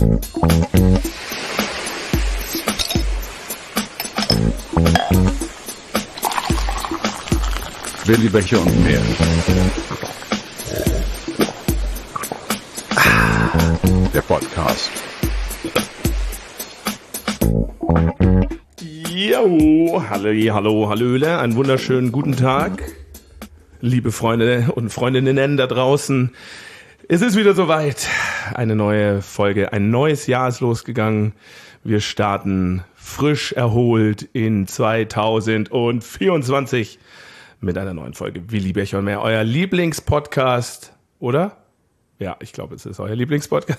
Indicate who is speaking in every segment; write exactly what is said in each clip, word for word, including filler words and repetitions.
Speaker 1: Willi Becher und mehr. Der Podcast.
Speaker 2: Jo, hallo, hallo, hallöle, einen wunderschönen guten Tag, liebe Freunde und Freundinnen da draußen. Es ist wieder soweit, eine neue Folge, ein neues Jahr ist losgegangen. Wir starten frisch erholt in zweitausendvierundzwanzig mit einer neuen Folge Willi Becher und mehr, euer Lieblingspodcast, oder? Ja, ich glaube, es ist euer Lieblingspodcast.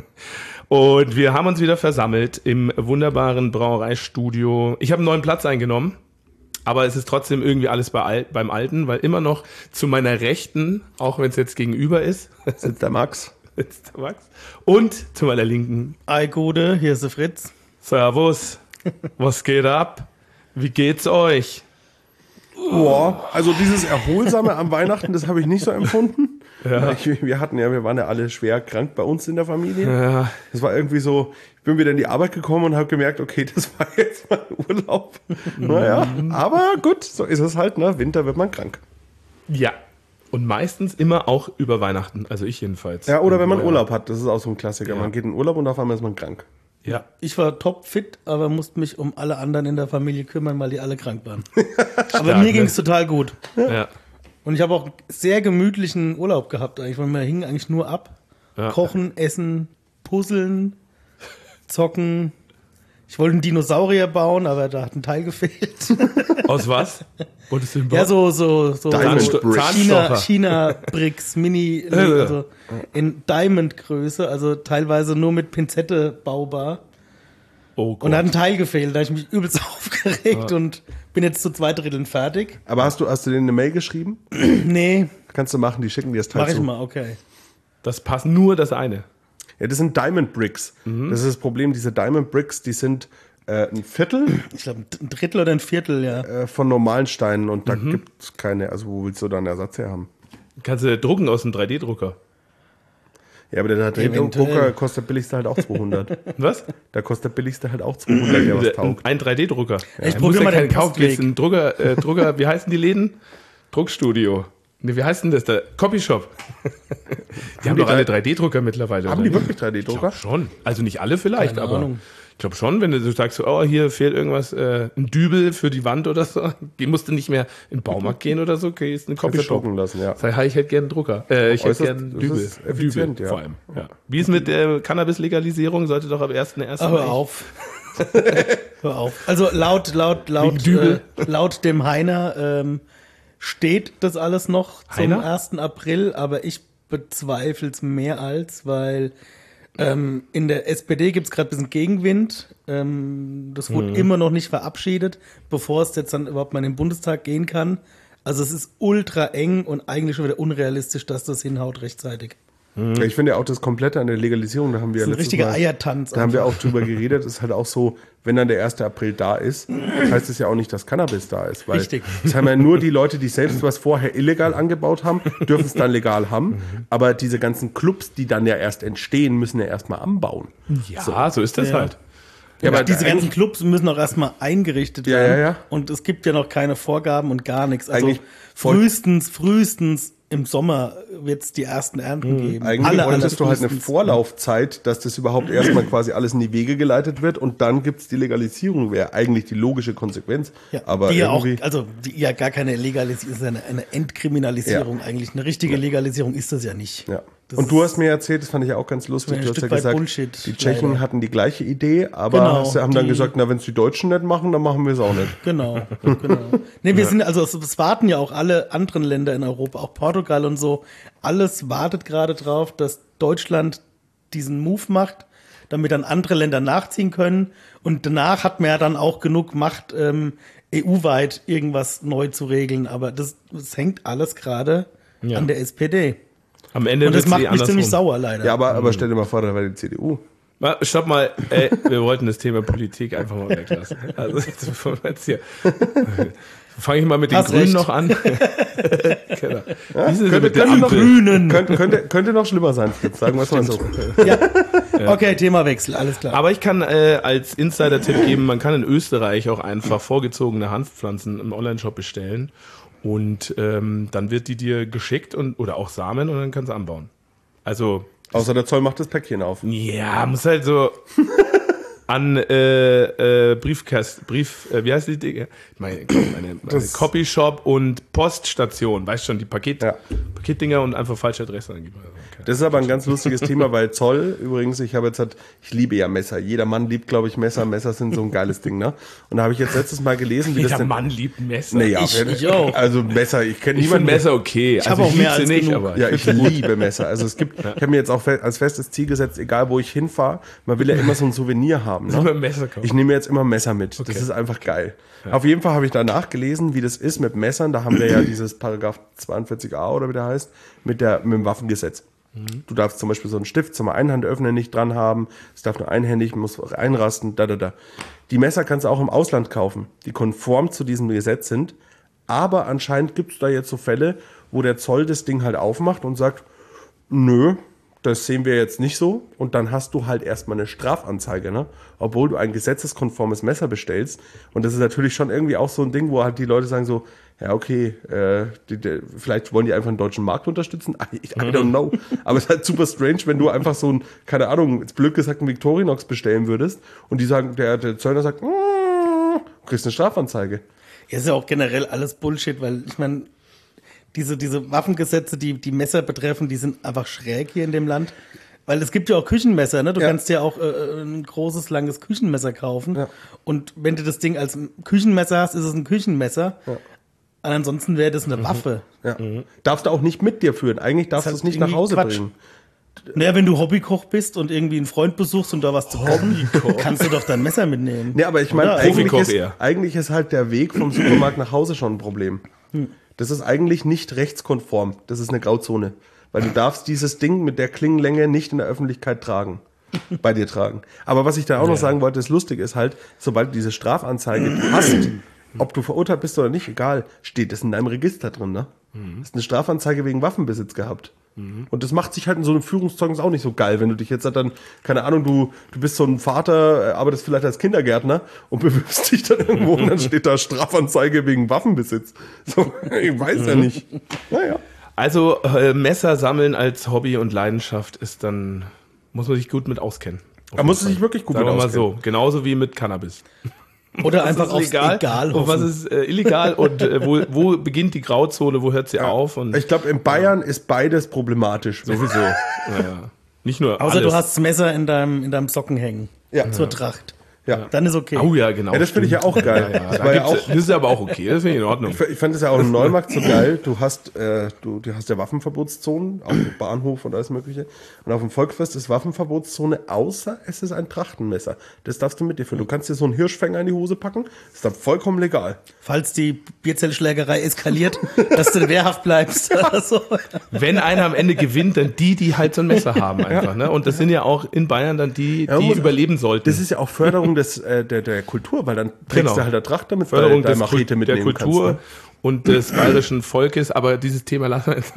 Speaker 2: Und wir haben uns wieder versammelt im wunderbaren Brauereistudio. Ich habe einen neuen Platz eingenommen, aber es ist trotzdem irgendwie alles bei, beim Alten, weil immer noch zu meiner Rechten, auch wenn es jetzt gegenüber ist,
Speaker 3: sitzt der Max.
Speaker 2: sitzt der Max. Und zu meiner Linken.
Speaker 4: Ei Gute, hier ist der Fritz.
Speaker 2: Servus, was geht ab? Wie geht's euch?
Speaker 3: Boah, also dieses Erholsame am Weihnachten, das habe ich nicht so empfunden. Ja. Ich, wir hatten ja, wir waren ja alle schwer krank bei uns in der Familie.
Speaker 2: Ja.
Speaker 3: Das war irgendwie so, ich bin wieder in die Arbeit gekommen und habe gemerkt, okay, das war jetzt mal Urlaub. Naja, aber gut, so ist es halt, ne? Winter wird man krank.
Speaker 2: Ja, und meistens immer auch über Weihnachten, also ich jedenfalls.
Speaker 3: Ja, oder wenn man Urlaub hat, das ist auch so ein Klassiker.
Speaker 2: Ja.
Speaker 3: Man geht in Urlaub und auf einmal ist man krank.
Speaker 2: Ja.
Speaker 4: Ich war topfit, aber musste mich um alle anderen in der Familie kümmern, weil die alle krank waren. Aber
Speaker 2: Stark,
Speaker 4: mir ging es
Speaker 2: ne?
Speaker 4: total gut.
Speaker 2: Ja.
Speaker 4: Und ich habe auch sehr gemütlichen Urlaub gehabt eigentlich, weil wir hingen eigentlich nur ab.
Speaker 2: Ja.
Speaker 4: Kochen, essen, puzzeln, zocken. Ich wollte einen Dinosaurier bauen, aber da hat ein Teil gefehlt.
Speaker 2: Aus was? Wolltest du den
Speaker 4: Ja, so, so, so,
Speaker 3: Diamond
Speaker 4: so
Speaker 3: Bricks.
Speaker 4: China, China Bricks, Mini,
Speaker 2: ja.
Speaker 4: also in Diamond-Größe, also teilweise nur mit Pinzette baubar.
Speaker 2: Oh Gott.
Speaker 4: Und da hat ein Teil gefehlt, da habe ich mich übelst aufgeregt
Speaker 2: Ja.
Speaker 4: und bin jetzt zu zwei Dritteln fertig.
Speaker 3: Aber hast du, hast du denen eine Mail geschrieben?
Speaker 4: Nee,
Speaker 3: Kannst du machen, die schicken dir das Teil
Speaker 4: mach ich
Speaker 3: zu.
Speaker 4: mal, okay.
Speaker 2: Das passt nur das eine.
Speaker 3: Ja, das sind Diamond Bricks.
Speaker 2: Mhm.
Speaker 3: Das ist das Problem, diese Diamond Bricks, die sind äh, ein Viertel
Speaker 4: Ich glaube, ein Drittel oder ein Viertel, ja.
Speaker 3: äh, von normalen Steinen und da
Speaker 2: Mhm.
Speaker 3: gibt es keine, also wo willst du da einen Ersatz her haben?
Speaker 2: Kannst du drucken aus einem drei D-Drucker.
Speaker 3: Ja, aber der
Speaker 4: Eventuell.
Speaker 3: Drucker kostet der billigste halt auch zweihundert.
Speaker 2: Was?
Speaker 3: Da kostet der billigste halt auch zweihundert, der was taugt.
Speaker 2: Ein drei D-Drucker.
Speaker 4: Ich
Speaker 2: Ja,
Speaker 4: probier
Speaker 2: muss ja
Speaker 4: mal
Speaker 2: keinen
Speaker 4: den
Speaker 2: kaufen.
Speaker 4: Postweg.
Speaker 2: Jetzt ein Drucker, äh, Drucker, wie heißen die Läden? Druckstudio. Ne, wie heißt denn das da? Copyshop. Die haben
Speaker 3: die
Speaker 2: doch alle
Speaker 3: drei-
Speaker 2: drei D-Drucker mittlerweile.
Speaker 3: Haben
Speaker 2: oder
Speaker 3: die
Speaker 2: nicht?
Speaker 3: wirklich drei
Speaker 2: Ich
Speaker 3: D-Drucker?
Speaker 2: glaube schon. Also nicht alle vielleicht,
Speaker 4: Keine
Speaker 2: aber
Speaker 4: Ahnung.
Speaker 2: ich glaube schon, wenn du so sagst, oh, hier fehlt irgendwas, äh, ein Dübel für die Wand oder so, musst du nicht mehr in den Baumarkt gehen oder so, okay, ist ein
Speaker 3: Kannst du
Speaker 2: Copyshop.
Speaker 3: drucken lassen, ja.
Speaker 2: Sag, hey, ich hätte gerne einen Drucker. Äh, ich hätte
Speaker 3: Äußerst-
Speaker 2: gerne
Speaker 3: das
Speaker 2: Dübel.
Speaker 3: ist effizient,
Speaker 2: Dübel
Speaker 3: ja.
Speaker 2: vor allem. Ja. Wie ist mit der Cannabis-Legalisierung? Sollte doch ab ersten ersten
Speaker 4: Aber hör auf. Hör auf. Also laut, laut,
Speaker 2: Wegen
Speaker 4: laut,
Speaker 2: Dübel.
Speaker 4: äh, laut dem Heiner ähm, steht das alles noch zum
Speaker 2: Heiner?
Speaker 4: ersten April, aber ich bezweifle es mehr als, weil ähm, in der S P D gibt es gerade ein bisschen Gegenwind. Ähm, das wurde immer noch nicht verabschiedet, bevor es jetzt dann überhaupt mal in den Bundestag gehen kann. Also es ist ultra eng und eigentlich schon wieder unrealistisch, dass das hinhaut rechtzeitig.
Speaker 3: Ja, ich finde ja auch das Komplette an der Legalisierung, da haben wir
Speaker 4: Das ist ein
Speaker 3: letztes
Speaker 4: richtiger
Speaker 3: Mal,
Speaker 4: Eiertanz.
Speaker 3: da haben wir
Speaker 4: einfach.
Speaker 3: auch drüber geredet, ist halt auch so, wenn dann der erste April da ist, heißt es ja auch nicht, dass Cannabis da ist. Weil
Speaker 4: Richtig.
Speaker 3: Das haben ja nur die Leute, die selbst was vorher illegal angebaut haben, dürfen es dann legal haben. Aber diese ganzen Clubs, die dann ja erst entstehen, müssen ja erstmal anbauen.
Speaker 2: Ja, so ist das
Speaker 4: Ja.
Speaker 2: halt.
Speaker 3: Ja, aber
Speaker 4: diese
Speaker 3: eigentlich-
Speaker 4: ganzen Clubs müssen auch erstmal eingerichtet
Speaker 3: Ja,
Speaker 4: werden.
Speaker 3: ja, ja.
Speaker 4: Und es gibt ja noch keine Vorgaben und gar nichts. Also
Speaker 3: Eigentlich voll-
Speaker 4: frühestens, frühestens im Sommer wird es die ersten Ernten geben.
Speaker 3: Eigentlich
Speaker 4: Alle, alle
Speaker 3: bräuchtest du halt eine
Speaker 4: frühestens.
Speaker 3: Vorlaufzeit, dass das überhaupt erstmal quasi alles in die Wege geleitet wird und dann gibt's die Legalisierung, wäre eigentlich die logische Konsequenz.
Speaker 4: Ja,
Speaker 3: aber
Speaker 4: die ja auch,
Speaker 3: irgendwie,
Speaker 4: also die ja gar keine Legalisierung, ist ja eine, eine Entkriminalisierung eigentlich. Eine richtige Legalisierung ist das ja nicht.
Speaker 3: ja.
Speaker 4: Das
Speaker 3: Und du
Speaker 4: ist-
Speaker 3: hast mir erzählt, das fand ich ja auch ganz lustig,
Speaker 4: ein
Speaker 3: du hast
Speaker 4: Stück
Speaker 3: ja
Speaker 4: weit
Speaker 3: gesagt,
Speaker 4: Bullshit,
Speaker 3: die Tschechen
Speaker 4: leider.
Speaker 3: hatten die gleiche Idee, aber
Speaker 4: Genau,
Speaker 3: sie haben dann
Speaker 4: die-
Speaker 3: gesagt, na, wenn es die Deutschen nicht machen, dann machen wir es auch nicht.
Speaker 4: Genau, genau. Nee, wir sind, also es, es warten ja auch alle anderen Länder in Europa, auch Portugal und so. Alles wartet gerade drauf, dass Deutschland diesen Move macht, damit dann andere Länder nachziehen können. Und danach hat man ja dann auch genug Macht, ähm, E U-weit irgendwas neu zu regeln. Aber das, das hängt alles gerade
Speaker 2: Ja.
Speaker 4: an der S P D.
Speaker 2: Am Ende
Speaker 4: Und das
Speaker 2: wird's
Speaker 4: macht
Speaker 2: eh
Speaker 4: mich
Speaker 2: andersrum.
Speaker 4: ziemlich sauer, leider.
Speaker 3: Ja, aber, aber stell dir mal vor, da wäre die C D U.
Speaker 2: Mal, Stopp mal, ey, wir wollten das Thema Politik einfach mal weglassen. Also jetzt, bevor wir jetzt hier. Fange ich mal mit den
Speaker 4: Hast
Speaker 2: Grünen
Speaker 4: recht.
Speaker 2: noch an. Genau. Wie ist es
Speaker 3: Könnte,
Speaker 2: mit der
Speaker 3: könnte, noch,
Speaker 2: Ampel?
Speaker 4: Grünen.
Speaker 3: könnte, könnte, könnte noch schlimmer sein, Fritz, sagen wir es mal so.
Speaker 4: Ja, Okay, Themawechsel, alles klar.
Speaker 2: Aber ich kann äh, als Insider-Tipp geben, man kann in Österreich auch einfach vorgezogene Hanfpflanzen im Onlineshop bestellen und ähm, dann wird die dir geschickt und oder auch Samen und dann kannst du anbauen. Also
Speaker 3: Außer der Zoll macht das Päckchen auf.
Speaker 2: ja, muss halt so an äh, äh, Briefkast, Brief, äh, wie heißt die Dinge? Meine, meine, meine Copyshop und Poststation, weißt schon, die Paket,
Speaker 3: Ja.
Speaker 2: Paketdinger und einfach falsche Adresse angeben. Okay.
Speaker 3: Das ist aber ein ganz lustiges Thema, weil Zoll, übrigens, ich habe jetzt halt, ich liebe ja Messer. Jeder Mann liebt, glaube ich, Messer. Messer sind so ein geiles Ding, ne? Und da habe ich jetzt letztes Mal gelesen, wie
Speaker 2: Jeder
Speaker 3: das denn...
Speaker 2: Mann liebt Messer.
Speaker 3: Naja,
Speaker 4: Ich- ich auch.
Speaker 3: also Messer, ich kenne
Speaker 2: Ich finde
Speaker 3: niemanden...
Speaker 2: Messer okay. Ich
Speaker 4: habe auch
Speaker 2: ich
Speaker 4: mehr
Speaker 2: lieb sie
Speaker 4: als
Speaker 2: nicht,
Speaker 4: genug.
Speaker 2: aber
Speaker 3: Ja, ich liebe Messer. Also es gibt, ich habe mir jetzt auch fe- als festes Ziel gesetzt, egal wo ich hinfahre, man will ja immer so ein Souvenir haben.
Speaker 2: immer
Speaker 3: Ne?
Speaker 2: ein Messer kaufen.
Speaker 3: Ich nehme jetzt immer ein Messer mit.
Speaker 2: Okay.
Speaker 3: Das ist einfach geil. Auf jeden Fall habe ich danach gelesen, wie das ist mit Messern. Da haben wir ja dieses Paragraph zweiundvierzig a oder wie der heißt, mit, der, mit dem Waffengesetz. Du darfst zum Beispiel so einen Stift zum Einhandöffnen nicht dran haben. Es darf nur einhändig, muss auch einrasten, da, da, da. Die Messer kannst du auch im Ausland kaufen, die konform zu diesem Gesetz sind. Aber anscheinend gibt es da jetzt so Fälle, wo der Zoll das Ding halt aufmacht und sagt, nö, das sehen wir jetzt nicht so. Und dann hast du halt erstmal eine Strafanzeige, ne? Obwohl du ein gesetzeskonformes Messer bestellst. Und das ist natürlich schon irgendwie auch so ein Ding, wo halt die Leute sagen so, ja, okay, äh, die, die, vielleicht wollen die einfach den deutschen Markt unterstützen. I, I don't know. Aber es ist halt super strange, wenn du einfach so ein, keine Ahnung, jetzt blöd gesagt, einen Victorinox bestellen würdest und die sagen, der, der Zöllner sagt, mm, du kriegst eine Strafanzeige.
Speaker 4: Ja, ist ja auch generell alles Bullshit, weil ich meine, diese, diese Waffengesetze, die die Messer betreffen, die sind einfach schräg hier in dem Land. Weil es gibt ja auch Küchenmesser, ne? Du
Speaker 3: Ja.
Speaker 4: kannst ja auch äh, ein großes, langes Küchenmesser kaufen.
Speaker 3: Ja.
Speaker 4: Und wenn du das Ding als Küchenmesser hast, ist es ein Küchenmesser.
Speaker 3: Ja.
Speaker 4: Und ansonsten wäre das eine Waffe.
Speaker 3: Ja. Darfst du auch nicht mit dir führen. Eigentlich darfst
Speaker 4: Das
Speaker 3: du
Speaker 4: ist
Speaker 3: es nicht nach
Speaker 4: irgendwie
Speaker 3: Hause
Speaker 4: Quatsch.
Speaker 3: bringen.
Speaker 4: Naja, wenn du Hobbykoch bist und irgendwie einen Freund besuchst und da was zu kochen, kannst du doch dein Messer mitnehmen.
Speaker 3: Nee, aber ich meine,
Speaker 4: Oder?
Speaker 3: eigentlich
Speaker 2: Profikoch
Speaker 3: ist,
Speaker 2: eher.
Speaker 3: eigentlich ist halt der Weg vom Supermarkt nach Hause schon ein Problem. Das ist eigentlich nicht rechtskonform. Das ist eine Grauzone. Weil du darfst dieses Ding mit der Klingenlänge nicht in der Öffentlichkeit tragen. Bei dir tragen. Aber was ich da auch noch sagen wollte, das lustig ist halt, sobald du diese Strafanzeige hast, ob du verurteilt bist oder nicht, egal, steht das in deinem Register drin, ne?
Speaker 2: Mhm.
Speaker 3: Hast eine Strafanzeige wegen Waffenbesitz gehabt. Und das macht sich halt in so einem Führungszeugnis auch nicht so geil, wenn du dich jetzt halt dann, keine Ahnung, du, du bist so ein Vater, äh, arbeitest vielleicht als Kindergärtner und bewirbst dich dann irgendwo und dann steht da Strafanzeige wegen Waffenbesitz. So, ich weiß ja nicht. Naja.
Speaker 2: Also äh, Messer sammeln als Hobby und Leidenschaft ist dann, muss man sich gut mit auskennen.
Speaker 3: Da muss man sich wirklich gut
Speaker 2: Sagen
Speaker 3: mit
Speaker 2: wir mal
Speaker 3: auskennen.
Speaker 2: so, genauso wie mit Cannabis.
Speaker 4: Oder
Speaker 2: Was
Speaker 4: einfach
Speaker 2: ist
Speaker 4: aufs
Speaker 2: legal,
Speaker 4: Egal
Speaker 2: und was
Speaker 4: hoffen.
Speaker 2: ist äh, illegal und äh, wo, wo beginnt die Grauzone, wo hört sie auf? Und
Speaker 3: Ich glaube, in Bayern ist beides problematisch.
Speaker 2: sowieso. Naja. Nicht nur
Speaker 4: Außer
Speaker 2: alles.
Speaker 4: du hast das Messer in deinem, in deinem Socken hängen.
Speaker 3: Ja.
Speaker 4: Zur Tracht.
Speaker 3: Ja.
Speaker 4: Dann ist okay.
Speaker 2: Oh ja, genau.
Speaker 3: Ja, das finde ich ja auch geil.
Speaker 2: Ja,
Speaker 3: Das
Speaker 2: da
Speaker 3: war ja
Speaker 2: gibt's-
Speaker 3: auch,
Speaker 2: das ist aber auch okay, das finde ich in Ordnung.
Speaker 3: ich fand es ja auch im Neumarkt so geil. Du hast, äh, du, du hast ja Waffenverbotszonen, auf dem Bahnhof und alles Mögliche. Und auf dem Volksfest ist Waffenverbotszone, außer es ist ein Trachtenmesser. Das darfst du mit dir führen. Du kannst dir so einen Hirschfänger in die Hose packen. Das ist dann vollkommen legal.
Speaker 4: Falls die Bierzellschlägerei eskaliert, dass du wehrhaft bleibst. Oder so.
Speaker 2: Wenn einer am Ende gewinnt, dann die, die halt so ein Messer haben einfach. Ne? Und das sind ja auch in Bayern dann die,
Speaker 3: Ja, man
Speaker 2: die
Speaker 3: muss-
Speaker 2: überleben sollten.
Speaker 3: Das ist ja auch Förderung des, äh, der, der Kultur, weil dann trägst
Speaker 2: Genau.
Speaker 3: du halt der Tracht, damit
Speaker 2: Förderung
Speaker 3: deine
Speaker 2: des
Speaker 3: Machete
Speaker 2: Kult- der
Speaker 3: mitnehmen
Speaker 2: Kultur
Speaker 3: kannst. Ne?
Speaker 2: und des bayerischen Volkes, aber dieses Thema lassen wir jetzt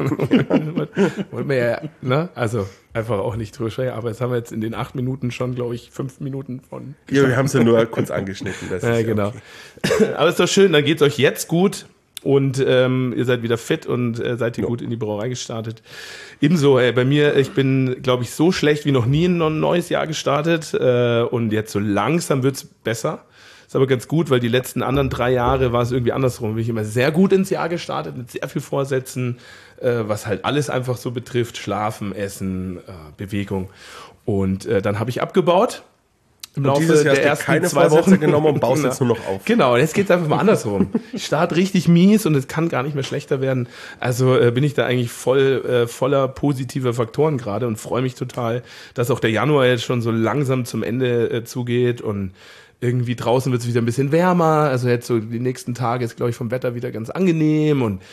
Speaker 2: wollen wir ja, ne? Also einfach auch nicht drüber sprechen, aber jetzt haben wir jetzt in den acht Minuten schon, glaube ich, fünf Minuten von.
Speaker 3: Ja, wir haben es ja nur kurz angeschnitten. Das
Speaker 2: Ja,
Speaker 3: ist
Speaker 2: genau.
Speaker 3: okay.
Speaker 2: Aber ist doch schön, dann geht's euch jetzt gut und ähm, ihr seid wieder fit und äh, seid hier
Speaker 3: Ja.
Speaker 2: gut in die Brauerei gestartet. Ebenso, ey, bei mir, ich bin, glaube ich, so schlecht wie noch nie in ein neues Jahr gestartet äh, und jetzt so langsam wird's besser. Ist aber ganz gut, weil die letzten anderen drei Jahre war es irgendwie andersrum. Bin ich immer sehr gut ins Jahr gestartet, mit sehr viel Vorsätzen, äh, was halt alles einfach so betrifft. Schlafen, Essen, äh, Bewegung. Und äh, dann habe ich abgebaut. Im
Speaker 3: Und dieses Jahr hast
Speaker 2: der
Speaker 3: du
Speaker 2: ersten
Speaker 3: keine
Speaker 2: zwei
Speaker 3: Vorsätze
Speaker 2: Wochen
Speaker 3: genommen und baust
Speaker 2: Genau.
Speaker 3: jetzt nur noch auf.
Speaker 2: Genau, jetzt geht's einfach mal andersrum. Ich starte richtig mies und es kann gar nicht mehr schlechter werden. Also äh, bin ich da eigentlich voll äh, voller positiver Faktoren gerade und freue mich total, dass auch der Januar jetzt schon so langsam zum Ende äh, zugeht und irgendwie draußen wird es wieder ein bisschen wärmer. Also jetzt so die nächsten Tage ist, glaube ich, vom Wetter wieder ganz angenehm und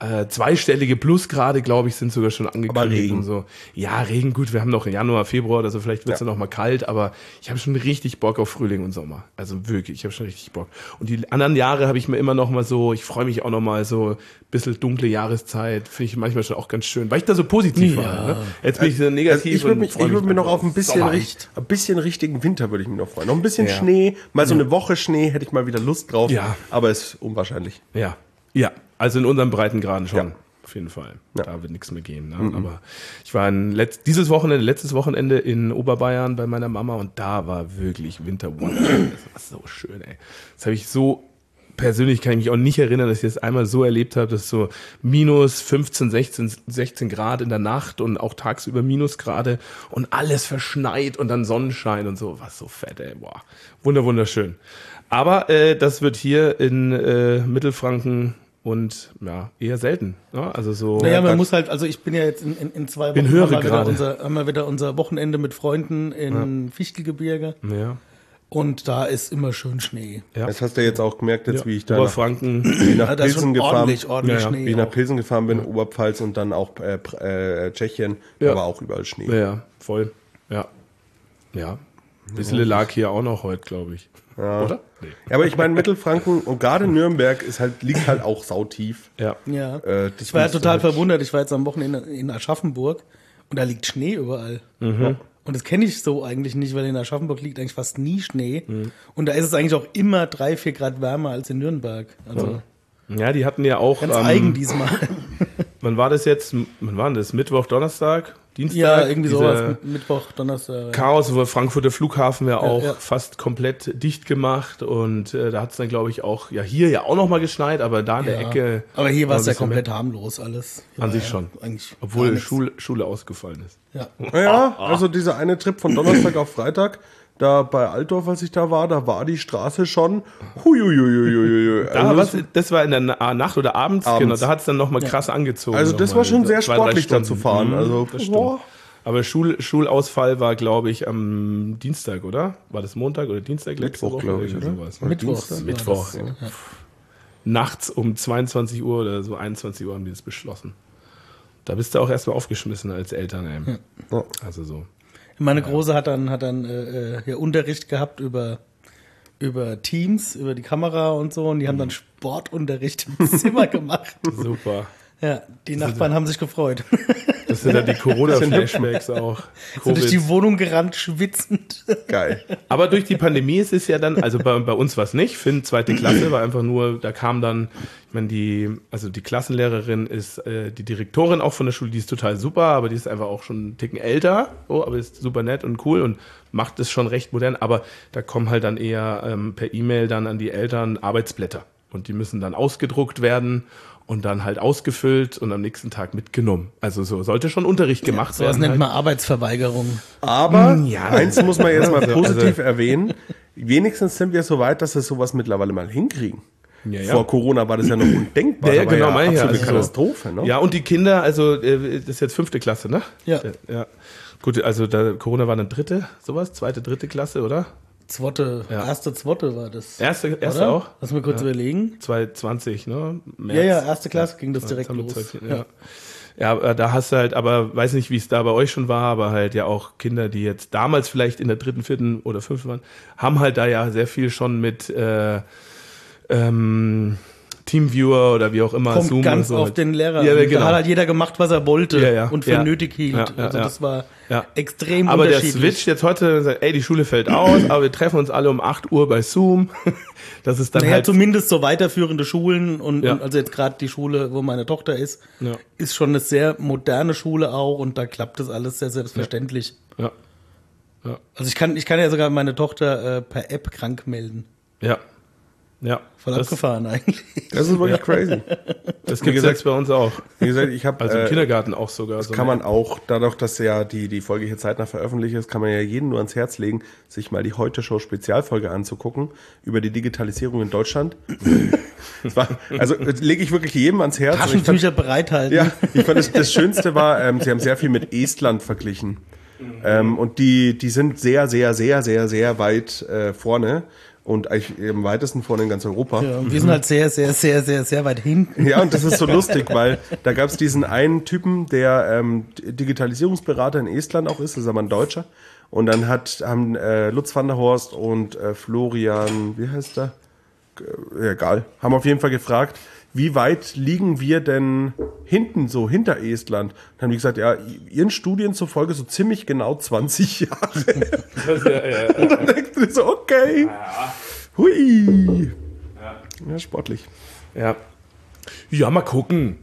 Speaker 2: Äh, zweistellige Plusgrade, glaube ich, sind sogar schon angekündigt.
Speaker 3: Aber Regen.
Speaker 2: Und so. Ja, Regen, gut, wir haben noch Januar, Februar, also vielleicht wird es
Speaker 3: Ja.
Speaker 2: ja noch mal kalt, aber ich habe schon richtig Bock auf Frühling und Sommer. Also wirklich, ich habe schon richtig Bock. Und die anderen Jahre habe ich mir immer noch mal so, ich freue mich auch noch mal so ein bisschen dunkle Jahreszeit, finde ich manchmal schon auch ganz schön, weil ich da so positiv
Speaker 4: Ja.
Speaker 2: war. Ne? Jetzt bin ich so negativ.
Speaker 3: Also ich würde
Speaker 2: und
Speaker 3: mich,
Speaker 2: freu
Speaker 3: ich würd mich noch
Speaker 2: einfach
Speaker 3: auf ein bisschen,
Speaker 2: Sommer.
Speaker 3: richt, ein bisschen richtigen Winter würde ich mich noch freuen. Noch ein bisschen
Speaker 2: Ja.
Speaker 3: Schnee, mal so eine Woche Schnee, hätte ich mal wieder Lust drauf.
Speaker 2: Ja.
Speaker 3: Aber ist unwahrscheinlich.
Speaker 2: Ja, ja, also in unseren Breitengraden schon.
Speaker 3: Ja.
Speaker 2: Auf jeden Fall.
Speaker 3: Ja.
Speaker 2: Da wird nichts mehr gehen. Ne? Aber ich war ein letzt, dieses Wochenende, letztes Wochenende in Oberbayern bei meiner Mama und da war wirklich Winter Wonderland. Das war so schön, ey. Das habe ich so persönlich, kann ich mich auch nicht erinnern, dass ich das einmal so erlebt habe, dass so minus fünfzehn, sechzehn, sechzehn Grad in der Nacht und auch tagsüber Minusgrade und alles verschneit und dann Sonnenschein und so. Was so fett, ey. Boah. Wunder, wunderschön. Aber äh, das wird hier in äh, Mittelfranken und ja, eher selten. Ne? Also so.
Speaker 4: Naja, man muss halt, also ich bin ja jetzt in, in, in zwei Wochen
Speaker 2: In höhere
Speaker 4: haben wir wieder
Speaker 2: Grade.
Speaker 4: unser, haben wir wieder unser Wochenende mit Freunden in Fichtelgebirge
Speaker 2: Ja.
Speaker 4: und da ist immer schön Schnee.
Speaker 2: Ja.
Speaker 3: Das hast du jetzt auch gemerkt, jetzt
Speaker 2: Ja.
Speaker 3: wie ich da nach,
Speaker 2: Oberfranken.
Speaker 3: wie nach
Speaker 4: Ja, da ist
Speaker 3: Pilsen
Speaker 4: schon
Speaker 3: gefahren
Speaker 4: ordentlich, ordentlich
Speaker 2: Ja, ja.
Speaker 4: Schnee.
Speaker 3: Wie ich nach
Speaker 4: auch.
Speaker 3: Pilsen gefahren bin, Oberpfalz und dann auch äh, Pr- äh, Tschechien,
Speaker 2: Ja.
Speaker 3: da war auch überall Schnee.
Speaker 2: Ja, ja, voll. Ja. Ja. Ein bisschen lag hier auch noch heute, glaube ich. Oder? Nee.
Speaker 3: Ja, aber ich meine, Mittelfranken und gerade Nürnberg ist halt, liegt halt auch sautief.
Speaker 2: Ja.
Speaker 4: Ja.
Speaker 3: Äh, das
Speaker 4: Ich war ja
Speaker 3: musst du
Speaker 4: total
Speaker 3: halt-
Speaker 4: verwundert. Ich war jetzt am Wochenende in Aschaffenburg und da liegt Schnee überall.
Speaker 2: Mhm.
Speaker 4: Und das kenne ich so eigentlich nicht, weil in Aschaffenburg liegt eigentlich fast nie Schnee.
Speaker 2: Mhm.
Speaker 4: Und da ist es eigentlich auch immer drei, vier Grad wärmer als in Nürnberg. Also
Speaker 2: Ja, die hatten ja auch.
Speaker 4: ganz
Speaker 2: ähm,
Speaker 4: eigen diesmal.
Speaker 2: Wann war das jetzt? Wann war denn das? Mittwoch, Donnerstag? Dienstag?
Speaker 4: Ja, irgendwie
Speaker 2: Diese
Speaker 4: sowas. Mit- Mittwoch, Donnerstag.
Speaker 2: Chaos, wo Frankfurter Flughafen ja auch
Speaker 4: ja.
Speaker 2: fast komplett dicht gemacht und äh, da hat es dann, glaube ich, auch, ja, hier ja auch nochmal geschneit, aber da in der
Speaker 4: Ja.
Speaker 2: Ecke.
Speaker 4: Aber hier war es
Speaker 2: ein
Speaker 4: ja
Speaker 2: bisschen
Speaker 4: komplett harmlos alles. Hier
Speaker 2: An
Speaker 4: war
Speaker 2: sich
Speaker 4: ja
Speaker 2: schon.
Speaker 4: Eigentlich gar
Speaker 2: Obwohl
Speaker 4: nichts.
Speaker 2: Schule, Schule ausgefallen ist.
Speaker 4: Ja.
Speaker 3: Ja, also dieser eine Trip von Donnerstag auf Freitag, da bei Altdorf, als ich da war, da war die Straße schon. Huiuiuiuiui.
Speaker 2: Da,
Speaker 3: Also,
Speaker 2: was,
Speaker 3: das,
Speaker 2: das war in der Na Nacht oder abends,
Speaker 3: Abends.
Speaker 2: genau, da hat es dann nochmal krass angezogen.
Speaker 3: also das
Speaker 2: noch mal
Speaker 3: war schon
Speaker 2: so
Speaker 3: sehr
Speaker 2: zwei, drei
Speaker 3: sportlich da
Speaker 2: Stunden.
Speaker 3: zu fahren.
Speaker 2: Mhm,
Speaker 3: Also,
Speaker 2: das stimmt.
Speaker 3: boah.
Speaker 2: Aber Schul, Schulausfall war, glaube ich, am Dienstag, oder? War das Montag oder Dienstag? letzte
Speaker 3: Mittwoch,
Speaker 2: Woche?
Speaker 3: glaube ich,
Speaker 2: Irgendwie
Speaker 3: oder?
Speaker 2: sowas.
Speaker 4: Mittwoch.
Speaker 3: Dienstag?
Speaker 4: war
Speaker 2: Mittwoch.
Speaker 4: das, ja.
Speaker 2: Nachts um zweiundzwanzig Uhr oder so einundzwanzig Uhr haben die das beschlossen. Da bist du auch erstmal aufgeschmissen als Eltern. Ey.
Speaker 3: Ja.
Speaker 2: Also so.
Speaker 4: Meine Große hat dann, hat dann äh, äh, ja, Unterricht gehabt über, über Teams, über die Kamera und so. Und die haben dann Sportunterricht im Zimmer gemacht.
Speaker 2: Super.
Speaker 4: Ja, die Nachbarn haben sich gefreut.
Speaker 2: Das sind dann die Corona-Flashbacks auch.
Speaker 4: Sind durch
Speaker 2: Covid.
Speaker 4: die Wohnung gerannt, schwitzend.
Speaker 3: Geil.
Speaker 2: Aber durch die Pandemie ist es ja dann, also bei, bei uns war es nicht, Finn, zweite Klasse, war einfach nur, da kam dann, ich meine, die, also die Klassenlehrerin ist äh, die Direktorin auch von der Schule, die ist total super, aber die ist einfach auch schon einen Ticken älter, oh, aber ist super nett und cool und macht es schon recht modern, aber da kommen halt dann eher ähm, per E-Mail dann an die Eltern Arbeitsblätter und die müssen dann ausgedruckt werden und dann halt ausgefüllt und am nächsten Tag mitgenommen. Also so sollte schon Unterricht gemacht
Speaker 4: So was
Speaker 2: werden.
Speaker 4: nennt
Speaker 2: halt.
Speaker 4: man Arbeitsverweigerung.
Speaker 3: Aber
Speaker 2: Ja.
Speaker 3: eins muss man jetzt mal
Speaker 2: Also-
Speaker 3: positiv erwähnen. Wenigstens sind wir so weit, dass wir sowas mittlerweile mal hinkriegen.
Speaker 2: Ja, ja.
Speaker 3: Vor Corona war das ja noch undenkbar.
Speaker 2: Ja, ja,
Speaker 3: Da war
Speaker 2: genau,
Speaker 3: ja
Speaker 2: meine ich ja.
Speaker 3: absolute
Speaker 2: Also-
Speaker 3: Katastrophe. Ne?
Speaker 2: Ja, und die Kinder, also äh, das ist jetzt fünfte Klasse, ne?
Speaker 4: Ja.
Speaker 2: Äh, ja. Gut, also da, Corona war dann dritte, sowas, zweite, dritte Klasse, oder?
Speaker 4: Zwotte,
Speaker 2: Ja.
Speaker 4: erste Zwotte war das.
Speaker 2: Erste, erste
Speaker 4: Oder?
Speaker 2: auch?
Speaker 4: Lass mal kurz überlegen.
Speaker 2: zwanzig zwanzig, ne? März.
Speaker 4: Ja, ja, erste Klasse ging das direkt
Speaker 2: Haben wir
Speaker 4: los.
Speaker 2: zwei- Ja. Ja, aber da hast du halt, aber weiß nicht, wie es da bei euch schon war, aber halt ja auch Kinder, die jetzt damals vielleicht in der dritten, vierten oder fünften waren, haben halt da ja sehr viel schon mit äh, ähm, Teamviewer oder wie auch immer,
Speaker 4: Kommt
Speaker 2: Zoom
Speaker 4: ganz
Speaker 2: und so.
Speaker 4: auf den Lehrer.
Speaker 2: Ja,
Speaker 4: an.
Speaker 2: genau.
Speaker 4: Da hat halt jeder gemacht, was er wollte
Speaker 2: Ja, ja.
Speaker 4: und für
Speaker 2: Ja.
Speaker 4: nötig hielt.
Speaker 2: Ja, ja,
Speaker 4: also
Speaker 2: ja.
Speaker 4: das war
Speaker 2: Ja.
Speaker 4: extrem
Speaker 2: Aber der
Speaker 4: unterschiedlich.
Speaker 2: Switch jetzt heute, sagt, ey, die Schule fällt aus, aber wir treffen uns alle um acht Uhr bei Zoom. Das ist dann
Speaker 4: Naja,
Speaker 2: halt
Speaker 4: zumindest so weiterführende Schulen und,
Speaker 2: Ja.
Speaker 4: und also jetzt gerade die Schule, wo meine Tochter ist,
Speaker 2: Ja.
Speaker 4: ist schon eine sehr moderne Schule auch und da klappt das alles sehr selbstverständlich.
Speaker 2: Ja,
Speaker 4: Also ich kann, ich kann ja sogar meine Tochter äh, per App krank melden.
Speaker 2: ja, ja.
Speaker 4: Voll
Speaker 2: das
Speaker 4: abgefahren eigentlich.
Speaker 3: Das ist wirklich crazy.
Speaker 2: das
Speaker 3: Wie
Speaker 2: gibt es
Speaker 3: gesagt-
Speaker 2: jetzt bei uns auch.
Speaker 3: Wie gesagt, ich habe
Speaker 2: Also im
Speaker 3: äh,
Speaker 2: Kindergarten auch sogar. So
Speaker 3: kann man auch, dadurch, dass ja die, die Folge hier zeitnah veröffentlicht ist, kann man ja jedem nur ans Herz legen, sich mal die Heute-Show-Spezialfolge anzugucken über die Digitalisierung in Deutschland. Das war, also das lege ich wirklich jedem ans Herz. Und ich fand,
Speaker 4: Taschentücher bereithalten.
Speaker 3: ja, ich fand das, das Schönste war, ähm, sie haben sehr viel mit Estland verglichen. Ähm, und die, die sind sehr, sehr, sehr, sehr, sehr weit äh, vorne. und eigentlich im weitesten vorne in ganz Europa.
Speaker 4: Ja, und wir sind halt sehr, sehr, sehr, sehr, sehr weit hinten.
Speaker 3: Ja, und das ist so lustig, weil da gab es diesen einen Typen, der ähm, Digitalisierungsberater in Estland auch ist, das ist aber ein Deutscher. Und dann hat, haben äh, Lutz van der Horst und äh, Florian, wie heißt der? Äh, egal, haben auf jeden Fall gefragt, wie weit liegen wir denn hinten, so hinter Estland? Dann haben die gesagt, ja, ihren Studien zufolge so ziemlich genau zwanzig Jahre.
Speaker 2: Das, ja, ja,
Speaker 3: Und dann denkst du dir so, okay, hui.
Speaker 2: ja.
Speaker 3: Ja, sportlich.
Speaker 2: Ja. Ja, mal gucken.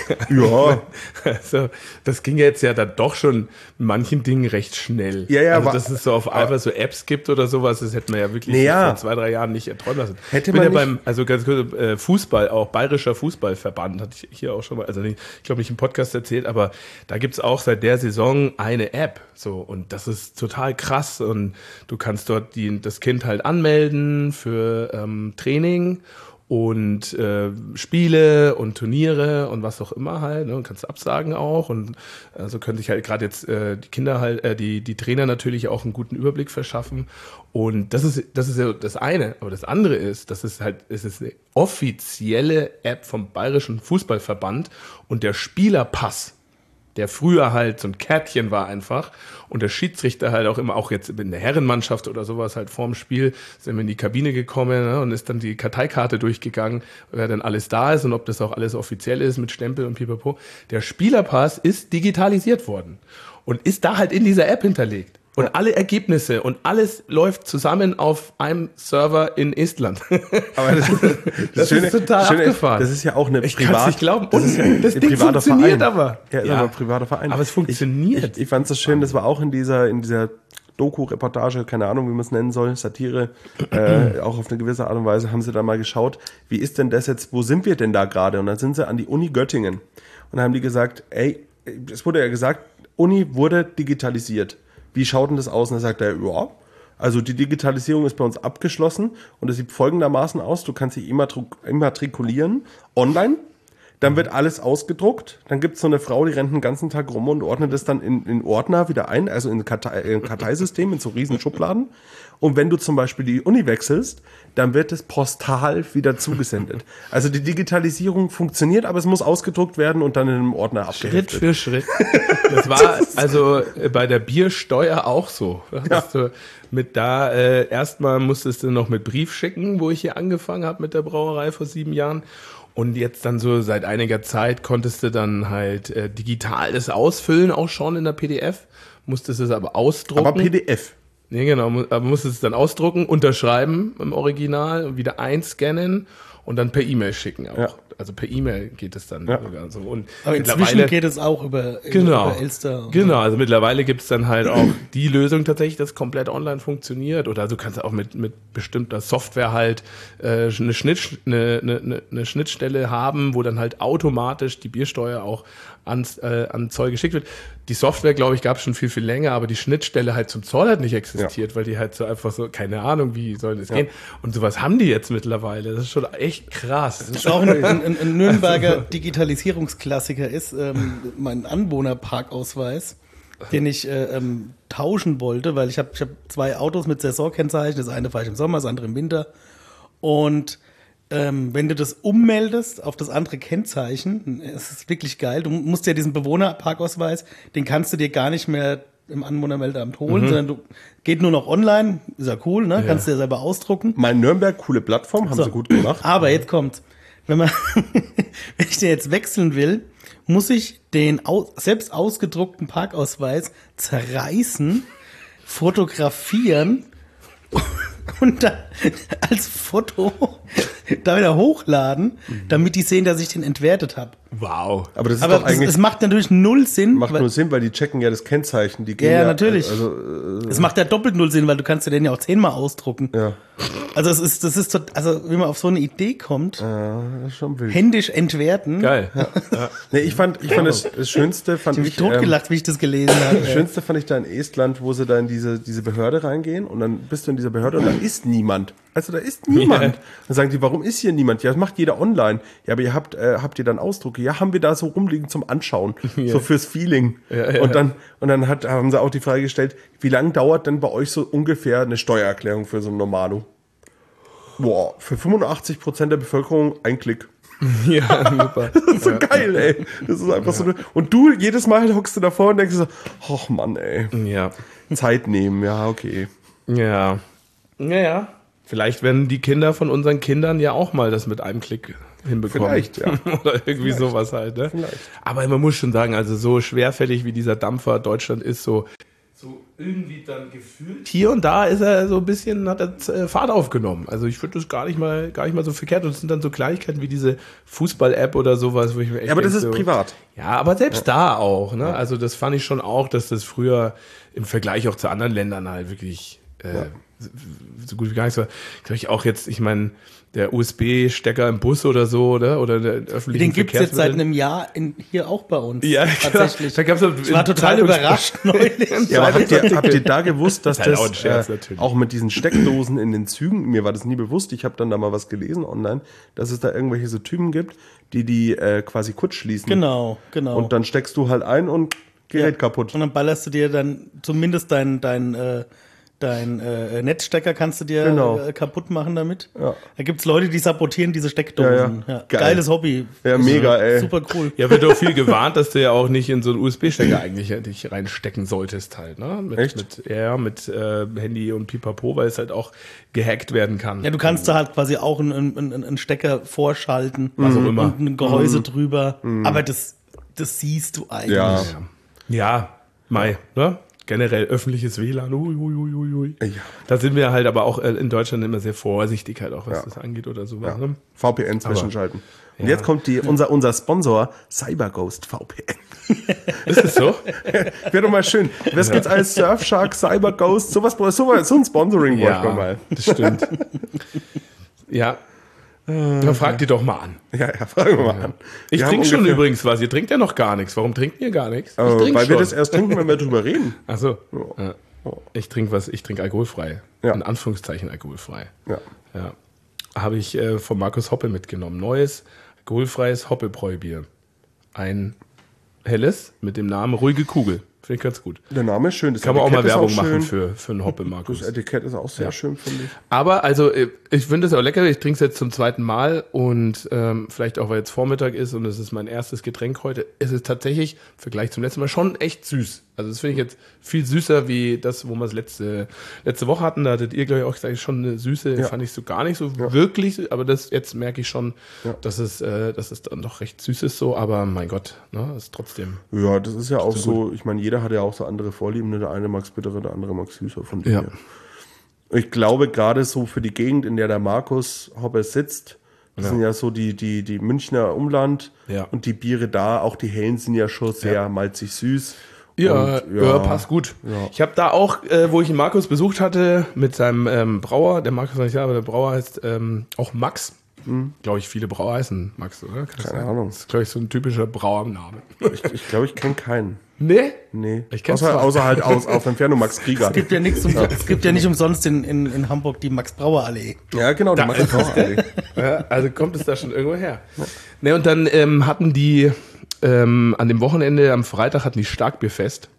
Speaker 3: Ja.
Speaker 2: Also, das ging jetzt ja dann doch schon in manchen Dingen recht schnell.
Speaker 3: Ja, ja,
Speaker 2: also,
Speaker 3: aber-
Speaker 2: dass es so auf einfach so Apps gibt oder sowas, das hätte man ja wirklich
Speaker 3: Naja.
Speaker 2: vor zwei, drei Jahren nicht erträumen lassen.
Speaker 3: Hätte
Speaker 2: ich bin
Speaker 3: man
Speaker 2: ja
Speaker 3: nicht-
Speaker 2: beim, also ganz kurz, äh, Fußball, auch Bayerischer Fußballverband, hatte ich hier auch schon mal, also nicht, ich glaube nicht im Podcast erzählt, aber da gibt's auch seit der Saison eine App, so, und das ist total krass, und du kannst dort die, das Kind halt anmelden für ähm, Training und äh, Spiele und Turniere und was auch immer halt, ne, und kannst absagen auch, und äh, so also können sich halt gerade jetzt äh, die Kinder halt, äh, die die Trainer natürlich auch einen guten Überblick verschaffen, und das ist das ist ja das eine, aber das andere ist, das ist halt, es ist eine offizielle App vom Bayerischen Fußballverband, und der Spielerpass, der früher halt so ein Kärtchen war einfach, und der Schiedsrichter halt auch immer, auch jetzt in der Herrenmannschaft oder sowas halt vorm Spiel, ist immer in die Kabine gekommen, ne, und ist dann die Karteikarte durchgegangen, wer dann alles da ist und ob das auch alles offiziell ist mit Stempel und pipapo. Der Spielerpass ist digitalisiert worden und ist da halt in dieser App hinterlegt. Und alle Ergebnisse und alles läuft zusammen auf einem Server in Estland.
Speaker 3: Aber das, das,
Speaker 2: Das ist total abgefahren.
Speaker 3: Das ist ja auch eine
Speaker 2: Ich kann's
Speaker 3: Privat...
Speaker 2: nicht glauben.
Speaker 3: Das
Speaker 2: Und
Speaker 3: ist ja
Speaker 2: das
Speaker 3: ein
Speaker 2: Ding
Speaker 3: privater
Speaker 2: funktioniert
Speaker 3: Verein.
Speaker 2: aber.
Speaker 3: Ja, ist
Speaker 2: Ja.
Speaker 3: aber ein privater Verein.
Speaker 2: Aber es funktioniert.
Speaker 3: Ich, ich fand es so schön, das war auch in dieser, in dieser Doku-Reportage, keine Ahnung, wie man es nennen soll, Satire, äh, auch auf eine gewisse Art und Weise haben sie da mal geschaut, wie ist denn das jetzt, wo sind wir denn da gerade? Und dann sind sie an die Uni Göttingen und dann haben die gesagt, ey, es wurde ja gesagt, Uni wurde digitalisiert. Wie schaut denn das aus? Und dann sagt er, ja, also die Digitalisierung ist bei uns abgeschlossen und es sieht folgendermaßen aus, du kannst dich immatri- immatrikulieren online, dann wird alles ausgedruckt, dann gibt es so eine Frau, die rennt den ganzen Tag rum und ordnet das dann in, in Ordner wieder ein, also in ein Kartei, in ein Karteisystem, in so riesen Schubladen. Und wenn du zum Beispiel die Uni wechselst, dann wird es postal wieder zugesendet. Also die Digitalisierung funktioniert, aber es muss ausgedruckt werden und dann in einem Ordner
Speaker 2: Schritt
Speaker 3: abgeheftet.
Speaker 2: für Schritt. Das war also äh, bei der Biersteuer auch so. Ja. Du mit da äh, erstmal musstest du noch mit Brief schicken, wo ich hier angefangen habe mit der Brauerei vor sieben Jahren. Und jetzt dann so seit einiger Zeit konntest du dann halt äh, digital das ausfüllen, auch schon in der P D F, musstest es aber ausdrucken.
Speaker 3: Aber P D F.
Speaker 2: Nee, genau, mu- aber musstest es dann ausdrucken, unterschreiben im Original, wieder einscannen und dann per E-Mail schicken auch.
Speaker 3: Ja.
Speaker 2: Also per E-Mail geht es dann
Speaker 3: Ja.
Speaker 2: sogar so. Und
Speaker 4: Aber inzwischen
Speaker 2: mittlerweile-
Speaker 4: geht es auch über,
Speaker 2: Genau,
Speaker 4: über Elster.
Speaker 2: genau. Also mittlerweile gibt es dann halt auch die Lösung tatsächlich, dass komplett online funktioniert. Oder du kannst auch mit, mit bestimmter Software halt äh, eine, Schnitt, eine, eine, eine Schnittstelle haben, wo dann halt automatisch die Biersteuer auch ans, äh, an Zoll geschickt wird. Die Software, glaube ich, gab es schon viel, viel länger, aber die Schnittstelle halt zum Zoll hat nicht existiert, weil die halt so einfach so, keine Ahnung, wie soll das gehen. Und sowas haben die jetzt mittlerweile. Das ist schon echt krass.
Speaker 4: Das ist auch ein, ein, ein Nürnberger Digitalisierungsklassiker ist, ähm, mein Anwohnerparkausweis, den ich äh, ähm, tauschen wollte, weil ich habe ich hab zwei Autos mit Saisonkennzeichen, das eine fahre ich im Sommer, das andere im Winter. Und ähm, wenn du das ummeldest auf das andere Kennzeichen, es ist wirklich geil, du musst ja diesen Bewohnerparkausweis, den kannst du dir gar nicht mehr im Anwohnermeldeamt holen,
Speaker 2: Mhm.
Speaker 4: sondern du geht nur noch online, ist ja cool, ne? Kannst du ja selber ausdrucken.
Speaker 3: Mal Nürnberg, coole Plattform, haben
Speaker 4: So.
Speaker 3: sie gut gemacht.
Speaker 4: Aber jetzt kommt, wenn man, wenn ich den jetzt wechseln will, muss ich den aus, selbst ausgedruckten Parkausweis zerreißen, fotografieren und dann als Foto da wieder hochladen, damit die sehen, dass ich den entwertet habe.
Speaker 2: Wow.
Speaker 3: Aber das ist
Speaker 4: Aber
Speaker 3: doch
Speaker 4: es,
Speaker 3: eigentlich,
Speaker 4: es macht natürlich null Sinn.
Speaker 3: macht
Speaker 4: weil,
Speaker 3: nur Sinn, weil die checken ja das Kennzeichen. Die gehen
Speaker 4: Ja, natürlich.
Speaker 3: Also, äh,
Speaker 4: es macht ja doppelt null Sinn, weil du kannst ja den ja auch zehnmal ausdrucken.
Speaker 3: ja,
Speaker 4: Also es ist, das ist, tot- also wenn man auf so eine Idee kommt,
Speaker 3: ja, das ist schon wild.
Speaker 4: händisch entwerten.
Speaker 2: Geil.
Speaker 3: Nee, ich fand, ich fand das, das Schönste, fand
Speaker 4: Ich habe
Speaker 3: ich,
Speaker 4: mich totgelacht, wie ich das gelesen habe.
Speaker 3: Das Schönste fand ich da in Estland, wo sie da in diese, diese Behörde reingehen und dann bist du in dieser Behörde und da ist niemand. Also da ist niemand.
Speaker 2: Ja.
Speaker 3: Dann sagen die, warum ist hier niemand? Ja, das macht jeder online. Ja, aber ihr habt, äh, habt ihr dann Ausdrucke? Ja, haben wir da so rumliegen zum Anschauen. So fürs Feeling.
Speaker 2: Ja, ja,
Speaker 3: und dann, und dann hat, haben sie auch die Frage gestellt, wie lange dauert denn bei euch so ungefähr eine Steuererklärung für so ein Normalo? Boah, für fünfundachtzig Prozent der Bevölkerung ein Klick.
Speaker 2: Ja, super.
Speaker 3: Das ist so geil, ey. Das ist einfach so eine, und du, jedes Mal hockst du davor und denkst so, ach Mann, ey.
Speaker 2: Ja.
Speaker 3: Zeit nehmen, ja, okay.
Speaker 2: Ja. Naja. Vielleicht werden die Kinder von unseren Kindern ja auch mal das mit einem Klick hinbekommen.
Speaker 3: Vielleicht, ja.
Speaker 2: Oder irgendwie
Speaker 3: Vielleicht.
Speaker 2: sowas halt, ne?
Speaker 3: Vielleicht.
Speaker 2: Aber man muss schon sagen, also so schwerfällig wie dieser Dampfer Deutschland ist, so, so irgendwie dann gefühlt. Hier und da ist er so ein bisschen, hat er äh, Fahrt aufgenommen. Also ich finde das gar nicht mal, gar nicht mal so verkehrt. Und es sind dann so Kleinigkeiten wie diese Fußball-App oder sowas, wo ich mir echt
Speaker 3: Ja, aber das
Speaker 2: denk,
Speaker 3: ist
Speaker 2: so,
Speaker 3: privat.
Speaker 2: Ja, aber selbst da auch, ne? Also das fand ich schon auch, dass das früher im Vergleich auch zu anderen Ländern halt wirklich äh,
Speaker 3: Ja.
Speaker 2: so gut wie gar nichts war. Glaube ich auch jetzt, ich meine, der U S B-Stecker im Bus oder so, oder? Oder der öffentlichen
Speaker 4: Den gibt es jetzt seit
Speaker 2: Verkehrsmitteln.
Speaker 4: einem Jahr in, hier auch bei uns.
Speaker 2: Ja,
Speaker 4: tatsächlich.
Speaker 2: Da gab's
Speaker 4: Ich war total überrascht neulich.
Speaker 3: Ja, aber habt ihr, habt ihr da gewusst, dass
Speaker 2: Das ist halt auch ein
Speaker 3: das
Speaker 2: Scherz,
Speaker 3: äh,
Speaker 2: natürlich.
Speaker 3: auch mit diesen Steckdosen in den Zügen, mir war das nie bewusst, ich habe dann da mal was gelesen online, dass es da irgendwelche so Typen gibt, die die äh, quasi kurz schließen.
Speaker 4: Genau, genau.
Speaker 3: Und dann steckst du halt ein und Gerät
Speaker 4: Ja.
Speaker 3: kaputt.
Speaker 4: Und dann ballerst du dir dann zumindest dein, dein, äh, dein äh, Netzstecker kannst du dir
Speaker 3: Genau.
Speaker 4: äh, kaputt machen damit.
Speaker 3: Ja.
Speaker 4: Da gibt's Leute, die sabotieren diese Steckdosen.
Speaker 3: Ja,
Speaker 4: Ja,
Speaker 3: ja. Geil.
Speaker 4: Geiles Hobby.
Speaker 3: Ja, mega, ey.
Speaker 4: Super cool.
Speaker 2: Ja, wird doch viel gewarnt, dass du ja auch nicht in so einen U S B-Stecker eigentlich dich reinstecken solltest halt, ne? Mit,
Speaker 3: Echt?
Speaker 2: Mit, ja, mit äh, Handy und Pipapo, weil es halt auch gehackt werden kann.
Speaker 4: Ja, du kannst da halt quasi auch einen, einen, einen Stecker vorschalten.
Speaker 2: Was auch immer.
Speaker 4: Und ein Gehäuse drüber. Aber das, das siehst du eigentlich.
Speaker 3: Ja.
Speaker 2: Ja, Mai, ne? Generell öffentliches W L A N, ui, ui, ui, ui, ui.
Speaker 3: Ja.
Speaker 2: Da sind wir halt aber auch äh, in Deutschland immer sehr vorsichtig halt auch, was
Speaker 3: Ja.
Speaker 2: das angeht oder so.
Speaker 3: Ja.
Speaker 2: Ne?
Speaker 3: V P N zwischenschalten. Und
Speaker 2: ja.
Speaker 3: jetzt kommt die, unser, unser Sponsor, CyberGhost V P N.
Speaker 2: Ist das so?
Speaker 3: Wäre doch mal schön. Was gibt's als Surfshark, CyberGhost, sowas, sowas, so ein Sponsoring bräuchte man mal.
Speaker 2: das stimmt. Ja. Na, frag die doch mal an.
Speaker 3: Ja, ja, fragen wir mal an.
Speaker 2: Ich
Speaker 3: Wir haben
Speaker 2: trinke schon
Speaker 3: ungefähr-
Speaker 2: übrigens was. Ihr trinkt ja noch gar nichts. Warum trinkt ihr gar nichts? Ich
Speaker 3: Äh,
Speaker 2: trink
Speaker 3: weil wir
Speaker 2: schon.
Speaker 3: das erst trinken, wenn wir drüber reden.
Speaker 2: Ach so. Ja. Ich trinke was. Ich trinke alkoholfrei.
Speaker 3: Ja.
Speaker 2: In Anführungszeichen alkoholfrei.
Speaker 3: Ja.
Speaker 2: Ja. Habe ich äh, von Markus Hoppe mitgenommen. Neues, alkoholfreies Hoppe-Bräubier. Ein helles mit dem Namen Ruhige Kugel. Finde ich ganz gut.
Speaker 3: Der Name ist schön. Das
Speaker 2: Kann man auch mal
Speaker 3: Etikett ist
Speaker 2: Werbung
Speaker 3: schön.
Speaker 2: machen für, für einen Hoppe, Markus.
Speaker 3: Das Etikett ist auch sehr
Speaker 2: Ja.
Speaker 3: schön, finde ich.
Speaker 2: Aber also, äh, ich finde es auch lecker. Ich trinke es jetzt zum zweiten Mal und ähm, vielleicht auch, weil jetzt Vormittag ist und es ist mein erstes Getränk heute. Es ist tatsächlich im Vergleich zum letzten Mal schon echt süß. Also das finde ich jetzt viel süßer wie das, wo wir es letzte, letzte Woche hatten. Da hattet ihr, glaube ich, auch gesagt, schon eine Süße.
Speaker 3: Ja.
Speaker 2: Fand ich so gar nicht so wirklich. Aber das jetzt merke ich schon,
Speaker 3: Ja.
Speaker 2: dass, es, äh, dass es dann doch recht süß ist so. Aber mein Gott, ne, ist trotzdem.
Speaker 3: Ja, das ist ja auch so, ich meine, jeder hat ja auch so andere Vorlieben. Ne? Der eine mag es bitterer, der andere mag es süßer von dem
Speaker 2: Ja.
Speaker 3: her. Ich glaube, gerade so für die Gegend, in der der Markus Hoppe sitzt, das
Speaker 2: Ja.
Speaker 3: sind ja so die, die, die Münchner Umland
Speaker 2: Ja.
Speaker 3: und die Biere da, auch die hellen sind ja schon sehr
Speaker 2: Ja.
Speaker 3: malzig süß.
Speaker 2: Ja,
Speaker 3: Und,
Speaker 2: ja, passt gut.
Speaker 3: Ja.
Speaker 2: Ich habe da auch, äh, wo ich den Markus besucht hatte, mit seinem ähm, Brauer, der Markus war nicht da, aber der Brauer heißt ähm, auch Max. Glaube ich, viele Brauer heißen Max, oder? Kann das
Speaker 3: Hm. Keine
Speaker 2: sein?
Speaker 3: Ahnung.
Speaker 2: Das ist, glaube ich, so ein typischer Brauername.
Speaker 3: Ich, ich glaube, ich kenne keinen.
Speaker 2: Nee?
Speaker 3: Nee.
Speaker 2: Ich kenn's
Speaker 3: außer,
Speaker 2: zwar.
Speaker 3: außer halt aus, auf Entfernung Max Krieger.
Speaker 4: Es gibt ja nichts um, es gibt ja nicht umsonst in, in, in Hamburg die Max-Brauer-Allee.
Speaker 3: Ja, genau, der Max Krieger.
Speaker 2: Ja, also kommt es da schon irgendwo her. Ne, und dann ähm, hatten die ähm, an dem Wochenende, am Freitag hatten die Starkbierfest.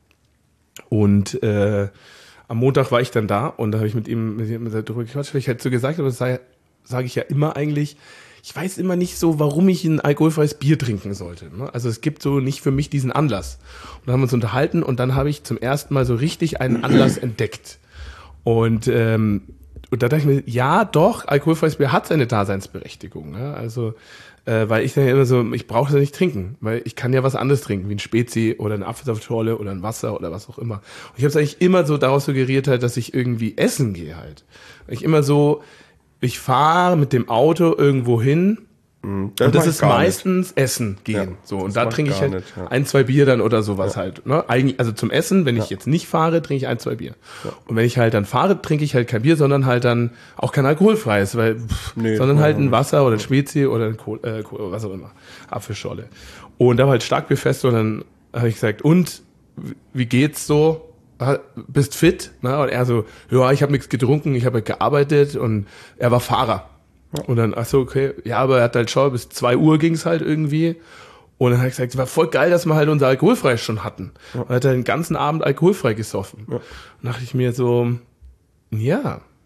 Speaker 2: Und äh, am Montag war ich dann da und da habe ich mit ihm, mit ihm darüber gequatscht. Ich hätte so gesagt, aber das sage sag ich ja immer eigentlich, ich weiß immer nicht so, warum ich ein alkoholfreies Bier trinken sollte. Ne? Also es gibt so nicht für mich diesen Anlass. Und dann haben wir uns unterhalten und dann habe ich zum ersten Mal so richtig einen Anlass entdeckt. Und, ähm, und da dachte ich mir, ja doch, alkoholfreies Bier hat seine Daseinsberechtigung. Ja? Also, äh, weil ich dann ja immer so, ich brauche das nicht trinken, weil ich kann ja was anderes trinken, wie ein Spezi oder eine Apfelsaftschorle oder ein Wasser oder was auch immer. Und ich habe es eigentlich immer so daraus suggeriert halt, dass ich irgendwie essen gehe halt. Ich immer so, ich fahre mit dem Auto irgendwo hin und das
Speaker 3: mach ich
Speaker 2: ist
Speaker 3: gar
Speaker 2: meistens Essen gehen.
Speaker 3: Ja,
Speaker 2: so,
Speaker 3: das
Speaker 2: und da
Speaker 3: mach ich
Speaker 2: trinke ich
Speaker 3: gar
Speaker 2: halt
Speaker 3: nicht, ja.
Speaker 2: ein, zwei Bier dann oder sowas halt. Ne? Eigentlich, also zum Essen, wenn ich jetzt nicht fahre, trinke ich ein, zwei Bier. Und wenn ich halt dann fahre, trinke ich halt kein Bier, sondern halt dann auch kein alkoholfreies, weil, pff,
Speaker 3: Nee,
Speaker 2: sondern
Speaker 3: ja,
Speaker 2: halt ein
Speaker 3: ja.
Speaker 2: Wasser oder ein Spezi oder ein Kohl, äh, Kohl, was auch immer. Apfelschorle. Und da war halt Starkbierfest und dann habe ich gesagt, und wie geht's so? Bist fit? Ne? Und er so, ja, ich habe nichts getrunken, ich habe halt gearbeitet und er war Fahrer. Und dann, ach so, okay, ja, aber er hat halt schon, bis zwei Uhr ging's halt irgendwie. Und dann habe ich gesagt, es war voll geil, dass wir halt unser Alkoholfreies schon hatten. Ja. Und hat er den ganzen Abend alkoholfrei gesoffen. Ja. Und dachte ich mir so, ja,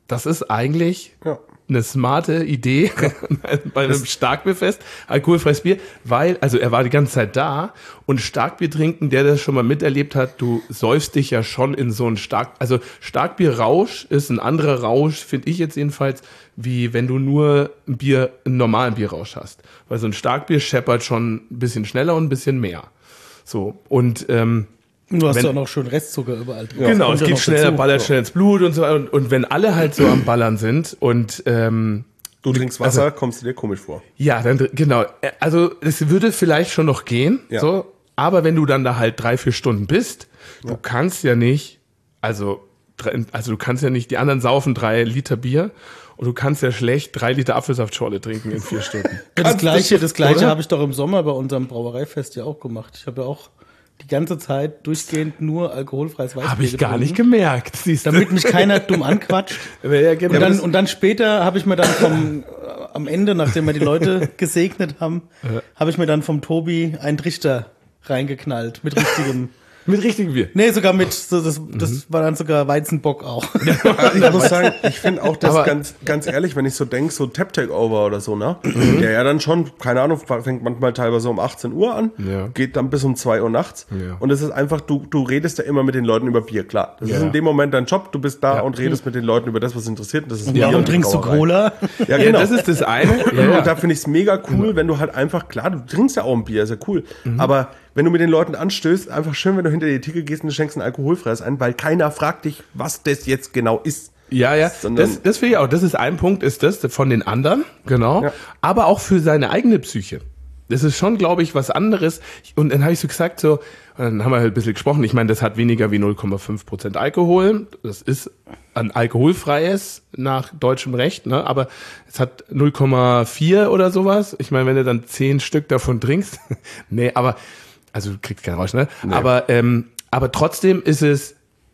Speaker 2: das ist eigentlich
Speaker 3: Ja.
Speaker 2: eine smarte Idee bei einem Starkbierfest, alkoholfreies Bier, weil, also er war die ganze Zeit da und Starkbier trinken, der das schon mal miterlebt hat, du säufst dich ja schon in so einen Stark, also Starkbierrausch ist ein anderer Rausch, finde ich jetzt jedenfalls, wie wenn du nur ein Bier, einen normalen Bierrausch hast. Weil so ein Starkbier scheppert schon ein bisschen schneller und ein bisschen mehr. So, und ähm,
Speaker 4: Du hast
Speaker 2: Wenn-
Speaker 4: ja auch noch schön Restzucker überall drin.
Speaker 2: genau,
Speaker 4: Kommt
Speaker 2: es
Speaker 4: ja
Speaker 2: geht
Speaker 4: noch
Speaker 2: schneller,
Speaker 4: dazu.
Speaker 2: ballert schnell ins Blut und so. Und, und wenn alle halt so am Ballern sind und ähm,
Speaker 3: Du trinkst Wasser, kommst du dir komisch vor.
Speaker 2: ja, dann genau. Also es würde vielleicht schon noch gehen,
Speaker 3: Ja.
Speaker 2: so, aber wenn du dann da halt drei, vier Stunden bist, du kannst ja nicht, also, drei- also du kannst ja nicht, die anderen saufen drei Liter Bier und du kannst ja schlecht drei Liter Apfelsaftschorle trinken in vier Stunden.
Speaker 4: Ja, das gleiche, das gleiche
Speaker 2: oder?
Speaker 4: habe ich doch im Sommer bei unserem Brauereifest ja auch gemacht. Ich habe ja auch die ganze Zeit durchgehend nur alkoholfreies Weißbier
Speaker 2: Habe ich gar
Speaker 4: getrunken,
Speaker 2: nicht gemerkt, siehst du.
Speaker 4: damit mich keiner dumm anquatscht.
Speaker 2: Ja, genau.
Speaker 4: Und dann, und dann später habe ich mir dann vom, äh, am Ende, nachdem wir die Leute gesegnet haben, habe ich mir dann vom Tobi einen Trichter reingeknallt mit richtigem.
Speaker 2: Mit richtigem Bier.
Speaker 4: Nee, sogar mit, so, das, das war dann sogar Weizenbock auch.
Speaker 3: Ich muss sagen, ich finde auch das
Speaker 2: Aber-
Speaker 3: ganz, ganz ehrlich, wenn ich so denke, so Tap Takeover oder so, ne? Der ja dann schon, keine Ahnung, fängt manchmal teilweise um achtzehn Uhr an,
Speaker 2: Ja.
Speaker 3: geht dann bis um zwei Uhr nachts.
Speaker 2: Ja.
Speaker 3: Und es ist einfach, du, du redest ja immer mit den Leuten über Bier, klar. Das
Speaker 2: Ja.
Speaker 3: ist in dem Moment dein Job, du bist da
Speaker 2: Ja.
Speaker 3: und redest mit den Leuten über das, was interessiert. Und das ist
Speaker 4: Und
Speaker 3: Bier
Speaker 4: warum
Speaker 3: und die
Speaker 4: trinkst du
Speaker 3: Brauerei.
Speaker 4: Cola?
Speaker 3: Ja,
Speaker 2: Ja,
Speaker 3: genau.
Speaker 2: das ist das eine. Ja,
Speaker 3: Und
Speaker 2: ja.
Speaker 3: da finde ich es mega cool, wenn du halt einfach, klar, du trinkst ja auch ein Bier, ist ja cool.
Speaker 2: Mhm.
Speaker 3: Aber wenn du mit den Leuten anstößt, einfach schön, wenn du hinter die Theke gehst und du schenkst ein alkoholfreies ein, weil keiner fragt dich, was das jetzt genau ist.
Speaker 2: Ja, ja,
Speaker 3: Sondern-
Speaker 2: das, das finde ich auch. Das ist ein Punkt, ist das von den anderen, genau.
Speaker 3: Ja.
Speaker 2: Aber auch für seine eigene Psyche. Das ist schon, glaube ich, was anderes. Und dann habe ich so gesagt, so, und dann haben wir halt ein bisschen gesprochen. Ich meine, das hat weniger wie null Komma fünf Prozent Alkohol. Das ist ein alkoholfreies nach deutschem Recht, ne? Aber es hat null Komma vier oder sowas. Ich meine, wenn du dann zehn Stück davon trinkst, nee, aber, also du kriegst keinen Rausch, ne? Aber, ähm, aber trotzdem ist es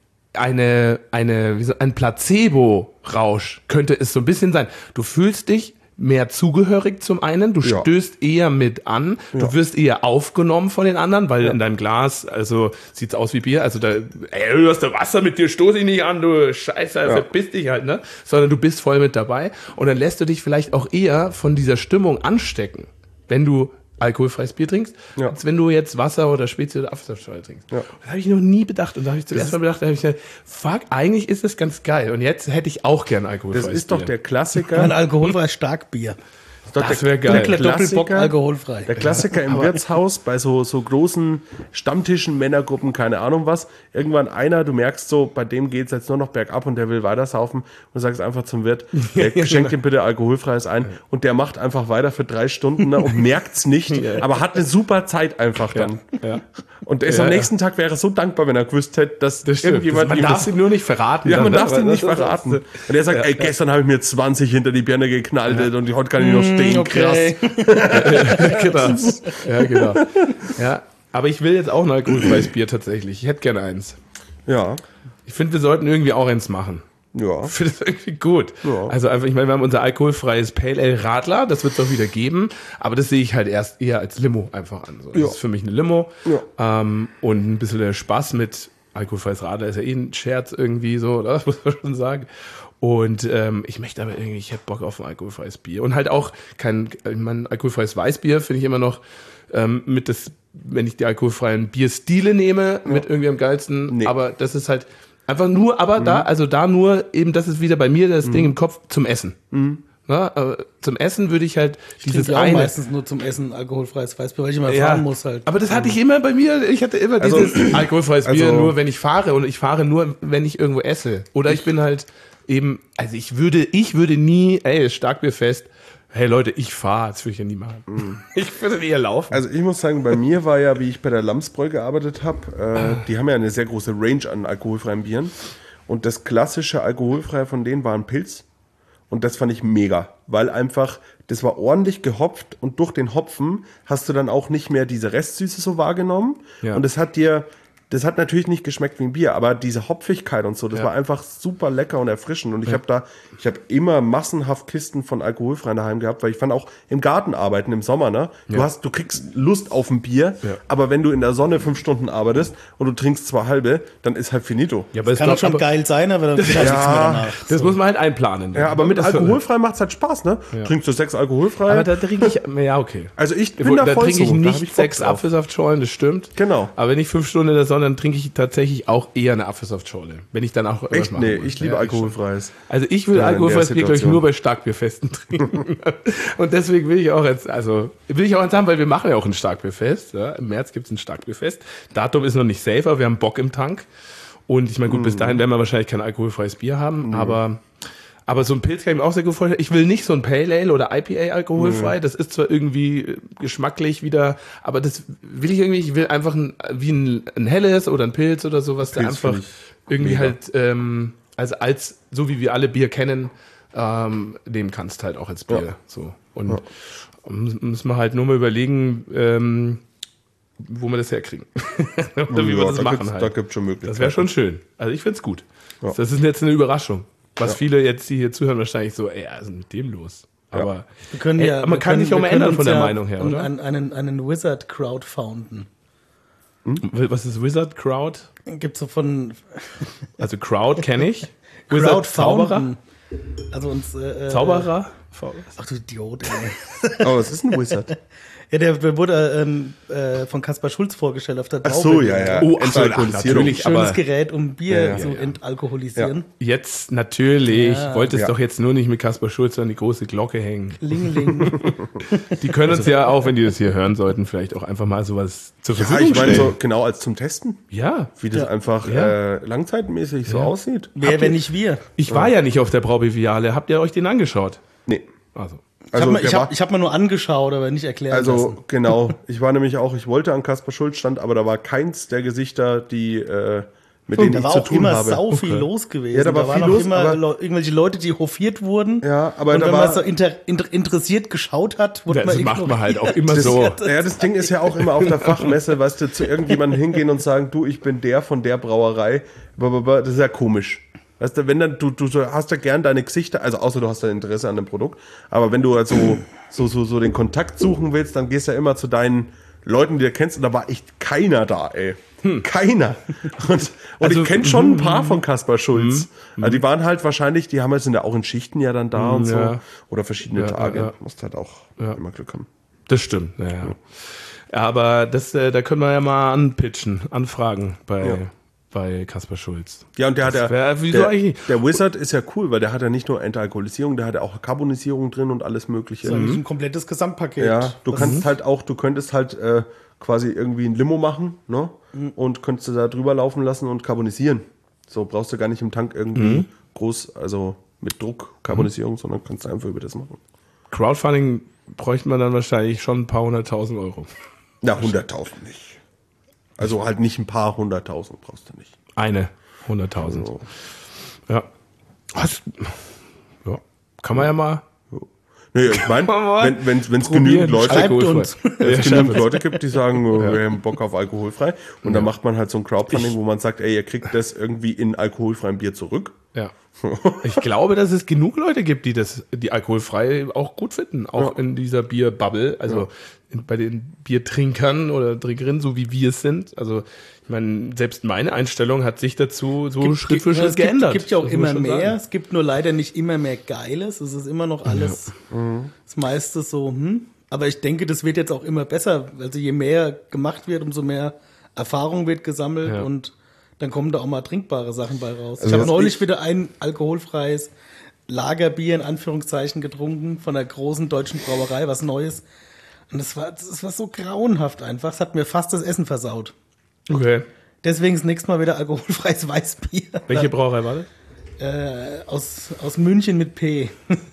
Speaker 2: eine, eine, wie so, ein Placebo-Rausch könnte es so ein bisschen sein. Du fühlst dich mehr zugehörig zum einen, du
Speaker 3: Ja.
Speaker 2: stößt eher mit an, du wirst eher aufgenommen von den anderen, weil in deinem Glas, also sieht's aus wie Bier, also da, ey, du hast da Wasser mit dir, stoß ich nicht an, du Scheiße,
Speaker 3: Ja.
Speaker 2: verpiss dich halt, ne? Sondern du bist voll mit dabei und dann lässt du dich vielleicht auch eher von dieser Stimmung anstecken, wenn du alkoholfreies Bier trinkst,
Speaker 3: Ja.
Speaker 2: als wenn du jetzt Wasser oder Spezi oder Apfelsaftschorle trinkst.
Speaker 3: Ja.
Speaker 2: Das habe ich noch nie bedacht. Und da habe ich zuerst mal bedacht, da habe ich gesagt, fuck, eigentlich ist das ganz geil. Und jetzt hätte ich auch gern alkoholfreies
Speaker 3: Das ist doch
Speaker 2: Bier.
Speaker 3: der Klassiker.
Speaker 4: Ein alkoholfreies Starkbier.
Speaker 3: ist doch
Speaker 2: Das
Speaker 3: der-
Speaker 2: wäre geil.
Speaker 4: Dunkler Doppelbock,
Speaker 3: Klassiker.
Speaker 4: alkoholfrei.
Speaker 3: Der Klassiker im Wirtshaus bei so, so großen Stammtischen, Männergruppen, keine Ahnung was. Irgendwann einer, du merkst so, bei dem geht's jetzt nur noch bergab und der will weiter saufen und sagst einfach zum Wirt, der schenkt ihm bitte alkoholfreies ein und der macht einfach weiter für drei Stunden ne, und merkt's nicht, aber hat eine super Zeit einfach dann.
Speaker 2: Ja.
Speaker 3: Und der ist
Speaker 2: Ja,
Speaker 3: am
Speaker 2: ja.
Speaker 3: nächsten Tag wäre so dankbar, wenn er gewusst hätte, dass
Speaker 2: Das stimmt.
Speaker 3: irgendjemand
Speaker 2: man
Speaker 3: ihm
Speaker 2: darf
Speaker 3: das-
Speaker 2: sie nur nicht verraten.
Speaker 3: ja,
Speaker 2: dann,
Speaker 3: man
Speaker 2: ne?
Speaker 3: darf ihn
Speaker 2: Aber
Speaker 3: nicht
Speaker 2: das ist-
Speaker 3: verraten. Und er sagt, ey, gestern habe ich mir zwanzig hinter die Birne geknallt und heute kann ich noch stehen.
Speaker 4: Okay.
Speaker 2: genau. Ja, genau. Ja, aber ich will jetzt auch ein alkoholfreies Bier tatsächlich. Ich hätte gerne eins.
Speaker 3: Ja,
Speaker 2: Ich finde, wir sollten irgendwie auch eins machen.
Speaker 3: ja.
Speaker 2: Ich finde das irgendwie gut.
Speaker 3: Ja.
Speaker 2: Also einfach, ich meine, wir haben unser alkoholfreies Pale Ale Radler, das wird es auch wieder geben, aber das sehe ich halt erst eher als Limo einfach an. So. Das
Speaker 3: Ja.
Speaker 2: ist für mich eine Limo.
Speaker 3: Ja.
Speaker 2: Ähm, und ein bisschen der Spaß mit alkoholfreies Radler ist ja eh ein Scherz irgendwie so, oder? Das muss man schon sagen. Und ähm, ich möchte aber irgendwie, ich hätte Bock auf ein alkoholfreies Bier. Und halt auch kein, ich meine, alkoholfreies Weißbier finde ich immer noch ähm, mit das, wenn ich die alkoholfreien Bierstile nehme, mit irgendwie am geilsten.
Speaker 3: Nee.
Speaker 2: Aber das ist halt einfach nur, aber da, also da nur eben, das ist wieder bei mir das Ding im Kopf zum Essen. Na, aber zum Essen würde ich halt dieses
Speaker 4: Dieses auch
Speaker 2: eine.
Speaker 4: meistens nur zum Essen alkoholfreies Weißbier, weil ich immer
Speaker 2: Ja,
Speaker 4: fahren muss halt.
Speaker 2: aber das hatte ich immer bei mir. Ich hatte immer
Speaker 3: Also-
Speaker 2: dieses alkoholfreies Bier
Speaker 3: also-
Speaker 2: nur, wenn ich fahre und ich fahre nur, wenn ich irgendwo esse. Oder ich bin halt eben, also ich würde, ich würde nie, ey, Starkbierfest, hey Leute, ich fahre, das würde ich ja nie machen. Ich würde eher laufen.
Speaker 3: Also ich muss sagen, bei mir war ja, wie ich bei der Lamsbräu gearbeitet habe, äh, die haben ja eine sehr große Range an alkoholfreien Bieren. Und das klassische alkoholfreie von denen war ein Pilz. Und das fand ich mega, weil einfach, das war ordentlich gehopft und durch den Hopfen hast du dann auch nicht mehr diese Restsüße so wahrgenommen.
Speaker 2: Ja.
Speaker 3: Und es hat dir das hat natürlich nicht geschmeckt wie ein Bier, aber diese Hopfigkeit und so, das
Speaker 2: Ja.
Speaker 3: war einfach super lecker und erfrischend. Und ich habe da, ich habe immer massenhaft Kisten von alkoholfreien daheim gehabt, weil ich fand auch im Garten arbeiten im Sommer, ne? Du
Speaker 2: Ja.
Speaker 3: hast, du kriegst Lust auf ein Bier,
Speaker 2: Ja.
Speaker 3: aber wenn du in der Sonne fünf Stunden arbeitest und du trinkst zwei halbe, dann ist halt finito.
Speaker 2: Ja, aber es
Speaker 4: Kann auch
Speaker 2: doch-
Speaker 4: schon
Speaker 2: aber-
Speaker 4: geil sein, aber dann vielleicht nichts mehr danach.
Speaker 2: Das muss man halt einplanen.
Speaker 3: Ja, aber mit
Speaker 2: Das-
Speaker 3: alkoholfrei macht's halt Spaß, ne? Trinkst du sechs alkoholfrei?
Speaker 2: Aber da trinke ich, ja, okay.
Speaker 3: also ich bin da,
Speaker 2: da
Speaker 3: voll
Speaker 2: trinke ich
Speaker 3: so. Da hab
Speaker 2: nicht
Speaker 3: ich Bock
Speaker 2: sechs
Speaker 3: drauf.
Speaker 2: Apfelsaftschorlen, das stimmt.
Speaker 3: Genau.
Speaker 2: Aber wenn ich fünf Stunden in der Sonne, dann trinke ich tatsächlich auch eher eine Apfelsaftschorle. Wenn ich dann auch irgendwas
Speaker 3: Echt?
Speaker 2: machen
Speaker 3: Nee,
Speaker 2: muss.
Speaker 3: ich liebe
Speaker 2: Ja,
Speaker 3: alkoholfreies.
Speaker 2: schon. Also ich will
Speaker 3: Ja, in
Speaker 2: alkoholfreies
Speaker 3: der
Speaker 2: Bier, glaube ich,
Speaker 3: Situation.
Speaker 2: nur bei Starkbierfesten trinken. Und deswegen will ich auch jetzt, also will ich auch jetzt haben, weil wir machen ja auch ein Starkbierfest. Ja? Im März gibt es ein Starkbierfest. Datum ist noch nicht safe, aber wir haben Bock im Tank. Und ich meine, gut, bis dahin werden wir wahrscheinlich kein alkoholfreies Bier haben, aber... Aber so ein Pilz kann ich mir auch sehr gut vorstellen. Ich will nicht so ein Pale Ale oder I P A alkoholfrei. Das ist zwar irgendwie geschmacklich wieder, aber das will ich irgendwie, ich will einfach ein, wie ein, ein helles oder ein Pilz oder sowas, der
Speaker 3: Pilz
Speaker 2: einfach
Speaker 3: find ich
Speaker 2: irgendwie
Speaker 3: mega.
Speaker 2: halt, ähm, also als, so wie wir alle Bier kennen, ähm, nehmen kannst halt auch als Bier.
Speaker 3: Ja.
Speaker 2: So. Und muss- müssen wir halt nur mal überlegen, ähm, wo wir das herkriegen. oder wie wir
Speaker 3: Ja,
Speaker 2: das
Speaker 3: da
Speaker 2: machen
Speaker 3: gibt's-
Speaker 2: halt.
Speaker 3: da gibt's schon Möglichkeiten.
Speaker 2: Das wäre schon schön. Also ich find's gut.
Speaker 3: Ja.
Speaker 2: Das ist jetzt eine Überraschung. Was viele jetzt, die hier zuhören, wahrscheinlich so, ey, was ist denn mit dem los? Aber
Speaker 4: Wir können
Speaker 2: ey,
Speaker 4: ja,
Speaker 2: man
Speaker 4: wir
Speaker 2: kann
Speaker 4: können,
Speaker 2: sich auch
Speaker 4: wir
Speaker 2: mal
Speaker 4: können
Speaker 2: ändern
Speaker 4: uns
Speaker 2: von der
Speaker 4: ja
Speaker 2: Meinung her, oder?
Speaker 4: Einen, einen, einen Wizard Crowd founden.
Speaker 2: Was ist Wizard Crowd?
Speaker 4: Gibt so von
Speaker 2: Also Crowd kenne ich.
Speaker 4: Crowd
Speaker 2: Wizard Zauberer?
Speaker 4: founden. Also uns äh,
Speaker 2: Zauberer?
Speaker 4: Ach du Idiot, ey.
Speaker 3: Oh, es ist ein Wizard.
Speaker 4: Ja, der, der wurde ähm, äh, von Kaspar Schulz vorgestellt auf der
Speaker 3: Ach so, ja, ja.
Speaker 2: Oh, ach so,
Speaker 3: Entalkoholisierung.
Speaker 2: natürlich.
Speaker 4: Schönes
Speaker 2: aber-
Speaker 4: Gerät, um Bier
Speaker 3: Ja, ja.
Speaker 4: zu
Speaker 2: Ja, ja.
Speaker 4: entalkoholisieren.
Speaker 2: Jetzt natürlich.
Speaker 4: Ja.
Speaker 2: Wollte es
Speaker 3: Ja.
Speaker 2: doch jetzt nur nicht mit Kaspar Schulz an die große Glocke hängen.
Speaker 4: Ling-Ling.
Speaker 2: Die können uns ja auch, wenn die das hier hören sollten, vielleicht auch einfach mal sowas zur
Speaker 3: Ja,
Speaker 2: Verfügung
Speaker 3: ich meine
Speaker 2: stellen.
Speaker 3: so genau als zum Testen,
Speaker 2: Ja.
Speaker 3: wie das
Speaker 4: Ja.
Speaker 3: einfach
Speaker 2: Ja.
Speaker 3: äh, langzeitmäßig so aussieht.
Speaker 4: Wer, wenn nicht wir?
Speaker 2: Ich war ja nicht auf der Braubiviale. Habt ihr euch den angeschaut?
Speaker 3: Nee.
Speaker 2: Also.
Speaker 4: Ich habe
Speaker 3: Also,
Speaker 4: mir,
Speaker 3: der
Speaker 4: ich hab,
Speaker 3: war-
Speaker 4: ich hab mir nur angeschaut, aber nicht erklären
Speaker 3: Also
Speaker 4: lassen.
Speaker 3: genau, ich war nämlich auch, ich wollte an Kaspar Schulz stand, aber da war keins der Gesichter, die äh, mit denen
Speaker 4: Da
Speaker 3: ich
Speaker 4: war
Speaker 3: zu
Speaker 4: auch
Speaker 3: tun
Speaker 4: immer
Speaker 3: habe.
Speaker 4: sau viel
Speaker 2: Okay.
Speaker 4: los gewesen.
Speaker 3: Ja, da war
Speaker 4: waren
Speaker 3: viel
Speaker 4: auch
Speaker 3: los,
Speaker 4: immer
Speaker 3: aber-
Speaker 4: Leu- irgendwelche Leute, die hofiert wurden.
Speaker 3: Ja, aber
Speaker 4: und
Speaker 3: da
Speaker 4: wenn
Speaker 3: war-
Speaker 4: man so inter, inter, interessiert geschaut hat, wurde
Speaker 2: Das
Speaker 4: man
Speaker 2: macht man halt auch
Speaker 4: ignoriert.
Speaker 2: immer so.
Speaker 3: Ja, das Ding ist ja auch immer auf der Fachmesse, weißt du, zu irgendjemandem hingehen und sagen, du, ich bin der von der Brauerei. Blablabla, das ist ja komisch. Weißt du, wenn dann, du, du so- hast ja gern deine Gesichter, also außer du hast da Interesse an dem Produkt, aber wenn du halt so, so, so, so den Kontakt suchen willst, dann gehst du ja immer zu deinen Leuten, die du kennst, und da war echt keiner da, ey. Keiner. Und, und
Speaker 2: Also,
Speaker 3: ich kenne schon ein paar von Kaspar Schulz. Also die waren halt wahrscheinlich, die haben jetzt sind ja auch in Schichten ja dann da und so.
Speaker 2: ja.
Speaker 3: Oder verschiedene
Speaker 2: Ja,
Speaker 3: Tage.
Speaker 2: ja, ja.
Speaker 3: Musst halt auch
Speaker 2: Ja.
Speaker 3: immer Glück haben.
Speaker 2: Das stimmt, ja. Aber das, äh, da können wir ja mal anpitchen, anfragen bei,
Speaker 3: Ja.
Speaker 2: bei Kaspar Schulz.
Speaker 3: Ja, und der hat ja,
Speaker 2: wär- wieso
Speaker 3: der,
Speaker 2: eigentlich?
Speaker 3: der Wizard ist ja cool, weil der hat ja nicht nur Entalkoholisierung, der hat ja auch Carbonisierung drin und alles mögliche.
Speaker 4: Das ist ein komplettes Gesamtpaket.
Speaker 3: Ja, du
Speaker 4: Das
Speaker 3: kannst
Speaker 4: ist-
Speaker 3: halt auch, du könntest halt äh, quasi irgendwie ein Limo machen, ne? Und könntest du da drüber laufen lassen und carbonisieren. So brauchst du gar nicht im Tank irgendwie groß, also mit Druck Carbonisierung, sondern kannst du einfach über das machen.
Speaker 2: Crowdfunding bräuchte man dann wahrscheinlich schon ein paar hunderttausend Euro.
Speaker 3: Na, hunderttausend nicht. Also halt nicht ein paar hunderttausend brauchst du nicht.
Speaker 2: Eine hunderttausend.
Speaker 3: So.
Speaker 2: Ja. Was? Ja. Kann man ja mal.
Speaker 3: Nee, ich meine,
Speaker 2: mal
Speaker 3: wenn es wenn,
Speaker 2: probieren.
Speaker 3: genügend Leute
Speaker 4: Schreibt
Speaker 2: Alkoholfrei.
Speaker 4: uns.
Speaker 3: Wenn
Speaker 2: Ja,
Speaker 3: es genügend Leute gibt, die sagen, oh, wir haben Bock auf alkoholfrei. Und dann macht man halt so ein Crowdfunding, wo man sagt, ey, ihr kriegt das irgendwie in alkoholfreiem Bier zurück.
Speaker 2: Ja. Ich glaube, dass es genug Leute gibt, die das, die alkoholfrei auch gut finden, auch
Speaker 3: Ja.
Speaker 2: in dieser Bierbubble, also in, bei den Biertrinkern oder Trinkerinnen, so wie wir es sind. Also ich meine, selbst meine Einstellung hat sich dazu so Schritt für
Speaker 4: ja,
Speaker 2: Schritt
Speaker 4: es gibt,
Speaker 2: geändert.
Speaker 4: gibt ja auch
Speaker 2: Das muss
Speaker 4: immer
Speaker 2: man schon
Speaker 4: mehr.
Speaker 2: sagen.
Speaker 4: Es gibt nur leider nicht immer mehr Geiles. Es ist immer noch alles, das meiste so, hm. Aber ich denke, das wird jetzt auch immer besser. Also je mehr gemacht wird, umso mehr Erfahrung wird gesammelt
Speaker 2: Ja.
Speaker 4: und dann kommen da auch mal trinkbare Sachen bei raus.
Speaker 3: Also
Speaker 4: ich habe
Speaker 3: was
Speaker 4: neulich
Speaker 3: ich-
Speaker 4: wieder ein alkoholfreies Lagerbier in Anführungszeichen getrunken von einer großen deutschen Brauerei, was Neues. Und das war, das war so grauenhaft einfach. Es hat mir fast das Essen versaut.
Speaker 2: Okay.
Speaker 4: Deswegen das nächste Mal wieder alkoholfreies Weißbier.
Speaker 2: Welche Brauerei war das?
Speaker 4: Äh, aus, aus München mit P.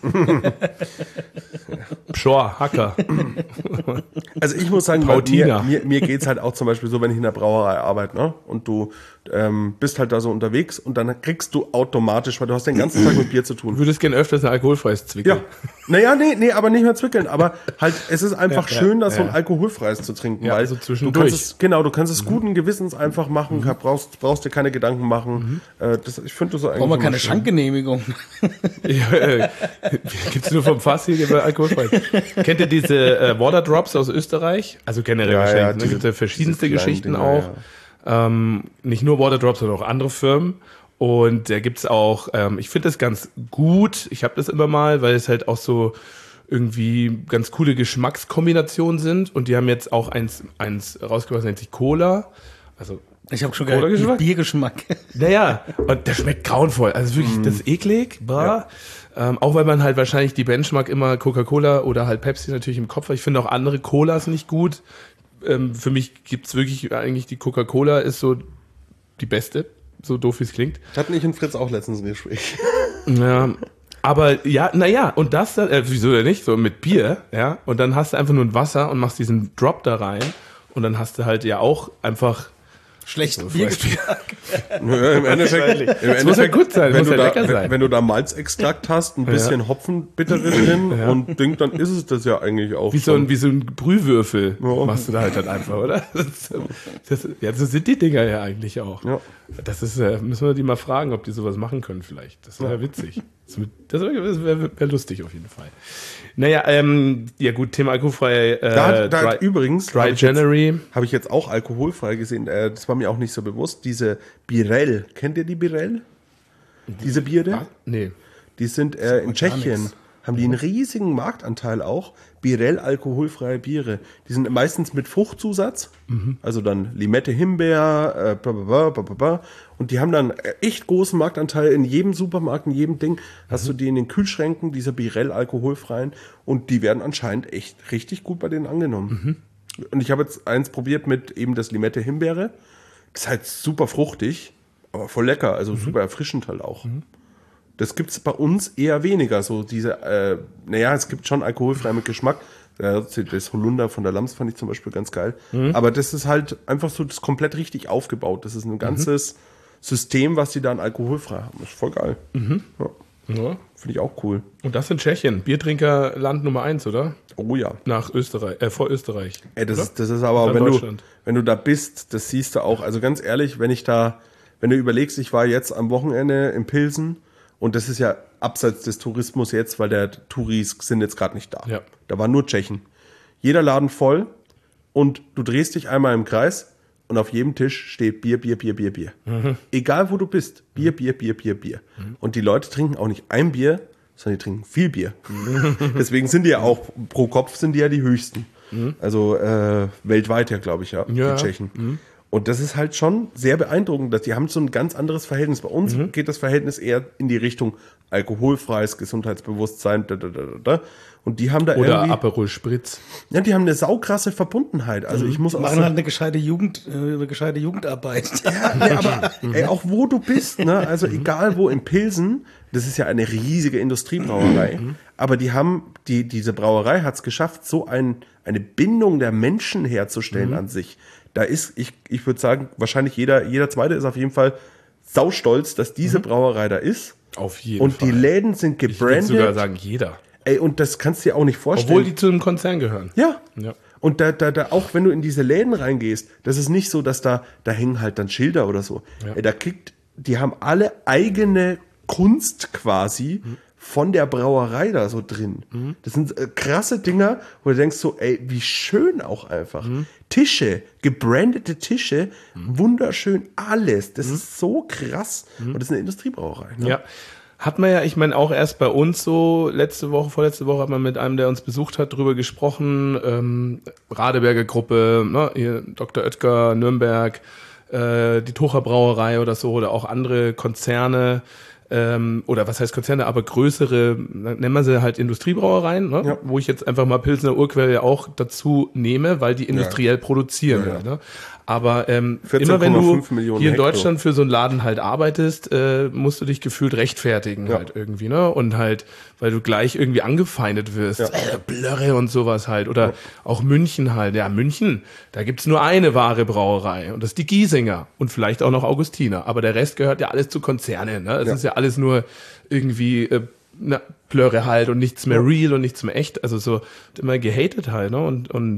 Speaker 2: Pschor, Hacker.
Speaker 3: Also ich muss sagen, weil
Speaker 2: Pautina.
Speaker 3: mir, mir, mir geht's halt auch zum Beispiel so, wenn ich in der Brauerei arbeite, ne? Und du, ähm, bist halt da so unterwegs und dann kriegst du automatisch, weil du hast den ganzen Tag mit Bier zu tun.
Speaker 2: Du würdest gerne öfters ein alkoholfreies Zwickel.
Speaker 3: Ja, naja, nee, nee, aber nicht mehr zwickeln. Aber halt, es ist einfach
Speaker 2: Ja,
Speaker 3: schön, da
Speaker 2: ja,
Speaker 3: so ein
Speaker 2: ja.
Speaker 3: alkoholfreies zu trinken.
Speaker 2: Ja,
Speaker 3: weil
Speaker 2: so
Speaker 3: du
Speaker 2: zwischendurch.
Speaker 3: kannst es, genau, du kannst es guten Gewissens einfach machen, mhm. brauchst, braust dir keine Gedanken machen. Äh, das, ich finde das eigentlich
Speaker 4: Brauchen wir
Speaker 3: immer
Speaker 4: keine
Speaker 3: schön.
Speaker 4: Schankgenehmigung.
Speaker 2: Ja, äh, gibt's nur vom Fass hier bei alkoholfrei. Kennt ihr diese äh, Water Drops aus Österreich? Also generell
Speaker 3: Ja,
Speaker 2: wahrscheinlich.
Speaker 3: ja,
Speaker 2: ne?
Speaker 3: diese-
Speaker 2: Gibt ja verschiedenste
Speaker 3: diese kleinen
Speaker 2: Geschichten
Speaker 3: Dinger,
Speaker 2: auch. Ähm, nicht nur Water Drops, sondern auch andere Firmen. Und da gibt's auch, ähm, ich finde das ganz gut. Ich habe das immer mal, weil es halt auch so irgendwie ganz coole Geschmackskombinationen sind. Und die haben jetzt auch eins, eins rausgebracht, das nennt sich Cola. Also
Speaker 4: Ich habe schon
Speaker 2: Cola
Speaker 4: gehört,
Speaker 2: Geschmack?
Speaker 4: Biergeschmack.
Speaker 2: naja, und der schmeckt grauenvoll. Also wirklich, das ist eklig. Bah. Ähm, auch weil man halt wahrscheinlich die Benchmark immer Coca-Cola oder halt Pepsi natürlich im Kopf hat. Ich finde auch andere Colas nicht gut. Ähm, für mich gibt's wirklich eigentlich die Coca-Cola ist so die beste. So doof wie es klingt.
Speaker 3: Hatten ich und Fritz auch letztens ein Gespräch.
Speaker 2: Ja, aber ja, naja, und das dann, äh, wieso denn nicht? So mit Bier, ja. Und dann hast du einfach nur ein Wasser und machst diesen Drop da rein. Und dann hast du halt ja auch einfach
Speaker 4: Schlecht
Speaker 2: so
Speaker 4: Biergeschmack.
Speaker 3: Ja, Im Endeffekt, im
Speaker 2: Es muss ja gut sein,
Speaker 3: wenn,
Speaker 2: muss
Speaker 3: du
Speaker 2: ja
Speaker 3: da,
Speaker 2: lecker
Speaker 3: wenn,
Speaker 2: sein.
Speaker 3: wenn du da Malzextrakt hast, ein bisschen Hopfenbittere drin
Speaker 2: Ja.
Speaker 3: und Ding, dann ist es das ja eigentlich auch
Speaker 2: Wie so ein, wie so ein Brühwürfel
Speaker 3: Ja.
Speaker 2: machst du da halt dann einfach, oder? Das, das, ja, so sind die Dinger ja eigentlich auch.
Speaker 3: Ja.
Speaker 2: Das ist, äh, müssen wir die mal fragen, ob die sowas machen können vielleicht. Das wäre witzig. Das wäre wär, wär lustig auf jeden Fall. Naja, ähm, ja gut, Thema alkoholfrei. Äh,
Speaker 3: Da hat, da
Speaker 2: Dry,
Speaker 3: hat übrigens,
Speaker 2: Dry
Speaker 3: habe ich, jetzt-
Speaker 2: January.
Speaker 3: hab ich jetzt auch alkoholfrei gesehen, äh, das war mir auch nicht so bewusst, diese Birell, kennt ihr die Birell? Diese Biere?
Speaker 2: Ah, nee.
Speaker 3: Die sind äh, in
Speaker 4: gar
Speaker 3: Tschechien,
Speaker 4: nix.
Speaker 3: haben die einen riesigen Marktanteil auch. Birell alkoholfreie Biere. Die sind meistens mit Fruchtzusatz, also dann Limette, Himbeer, äh, bla, bla, bla, bla, bla, bla. Und die haben dann äh, echt großen Marktanteil in jedem Supermarkt, in jedem Ding. Hast du die in den Kühlschränken, diese Birell alkoholfreien. Und die werden anscheinend echt richtig gut bei denen angenommen. Und ich habe jetzt eins probiert mit eben das Limette, Himbeere. Das ist halt super fruchtig, aber voll lecker, also super erfrischend halt auch. Das gibt's bei uns eher weniger. So diese, äh, naja, es gibt schon alkoholfrei mit Geschmack. Ja, das Holunder von der Lams fand ich zum Beispiel ganz geil. Aber das ist halt einfach so das komplett richtig aufgebaut. Das ist ein ganzes System, was die da an alkoholfrei haben. Das ist voll geil. Ja,
Speaker 2: Ja.
Speaker 3: finde ich auch cool.
Speaker 2: Und das in Tschechien. Biertrinkerland Nummer eins, oder?
Speaker 3: Oh ja.
Speaker 2: Nach Österreich, äh, vor Österreich.
Speaker 3: Ey, das,
Speaker 2: oder?
Speaker 3: ist, das ist aber,
Speaker 2: Dann
Speaker 3: wenn du,
Speaker 2: Deutschland.
Speaker 3: wenn du da bist, das siehst du auch. Also ganz ehrlich, wenn ich da, wenn du überlegst, ich war jetzt am Wochenende in Pilsen und das ist ja abseits des Tourismus jetzt, weil der Touris sind jetzt gerade nicht da.
Speaker 2: Ja.
Speaker 3: Da waren nur Tschechen. Jeder Laden voll und du drehst dich einmal im Kreis und auf jedem Tisch steht Bier, Bier, Bier, Bier, Bier.
Speaker 2: Mhm.
Speaker 3: Egal wo du bist, Bier, Bier, Bier, Bier, Bier. Und die Leute trinken auch nicht ein Bier, sondern die trinken viel Bier. Deswegen sind die ja auch, pro Kopf sind die ja die höchsten. Also äh, weltweit ja, glaube ich, ja,
Speaker 2: Ja.
Speaker 3: die Tschechen. Und das ist halt schon sehr beeindruckend, dass die haben so ein ganz anderes Verhältnis. Bei uns geht das Verhältnis eher in die Richtung alkoholfreies Gesundheitsbewusstsein. Da, da, da, da. Und die haben da
Speaker 2: Oder
Speaker 3: irgendwie,
Speaker 2: Aperol Spritz.
Speaker 3: ja, die haben eine saukrasse Verbundenheit. Also ich muss auch
Speaker 4: Machen
Speaker 3: sagen,
Speaker 4: halt eine gescheite Jugend, äh, eine gescheite Jugendarbeit.
Speaker 3: ja, nee, aber ey, auch wo du bist, ne? Also egal wo in Pilsen, das ist ja eine riesige Industriebrauerei, aber die haben, die, diese Brauerei hat es geschafft, so ein, eine Bindung der Menschen herzustellen an sich. Da ist, ich, ich würde sagen, wahrscheinlich jeder, jeder Zweite ist auf jeden Fall saustolz, dass diese Brauerei da ist.
Speaker 2: Auf jeden
Speaker 3: Und
Speaker 2: Fall.
Speaker 3: die Läden sind
Speaker 2: Ich würde sogar
Speaker 3: gebrandet.
Speaker 2: sagen, jeder.
Speaker 3: Ey, und das kannst du dir auch nicht vorstellen.
Speaker 2: Obwohl die zu einem Konzern gehören.
Speaker 3: Ja.
Speaker 2: Ja.
Speaker 3: Und da, da, da, auch wenn du in diese Läden reingehst, das ist nicht so, dass da, da hängen halt dann Schilder oder so.
Speaker 2: Ja.
Speaker 3: Ey, da kriegt, die haben alle eigene Kunst quasi von der Brauerei da so drin. Das sind äh, krasse Dinger, wo du denkst so, ey, wie schön auch einfach. Tische, gebrandete Tische, wunderschön, alles. Das ist so krass. Und das ist eine Industriebrauerei. Ne?
Speaker 2: Ja. Hat man ja, ich meine, auch erst bei uns so, letzte Woche, vorletzte Woche hat man mit einem, der uns besucht hat, drüber gesprochen, ähm, Radeberger Gruppe, ne, hier Doktor Oetker, Nürnberg, äh, die Tucher Brauerei oder so, oder auch andere Konzerne, ähm, oder was heißt Konzerne, aber größere, nennen wir sie halt Industriebrauereien, ne?
Speaker 3: Ja.
Speaker 2: Wo ich jetzt einfach mal Pilsner Urquell ja auch dazu nehme, weil die industriell produzieren.
Speaker 3: Ja, ja.
Speaker 2: Ne? Aber ähm,
Speaker 3: vierzehn
Speaker 2: immer wenn
Speaker 3: Komma
Speaker 2: du
Speaker 3: fünf Millionen
Speaker 2: hier in
Speaker 3: Hektar.
Speaker 2: Deutschland für so einen Laden halt arbeitest, äh, musst du dich gefühlt rechtfertigen
Speaker 3: Ja.
Speaker 2: halt irgendwie, ne? Und halt, weil du gleich irgendwie angefeindet wirst,
Speaker 3: Ja.
Speaker 2: äh, Blöre und sowas halt. Oder auch München halt. Ja, München, da gibt's nur eine wahre Brauerei und das ist die Giesinger und vielleicht auch noch Augustiner. Aber der Rest gehört ja alles zu Konzernen, ne? Es
Speaker 3: Ja.
Speaker 2: ist ja alles nur irgendwie äh, na, Blöre halt und nichts mehr real und nichts mehr echt. Also so immer gehatet halt, ne? Und, und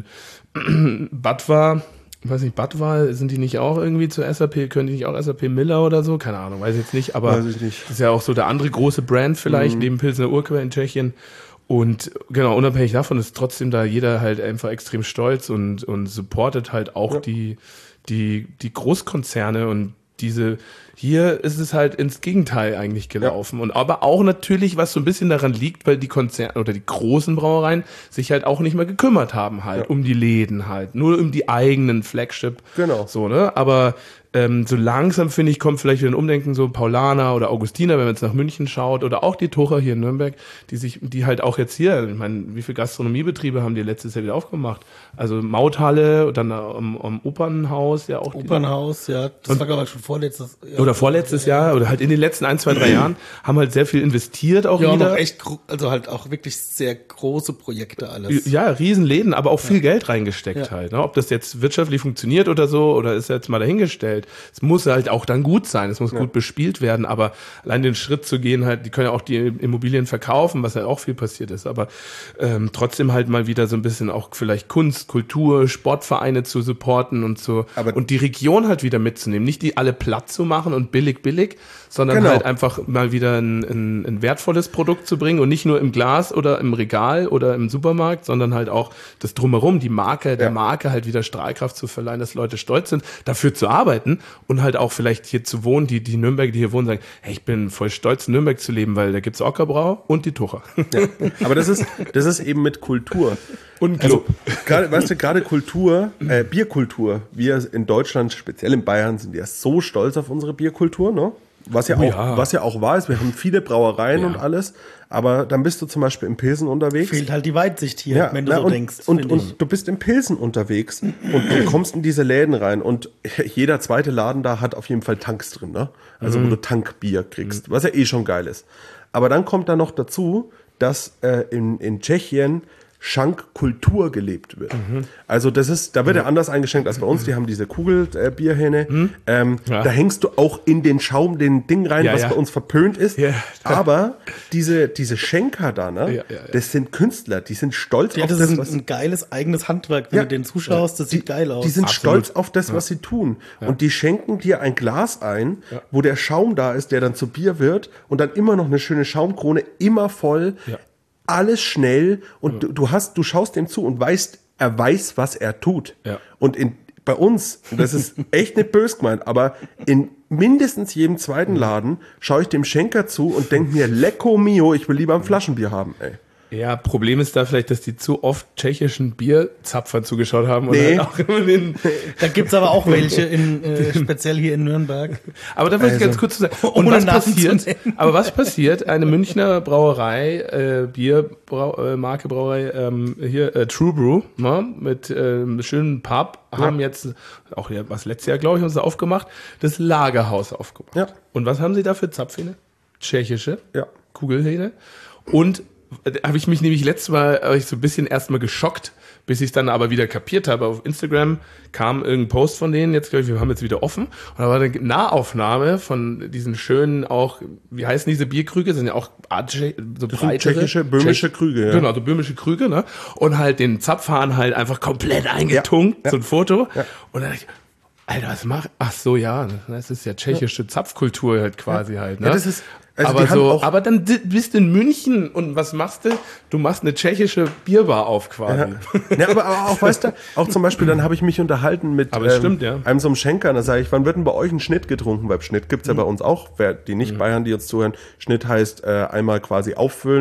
Speaker 2: Bud war, ich weiß nicht, Bud war, sind die nicht auch irgendwie zu S A P, können die nicht auch S A P Miller oder so? Keine Ahnung, weiß ich jetzt nicht, aber
Speaker 3: Weiß ich nicht.
Speaker 2: das ist ja auch so der andere große Brand vielleicht, neben Pilsner Urquell in Tschechien. Und genau, unabhängig davon ist trotzdem da jeder halt einfach extrem stolz und, und supportet halt auch
Speaker 3: Ja.
Speaker 2: die, die, die Großkonzerne und diese, hier ist es halt ins Gegenteil eigentlich gelaufen. Und aber auch natürlich, was so ein bisschen daran liegt, weil die Konzerne oder die großen Brauereien sich halt auch nicht mehr gekümmert haben halt
Speaker 3: Ja.
Speaker 2: um die Läden halt, nur um die eigenen Flagship.
Speaker 3: Genau.
Speaker 2: So, ne? Aber ähm, so langsam, finde ich, kommt vielleicht wieder ein Umdenken, so Paulaner oder Augustiner, wenn man jetzt nach München schaut, oder auch die Tucher hier in Nürnberg, die sich, die halt auch jetzt hier, ich meine, wie viele Gastronomiebetriebe haben die letztes Jahr wieder aufgemacht? Also Mauthalle, dann am, am Opernhaus, ja auch. die-
Speaker 4: Opernhaus, ja, das war glaube ich schon vorletztes Jahr.
Speaker 2: oder vorletztes Jahr oder halt in den letzten ein, zwei, drei Jahren haben halt sehr viel investiert auch
Speaker 4: Ja,
Speaker 2: wieder.
Speaker 4: noch echt, gro- also halt auch wirklich sehr große Projekte alles.
Speaker 2: Ja, Riesenläden, aber auch viel Geld reingesteckt
Speaker 4: Ja.
Speaker 2: halt. Ne? Ob das jetzt wirtschaftlich funktioniert oder so, oder ist jetzt mal dahingestellt. Es muss halt auch dann gut sein, es muss gut bespielt werden, aber allein den Schritt zu gehen halt, die können ja auch die Immobilien verkaufen, was ja auch viel passiert ist, aber ähm, trotzdem halt mal wieder so ein bisschen auch vielleicht Kunst, Kultur, Sportvereine zu supporten und so
Speaker 3: Aber-
Speaker 2: und die Region halt wieder mitzunehmen, nicht die alle platt zu machen und billig, billig, sondern
Speaker 3: Genau.
Speaker 2: halt einfach mal wieder ein, ein, ein wertvolles Produkt zu bringen und nicht nur im Glas oder im Regal oder im Supermarkt, sondern halt auch das Drumherum, die Marke, der
Speaker 3: Ja.
Speaker 2: Marke halt wieder Strahlkraft zu verleihen, dass Leute stolz sind, dafür zu arbeiten und halt auch vielleicht hier zu wohnen, die, die Nürnberger, die hier wohnen, sagen, hey, ich bin voll stolz, in Nürnberg zu leben, weil da gibt's Ockerbrau und die Tucher.
Speaker 3: Ja. Aber das ist, das ist eben mit Kultur.
Speaker 2: Und
Speaker 3: Also,
Speaker 2: Club.
Speaker 3: gerade, weißt du, gerade Kultur, äh, Bierkultur, wir in Deutschland, speziell in Bayern, sind ja so stolz auf unsere Bierkultur, ne? Was ja,
Speaker 2: Oh
Speaker 3: auch,
Speaker 2: ja.
Speaker 3: was ja auch wahr ist, wir haben viele Brauereien
Speaker 2: Ja.
Speaker 3: und alles, aber dann bist du zum Beispiel im Pilsen unterwegs.
Speaker 4: Fehlt halt die Weitsicht hier,
Speaker 3: Ja,
Speaker 4: wenn du
Speaker 3: na,
Speaker 4: so
Speaker 3: und,
Speaker 4: denkst.
Speaker 3: und,
Speaker 4: finde ich.
Speaker 3: und du bist im Pilsen unterwegs und du kommst in diese Läden rein und jeder zweite Laden da hat auf jeden Fall Tanks drin, ne? Also wo du Tankbier kriegst, was ja eh schon geil ist. Aber dann kommt da noch dazu, dass äh, in, in Tschechien Schankkultur gelebt wird. Also das ist, da wird ja anders eingeschenkt als bei uns. Die haben diese Kugelbierhähne.
Speaker 2: Mhm.
Speaker 3: Ähm,
Speaker 2: Ja.
Speaker 3: Da hängst du auch in den Schaum, den Ding rein,
Speaker 2: Ja,
Speaker 3: was
Speaker 2: ja.
Speaker 3: bei uns verpönt ist.
Speaker 2: Ja.
Speaker 3: Aber diese, diese Schenker da, ne?
Speaker 2: Ja, ja, ja.
Speaker 3: Das sind Künstler, die sind stolz
Speaker 4: ja,
Speaker 3: auf
Speaker 4: das
Speaker 3: das,
Speaker 4: ist ein,
Speaker 3: was
Speaker 4: ein geiles eigenes Handwerk, wenn
Speaker 3: Ja.
Speaker 4: du denen zuschaust, das sieht geil aus.
Speaker 3: die sind
Speaker 2: Absolut.
Speaker 3: stolz auf das, was sie tun. Und die schenken dir ein Glas ein, wo der Schaum da ist, der dann zu Bier wird und dann immer noch eine schöne Schaumkrone, immer voll,
Speaker 2: Ja.
Speaker 3: alles schnell und du, du hast, du schaust dem zu und weißt, er weiß, was er tut.
Speaker 2: Ja.
Speaker 3: Und in, bei uns, und das ist echt nicht böse gemeint, aber in mindestens jedem zweiten Laden schaue ich dem Schenker zu und denke mir, lecco mio, ich will lieber ein Flaschenbier haben, ey.
Speaker 2: Ja, Problem ist da vielleicht, dass die zu oft tschechischen Bierzapfern zugeschaut haben. Und
Speaker 3: Nee.
Speaker 2: halt auch immer den,
Speaker 4: Da gibt's aber auch welche, in, äh, speziell hier in Nürnberg.
Speaker 2: aber da wollte ich
Speaker 3: Also,
Speaker 2: ganz kurz zu sagen. Und
Speaker 4: ohne
Speaker 2: was
Speaker 4: Namen zu
Speaker 2: passiert?
Speaker 4: nennen.
Speaker 2: Aber was passiert? Eine Münchner Brauerei, äh, Bierbrau, äh, Marke Brauerei, ähm, hier äh, True Brew, ne, mit ähm, schönen Pub, haben jetzt auch ja, was letztes Jahr, glaube ich, haben sie aufgemacht, das Lagerhaus aufgemacht.
Speaker 3: Ja.
Speaker 2: Und was haben sie da für Zapfhähne? Tschechische
Speaker 3: Ja.
Speaker 2: Kugelhähne. Und da habe ich mich nämlich letztes Mal hab ich so ein bisschen erstmal geschockt, bis ich es dann aber wieder kapiert habe. Auf Instagram kam irgendein Post von denen, jetzt glaube ich, wir haben jetzt wieder offen. Und da war eine Nahaufnahme von diesen schönen auch, wie heißen diese Bierkrüge? Das sind ja auch Art, so
Speaker 3: sind
Speaker 2: breitere.
Speaker 3: tschechische, böhmische Krüge, ja.
Speaker 2: Genau, so böhmische Krüge, ne? Und halt den Zapfhahn halt einfach komplett eingetunkt,
Speaker 3: Ja, ja.
Speaker 2: so ein Foto.
Speaker 3: Ja.
Speaker 2: Und dann dachte ich, Alter, was mach? Ach so, ja, das ist ja tschechische Zapfkultur halt quasi halt, ne?
Speaker 3: Ja, das ist- also
Speaker 2: aber
Speaker 3: die haben
Speaker 2: so,
Speaker 3: auch-
Speaker 2: aber dann di- bist du in München und was machst du? Du machst eine tschechische Bierbar auf quasi.
Speaker 3: Ja, aber, aber auch, weißt du, auch zum Beispiel, dann habe ich mich unterhalten mit
Speaker 2: Aber es stimmt, ja.
Speaker 3: einem so einem Schenker, da sage ich, wann wird denn bei euch ein Schnitt getrunken? Weil Schnitt gibt's ja
Speaker 2: Mhm.
Speaker 3: bei uns auch, wer die nicht Bayern, die uns zuhören, Schnitt heißt äh, einmal quasi auffüllen,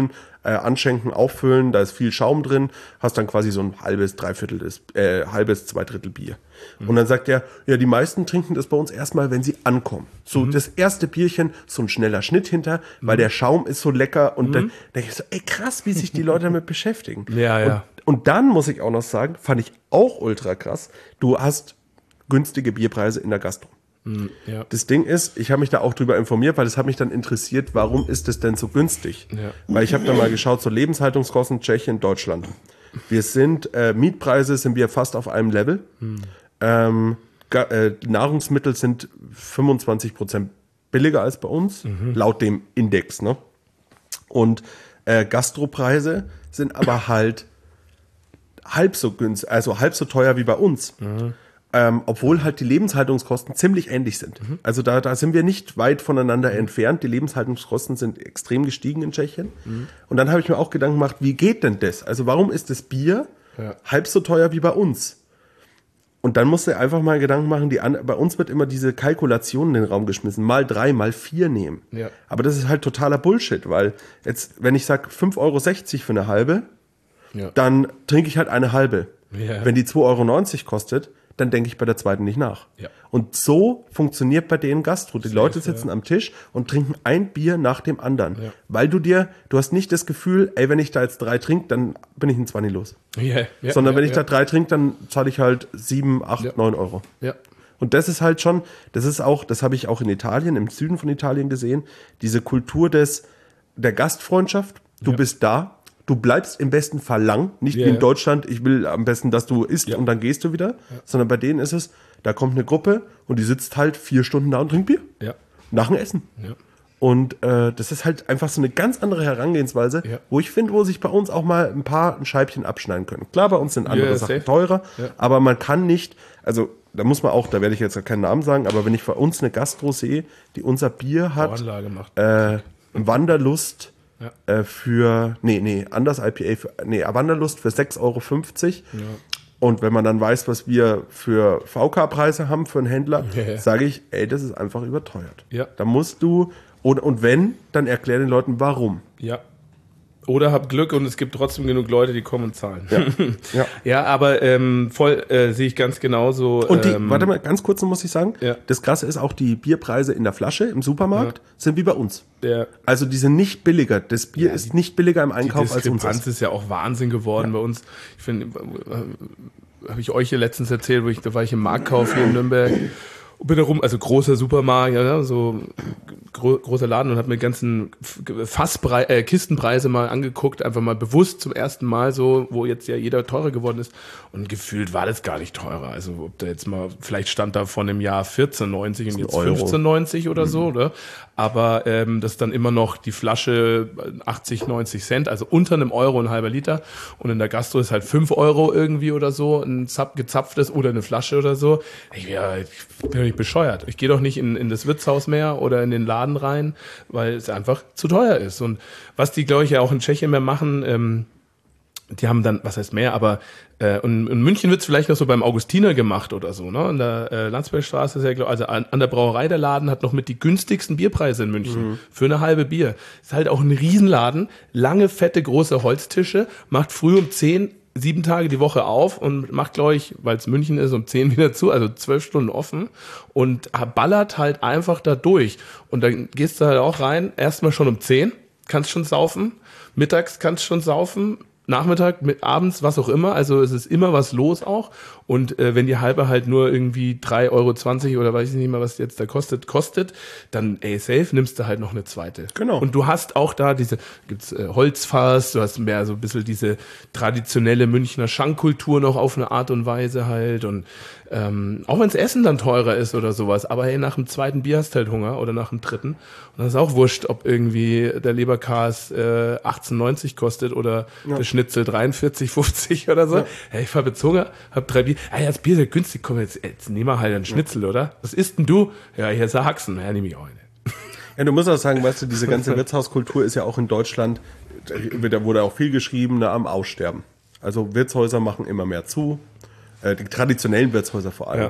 Speaker 3: äh, anschenken, auffüllen, da ist viel Schaum drin, hast dann quasi so ein halbes, dreiviertel, des, äh, halbes, zwei Drittel Bier. Mhm. Und dann sagt er, ja, die meisten trinken das bei uns erstmal, wenn sie ankommen. So mhm. das erste Bierchen, so ein schneller Schnitt hinter, mhm. weil der Schaum ist so lecker und mhm. dann denke ich so, ey krass, wie sich die Leute damit beschäftigen.
Speaker 2: Ja, ja.
Speaker 3: Und, und dann muss ich auch noch sagen, fand ich auch ultra krass, du hast günstige Bierpreise in der Gastro. Ja. Das Ding ist, ich habe mich da auch drüber informiert, weil es hat mich dann interessiert, warum ist das denn so günstig? Ja. Weil ich habe da mal geschaut, so Lebenshaltungskosten Tschechien, Deutschland. Wir sind, äh, Mietpreise sind wir fast auf einem Level. Hm. Ähm, ga, äh, Nahrungsmittel sind fünfundzwanzig Prozent billiger als bei uns, mhm. laut dem Index. Ne? Und äh, Gastropreise sind aber halt halb so günstig, also halb so teuer wie bei uns. Mhm. Ähm, obwohl halt die Lebenshaltungskosten ziemlich ähnlich sind. Mhm. Also da, da sind wir nicht weit voneinander mhm. entfernt. Die Lebenshaltungskosten sind extrem gestiegen in Tschechien. Mhm. Und dann habe ich mir auch Gedanken gemacht, wie geht denn das? Also warum ist das Bier ja. halb so teuer wie bei uns? Und dann musst du einfach mal Gedanken machen, die an, bei uns wird immer diese Kalkulation in den Raum geschmissen, mal drei, mal vier nehmen. Ja. Aber das ist halt totaler Bullshit, weil jetzt, wenn ich sage fünf Euro sechzig für eine halbe, ja. dann trinke ich halt eine halbe. Ja. Wenn die zwei Euro neunzig kostet, dann denke ich bei der zweiten nicht nach. Ja. Und so funktioniert bei denen Gastro. Die Safe, Leute sitzen ja. am Tisch und trinken ein Bier nach dem anderen. Ja. Weil du dir, du hast nicht das Gefühl, ey, wenn ich da jetzt drei trinke, dann bin ich ein Zwanni los. Ja, ja, Sondern ja, wenn ich ja. da drei trinke, dann zahle ich halt sieben, acht, ja. neun Euro. Ja. Und das ist halt schon, das ist auch, das habe ich auch in Italien, im Süden von Italien gesehen, diese Kultur des, der Gastfreundschaft. Du ja. bist da. Du bleibst im besten Fall lang, nicht yeah, wie in Deutschland, ich will am besten, dass du isst ja. und dann gehst du wieder, ja. sondern bei denen ist es, da kommt eine Gruppe und die sitzt halt vier Stunden da und trinkt Bier. Ja. Nach dem Essen. Ja. Und äh, das ist halt einfach so eine ganz andere Herangehensweise, ja. wo ich finde, wo sich bei uns auch mal ein paar ein Scheibchen abschneiden können. Klar, bei uns sind andere yeah, Sachen safe. teurer, ja. aber man kann nicht, also da muss man auch, da werde ich jetzt keinen Namen sagen, aber wenn ich bei uns eine Gastro sehe, die unser Bier hat, äh, Wanderlust, Ja. Äh, für, nee, nee, anders I P A, für, nee, Wanderlust für sechs Euro fünfzig. Ja. Und wenn man dann weiß, was wir für V K-Preise haben für einen Händler, ja. sage ich, ey, das ist einfach überteuert. Ja. Da musst du, und, und wenn, dann erklär den Leuten, warum.
Speaker 2: Ja. Oder hab Glück und es gibt trotzdem genug Leute, die kommen und zahlen. Ja, ja. ja aber ähm, voll äh, sehe ich ganz genauso.
Speaker 3: Und die,
Speaker 2: ähm,
Speaker 3: warte mal, ganz kurz muss ich sagen, ja. das Krasse ist auch, die Bierpreise in der Flasche im Supermarkt ja. sind wie bei uns. Ja. Also die sind nicht billiger. Das Bier ja, ist die, nicht billiger im Einkauf als uns. Die
Speaker 2: Diskrepanz ist ja auch Wahnsinn geworden ja. bei uns. Ich finde, äh, habe ich euch hier letztens erzählt, wo ich, da war ich im Marktkauf hier in Nürnberg. Bin da rum, also großer Supermarkt, ja, so gro- großer Laden und habe mir die ganzen Fassbrei- äh, Kistenpreise mal angeguckt, einfach mal bewusst zum ersten Mal so, wo jetzt ja jeder teurer geworden ist und gefühlt war das gar nicht teurer. Also ob da jetzt mal, vielleicht stand da von dem Jahr vierzehn neunzig und jetzt fünfzehn neunzig oder mhm. so, oder? Aber ähm, das ist dann immer noch die Flasche achtzig, neunzig Cent, also unter einem Euro ein halber Liter und in der Gastro ist halt fünf Euro irgendwie oder so, ein Zap- gezapftes oder eine Flasche oder so. Ich, ja, ich bin doch nicht bescheuert. Ich gehe doch nicht in, in das Wirtshaus mehr oder in den Laden rein, weil es einfach zu teuer ist. Und was die, glaube ich, ja auch in Tschechien mehr machen, ähm, die haben dann, was heißt mehr, aber äh, und in München wird es vielleicht noch so beim Augustiner gemacht oder so, ne? In der äh, Landsbergstraße ist ja, glaub, also an, an der Brauerei der Laden hat noch mit die günstigsten Bierpreise in München mhm. für eine halbe Bier. Ist halt auch ein Riesenladen, lange, fette, große Holztische, macht früh um zehn sieben Tage die Woche auf und macht, glaube ich, weil es München ist, um zehn wieder zu, also zwölf Stunden offen und ballert halt einfach da durch. Und dann gehst du halt auch rein, erstmal schon um zehn, kannst schon saufen, mittags kannst schon saufen, Nachmittag, mit abends, was auch immer, also es ist immer was los auch und äh, wenn die halbe halt nur irgendwie drei Euro zwanzig oder weiß ich nicht mehr, was jetzt da kostet, kostet, dann ey, safe, nimmst du halt noch eine zweite. Genau. Und du hast auch da diese, gibt's äh, Holzfass, du hast mehr so ein bisschen diese traditionelle Münchner Schankkultur noch auf eine Art und Weise halt und ähm, auch wenns Essen dann teurer ist oder sowas, aber hey, nach dem zweiten Bier hast du halt Hunger oder nach dem dritten und dann ist auch wurscht, ob irgendwie der Leberkas äh, achtzehn neunzig kostet oder ja. das Schnitzel dreiundvierzig fünfzig oder so. Ja. Hey, ich habe jetzt Hunger, hab drei Bier. Ah, ja, das Bier ist ja günstig, komm, jetzt, jetzt nehmen wir halt einen Schnitzel, ja. oder? Was isst denn du? Ja, hier ist ein Haxen. Ja, nehme ich auch eine.
Speaker 3: Ja, du musst auch sagen, weißt du, diese ganze Wirtshauskultur ist ja auch in Deutschland, da wurde auch viel geschrieben, ne, am Aussterben. Also Wirtshäuser machen immer mehr zu, äh, die traditionellen Wirtshäuser vor allem. Ja.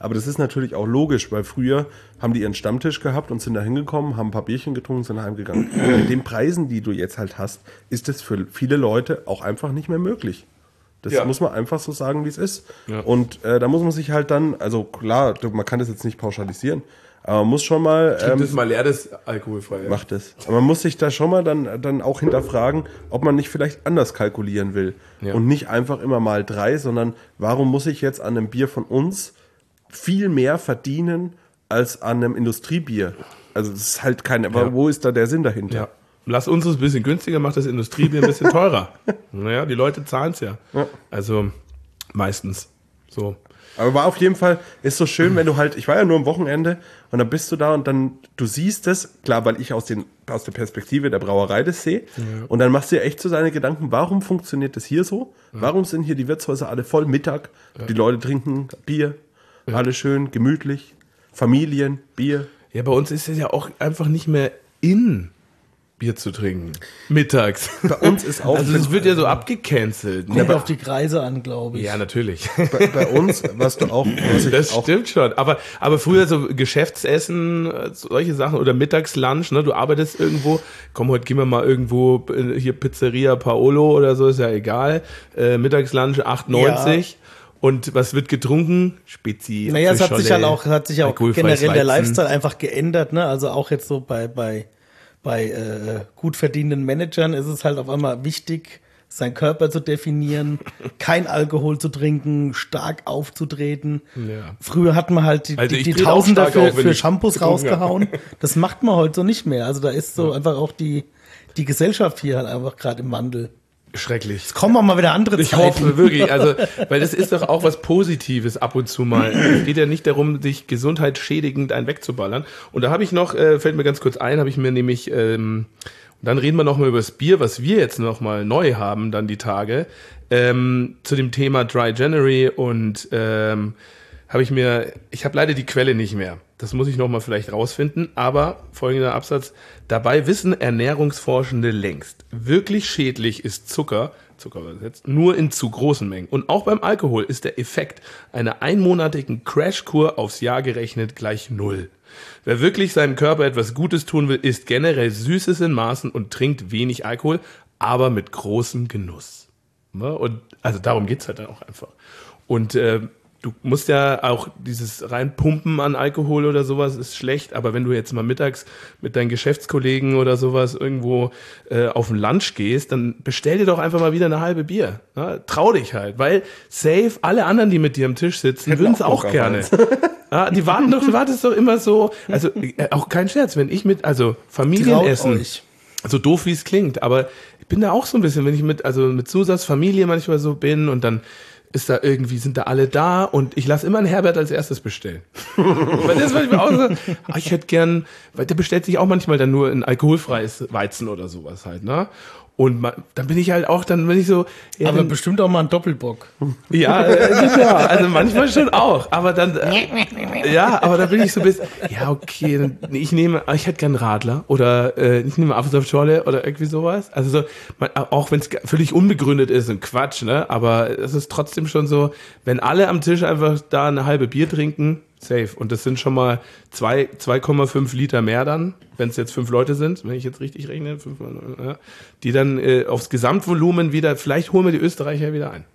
Speaker 3: Aber das ist natürlich auch logisch, weil früher haben die ihren Stammtisch gehabt und sind da hingekommen, haben ein paar Bierchen getrunken, sind heimgegangen. Mit den Preisen, die du jetzt halt hast, ist das für viele Leute auch einfach nicht mehr möglich. Das
Speaker 2: Ja.
Speaker 3: muss man einfach so sagen, wie es ist.
Speaker 2: Ja.
Speaker 3: Und äh, da muss man sich halt dann, also klar, du, man kann das jetzt nicht pauschalisieren, aber man muss schon mal...
Speaker 2: Ähm,
Speaker 3: Ähm,
Speaker 2: das mal leer, das alkoholfrei. Ja.
Speaker 3: macht es. Aber man muss sich da schon mal dann, dann auch hinterfragen, ob man nicht vielleicht anders kalkulieren will.
Speaker 2: Ja.
Speaker 3: Und nicht einfach immer mal drei, sondern warum muss ich jetzt an einem Bier von uns viel mehr verdienen als an einem Industriebier? Also das ist halt kein, aber
Speaker 2: Ja.
Speaker 3: wo ist da der Sinn dahinter?
Speaker 2: Ja. Lass uns ein bisschen günstiger, macht das Industriebier ein bisschen teurer. Naja, die Leute zahlen es ja.
Speaker 3: Ja.
Speaker 2: Also meistens so.
Speaker 3: Aber war auf jeden Fall, ist so schön, wenn du halt, ich war ja nur am Wochenende und dann bist du da und dann, du siehst es, klar, weil ich aus, den, aus der Perspektive der Brauerei das sehe, ja. Und dann machst du dir echt so deine Gedanken, warum funktioniert das hier so? Ja. Warum sind hier die Wirtshäuser alle voll Mittag? Ja. Die Leute trinken Bier, ja. Alle schön, gemütlich, Familien, Bier.
Speaker 2: Ja, bei uns ist es ja auch einfach nicht mehr in, Bier zu trinken. Mittags.
Speaker 3: Bei uns ist auch...
Speaker 2: Also es wird ja so abgecancelt.
Speaker 4: Kommt auf die Kreise an, glaube ich.
Speaker 2: Ja, natürlich.
Speaker 3: Bei, bei uns, was du auch... Was ich
Speaker 2: Das
Speaker 3: auch
Speaker 2: stimmt schon. Aber, aber früher so Geschäftsessen, solche Sachen oder Mittagslunch, ne? Du arbeitest irgendwo, komm, heute gehen wir mal irgendwo, hier Pizzeria Paolo oder so, ist ja egal. Äh, Mittagslunch acht neunzig. Ja. Und was wird getrunken? Spezi.
Speaker 4: Naja, es hat sich halt auch, hat sich auch generell
Speaker 2: Weizen.
Speaker 4: Der Lifestyle einfach geändert, ne? Also auch jetzt so bei, bei, bei äh, gut verdienenden Managern ist es halt auf einmal wichtig, seinen Körper zu definieren, kein Alkohol zu trinken, stark aufzutreten. Ja. Früher hat man halt die,
Speaker 2: also
Speaker 4: die, die Tausender für, für Shampoos rausgehauen. Habe. Das macht man heute so nicht mehr. Also da ist so ja. einfach auch die, die Gesellschaft hier halt einfach gerade im Wandel.
Speaker 2: Schrecklich.
Speaker 4: Es kommen auch mal wieder andere
Speaker 2: ich
Speaker 4: Zeiten.
Speaker 2: Ich hoffe wirklich, also, weil das ist doch auch was Positives ab und zu mal. Es geht ja nicht darum, sich gesundheitsschädigend einen wegzuballern. Und da habe ich noch, äh, fällt mir ganz kurz ein, habe ich mir nämlich, ähm, dann reden wir noch mal über das Bier, was wir jetzt noch mal neu haben, dann die Tage, ähm, zu dem Thema Dry January und ähm, habe ich mir, ich habe leider die Quelle nicht mehr. Das muss ich noch mal vielleicht rausfinden, aber folgender Absatz. Dabei wissen Ernährungsforschende längst, wirklich schädlich ist Zucker, Zucker übersetzt, nur in zu großen Mengen. Und auch beim Alkohol ist der Effekt einer einmonatigen Crashkur aufs Jahr gerechnet gleich null. Wer wirklich seinem Körper etwas Gutes tun will, isst generell Süßes in Maßen und trinkt wenig Alkohol, aber mit großem Genuss. Und also darum geht's halt dann auch einfach. Und äh, du musst ja auch dieses reinpumpen an Alkohol oder sowas ist schlecht, aber wenn du jetzt mal mittags mit deinen Geschäftskollegen oder sowas irgendwo äh, auf den Lunch gehst, dann bestell dir doch einfach mal wieder eine halbe Bier. Ja, trau dich halt, weil safe alle anderen, die mit dir am Tisch sitzen, würden es auch, auch gerne. Ja, die warten doch, du wartest doch immer so, also äh, auch kein Scherz, wenn ich mit, also Familienessen, so doof wie es klingt, aber ich bin da auch so ein bisschen, wenn ich mit, also mit Susas Familie manchmal so bin und dann ist da irgendwie, sind da alle da und ich lasse immer einen Herbert als erstes bestellen. Weil das manchmal auch so, ach, ich hätte gern, weil der bestellt sich auch manchmal dann nur ein alkoholfreies Weizen oder sowas halt, ne? Und man, dann bin ich halt auch, dann bin ich so... Ja,
Speaker 4: aber
Speaker 2: dann,
Speaker 4: bestimmt auch mal ein Doppelbock.
Speaker 2: Ja, äh, ja, also manchmal schon auch. Aber dann, äh, ja, aber da bin ich so ein bisschen, ja, okay, dann, ich nehme, ich hätte gern Radler oder äh, ich nehme Apfelsaftschorle oder irgendwie sowas. Also so, man, auch wenn es völlig unbegründet ist und Quatsch, ne, aber es ist trotzdem schon so, wenn alle am Tisch einfach da eine halbe Bier trinken, safe. Und das sind schon mal zwei, zwei Komma fünf Liter mehr dann, wenn es jetzt fünf Leute sind, wenn ich jetzt richtig rechne, fünf, ja, die dann äh, aufs Gesamtvolumen wieder, vielleicht holen wir die Österreicher wieder ein.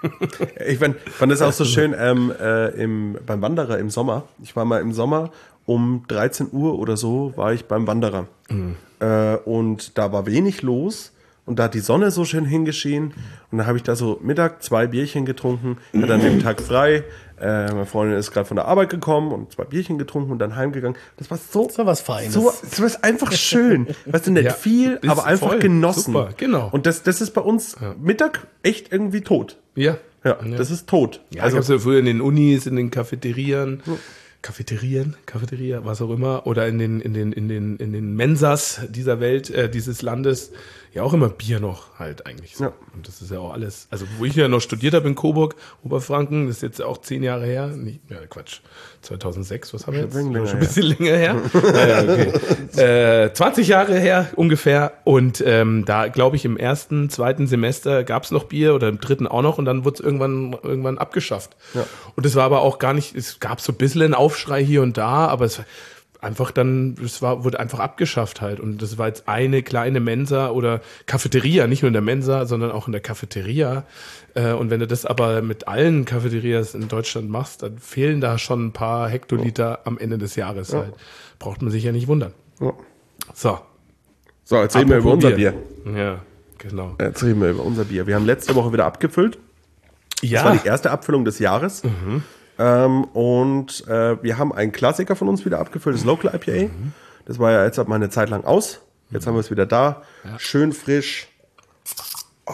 Speaker 3: Ich fand, fand das auch so schön ähm, äh, im, beim Wanderer im Sommer. Ich war mal im Sommer um dreizehn Uhr oder so, war ich beim Wanderer. Mhm. Äh, und da war wenig los. Und da hat die Sonne so schön hingeschienen. Und dann habe ich da so Mittag zwei Bierchen getrunken. Ich hatte dann den Tag frei. Äh, meine Freundin ist gerade von der Arbeit gekommen und zwei Bierchen getrunken und dann heimgegangen. Das war so,
Speaker 4: das war was Feines.
Speaker 3: So, das war einfach schön. Weißt du, nicht ja, viel, aber einfach voll genossen.
Speaker 2: Super, genau.
Speaker 3: Und das, das ist bei uns ja. Mittag echt irgendwie tot.
Speaker 2: Ja.
Speaker 3: Ja, ja. Das ist tot.
Speaker 2: Ja, also, gab's ja früher in den Unis, in den Cafeterien. Ja. Cafeterien, Cafeteria, was auch immer, oder in den, in den, in den, in den Mensas dieser Welt, äh, dieses Landes. ja auch immer Bier noch halt eigentlich so.
Speaker 3: Ja.
Speaker 2: Und das ist ja auch alles, also wo ich ja noch studiert habe in Coburg, Oberfranken, das ist jetzt auch zehn Jahre her, nicht, ja Quatsch, zweitausendsechs, was haben wir jetzt?
Speaker 3: Schon länger
Speaker 2: Schon ein bisschen länger her. ja, ja, okay. äh, zwanzig Jahre her ungefähr und ähm, da glaube ich im ersten, zweiten Semester gab es noch Bier oder im dritten auch noch und dann wurde es irgendwann, irgendwann abgeschafft.
Speaker 3: Ja.
Speaker 2: Und das war aber auch gar nicht, es gab so ein bisschen einen Aufschrei hier und da, aber es war einfach dann, es war, wurde einfach abgeschafft halt. Und das war jetzt eine kleine Mensa oder Cafeteria, nicht nur in der Mensa, sondern auch in der Cafeteria. Äh, und wenn du das aber mit allen Cafeterias in Deutschland machst, dann fehlen da schon ein paar Hektoliter am Ende des Jahres halt. Braucht man sich ja nicht wundern.
Speaker 3: Ja.
Speaker 2: So.
Speaker 3: So, jetzt reden wir über
Speaker 2: Apropos
Speaker 3: unser Bier.
Speaker 2: Ja, genau.
Speaker 3: Jetzt reden wir über unser Bier. Wir haben letzte Woche wieder abgefüllt.
Speaker 2: Ja.
Speaker 3: Das war die erste Abfüllung des Jahres.
Speaker 2: Mhm.
Speaker 3: Ähm, und äh, wir haben einen Klassiker von uns wieder abgefüllt, das Local I P A.
Speaker 2: Mhm.
Speaker 3: Das war ja jetzt mal eine Zeit lang aus. Jetzt haben wir es wieder da.
Speaker 2: Ja.
Speaker 3: Schön frisch. Oh,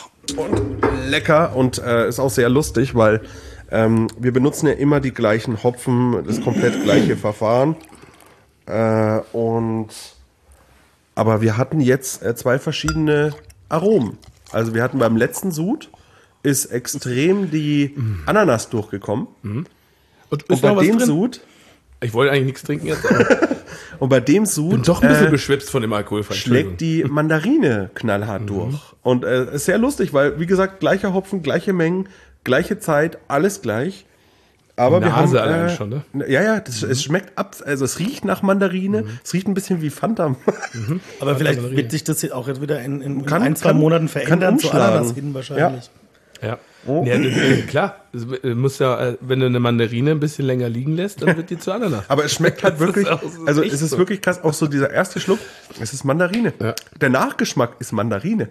Speaker 3: und lecker. Und äh, ist auch sehr lustig, weil ähm, wir benutzen ja immer die gleichen Hopfen, das komplett gleiche Verfahren. Äh, und aber wir hatten jetzt äh, zwei verschiedene Aromen. Also wir hatten beim letzten Sud ist extrem die Ananas durchgekommen.
Speaker 2: Und,
Speaker 3: Und
Speaker 2: ist
Speaker 3: bei
Speaker 2: noch was
Speaker 3: dem
Speaker 2: drin?
Speaker 3: Sud,
Speaker 2: Ich wollte eigentlich nichts trinken jetzt, aber
Speaker 3: und bei dem Sud
Speaker 2: bin doch ein bisschen
Speaker 3: äh,
Speaker 2: beschwipst von dem Alkohol.
Speaker 3: schlägt die Mandarine knallhart durch. Und äh, ist sehr lustig, weil, wie gesagt, gleicher Hopfen, gleiche Mengen, gleiche Zeit, alles gleich. Aber wir haben,
Speaker 2: Nase allein
Speaker 3: äh,
Speaker 2: schon, ne?
Speaker 3: Ja, ja, das, es schmeckt ab, also es riecht nach Mandarine, es riecht ein bisschen wie Fanta.
Speaker 4: Aber vielleicht
Speaker 2: Mandarine.
Speaker 4: wird sich das jetzt auch jetzt wieder in, in, in
Speaker 3: Kann-
Speaker 4: ein, zwei
Speaker 3: kann-
Speaker 4: Monaten
Speaker 3: kann
Speaker 4: verändern, zu
Speaker 3: umschlagen.
Speaker 4: Ananas hin wahrscheinlich.
Speaker 2: Ja.
Speaker 3: Oh.
Speaker 2: Ja, das, äh, klar. Das äh, muss ja, äh, wenn du eine Mandarine ein bisschen länger liegen lässt, dann wird die zu Ananas.
Speaker 3: Aber es schmeckt halt
Speaker 2: Das ist
Speaker 3: wirklich,
Speaker 2: auch- das ist
Speaker 3: also
Speaker 2: echt
Speaker 3: es ist
Speaker 2: so.
Speaker 3: wirklich krass, auch so dieser erste Schluck, es ist Mandarine.
Speaker 2: Ja.
Speaker 3: Der Nachgeschmack ist Mandarine.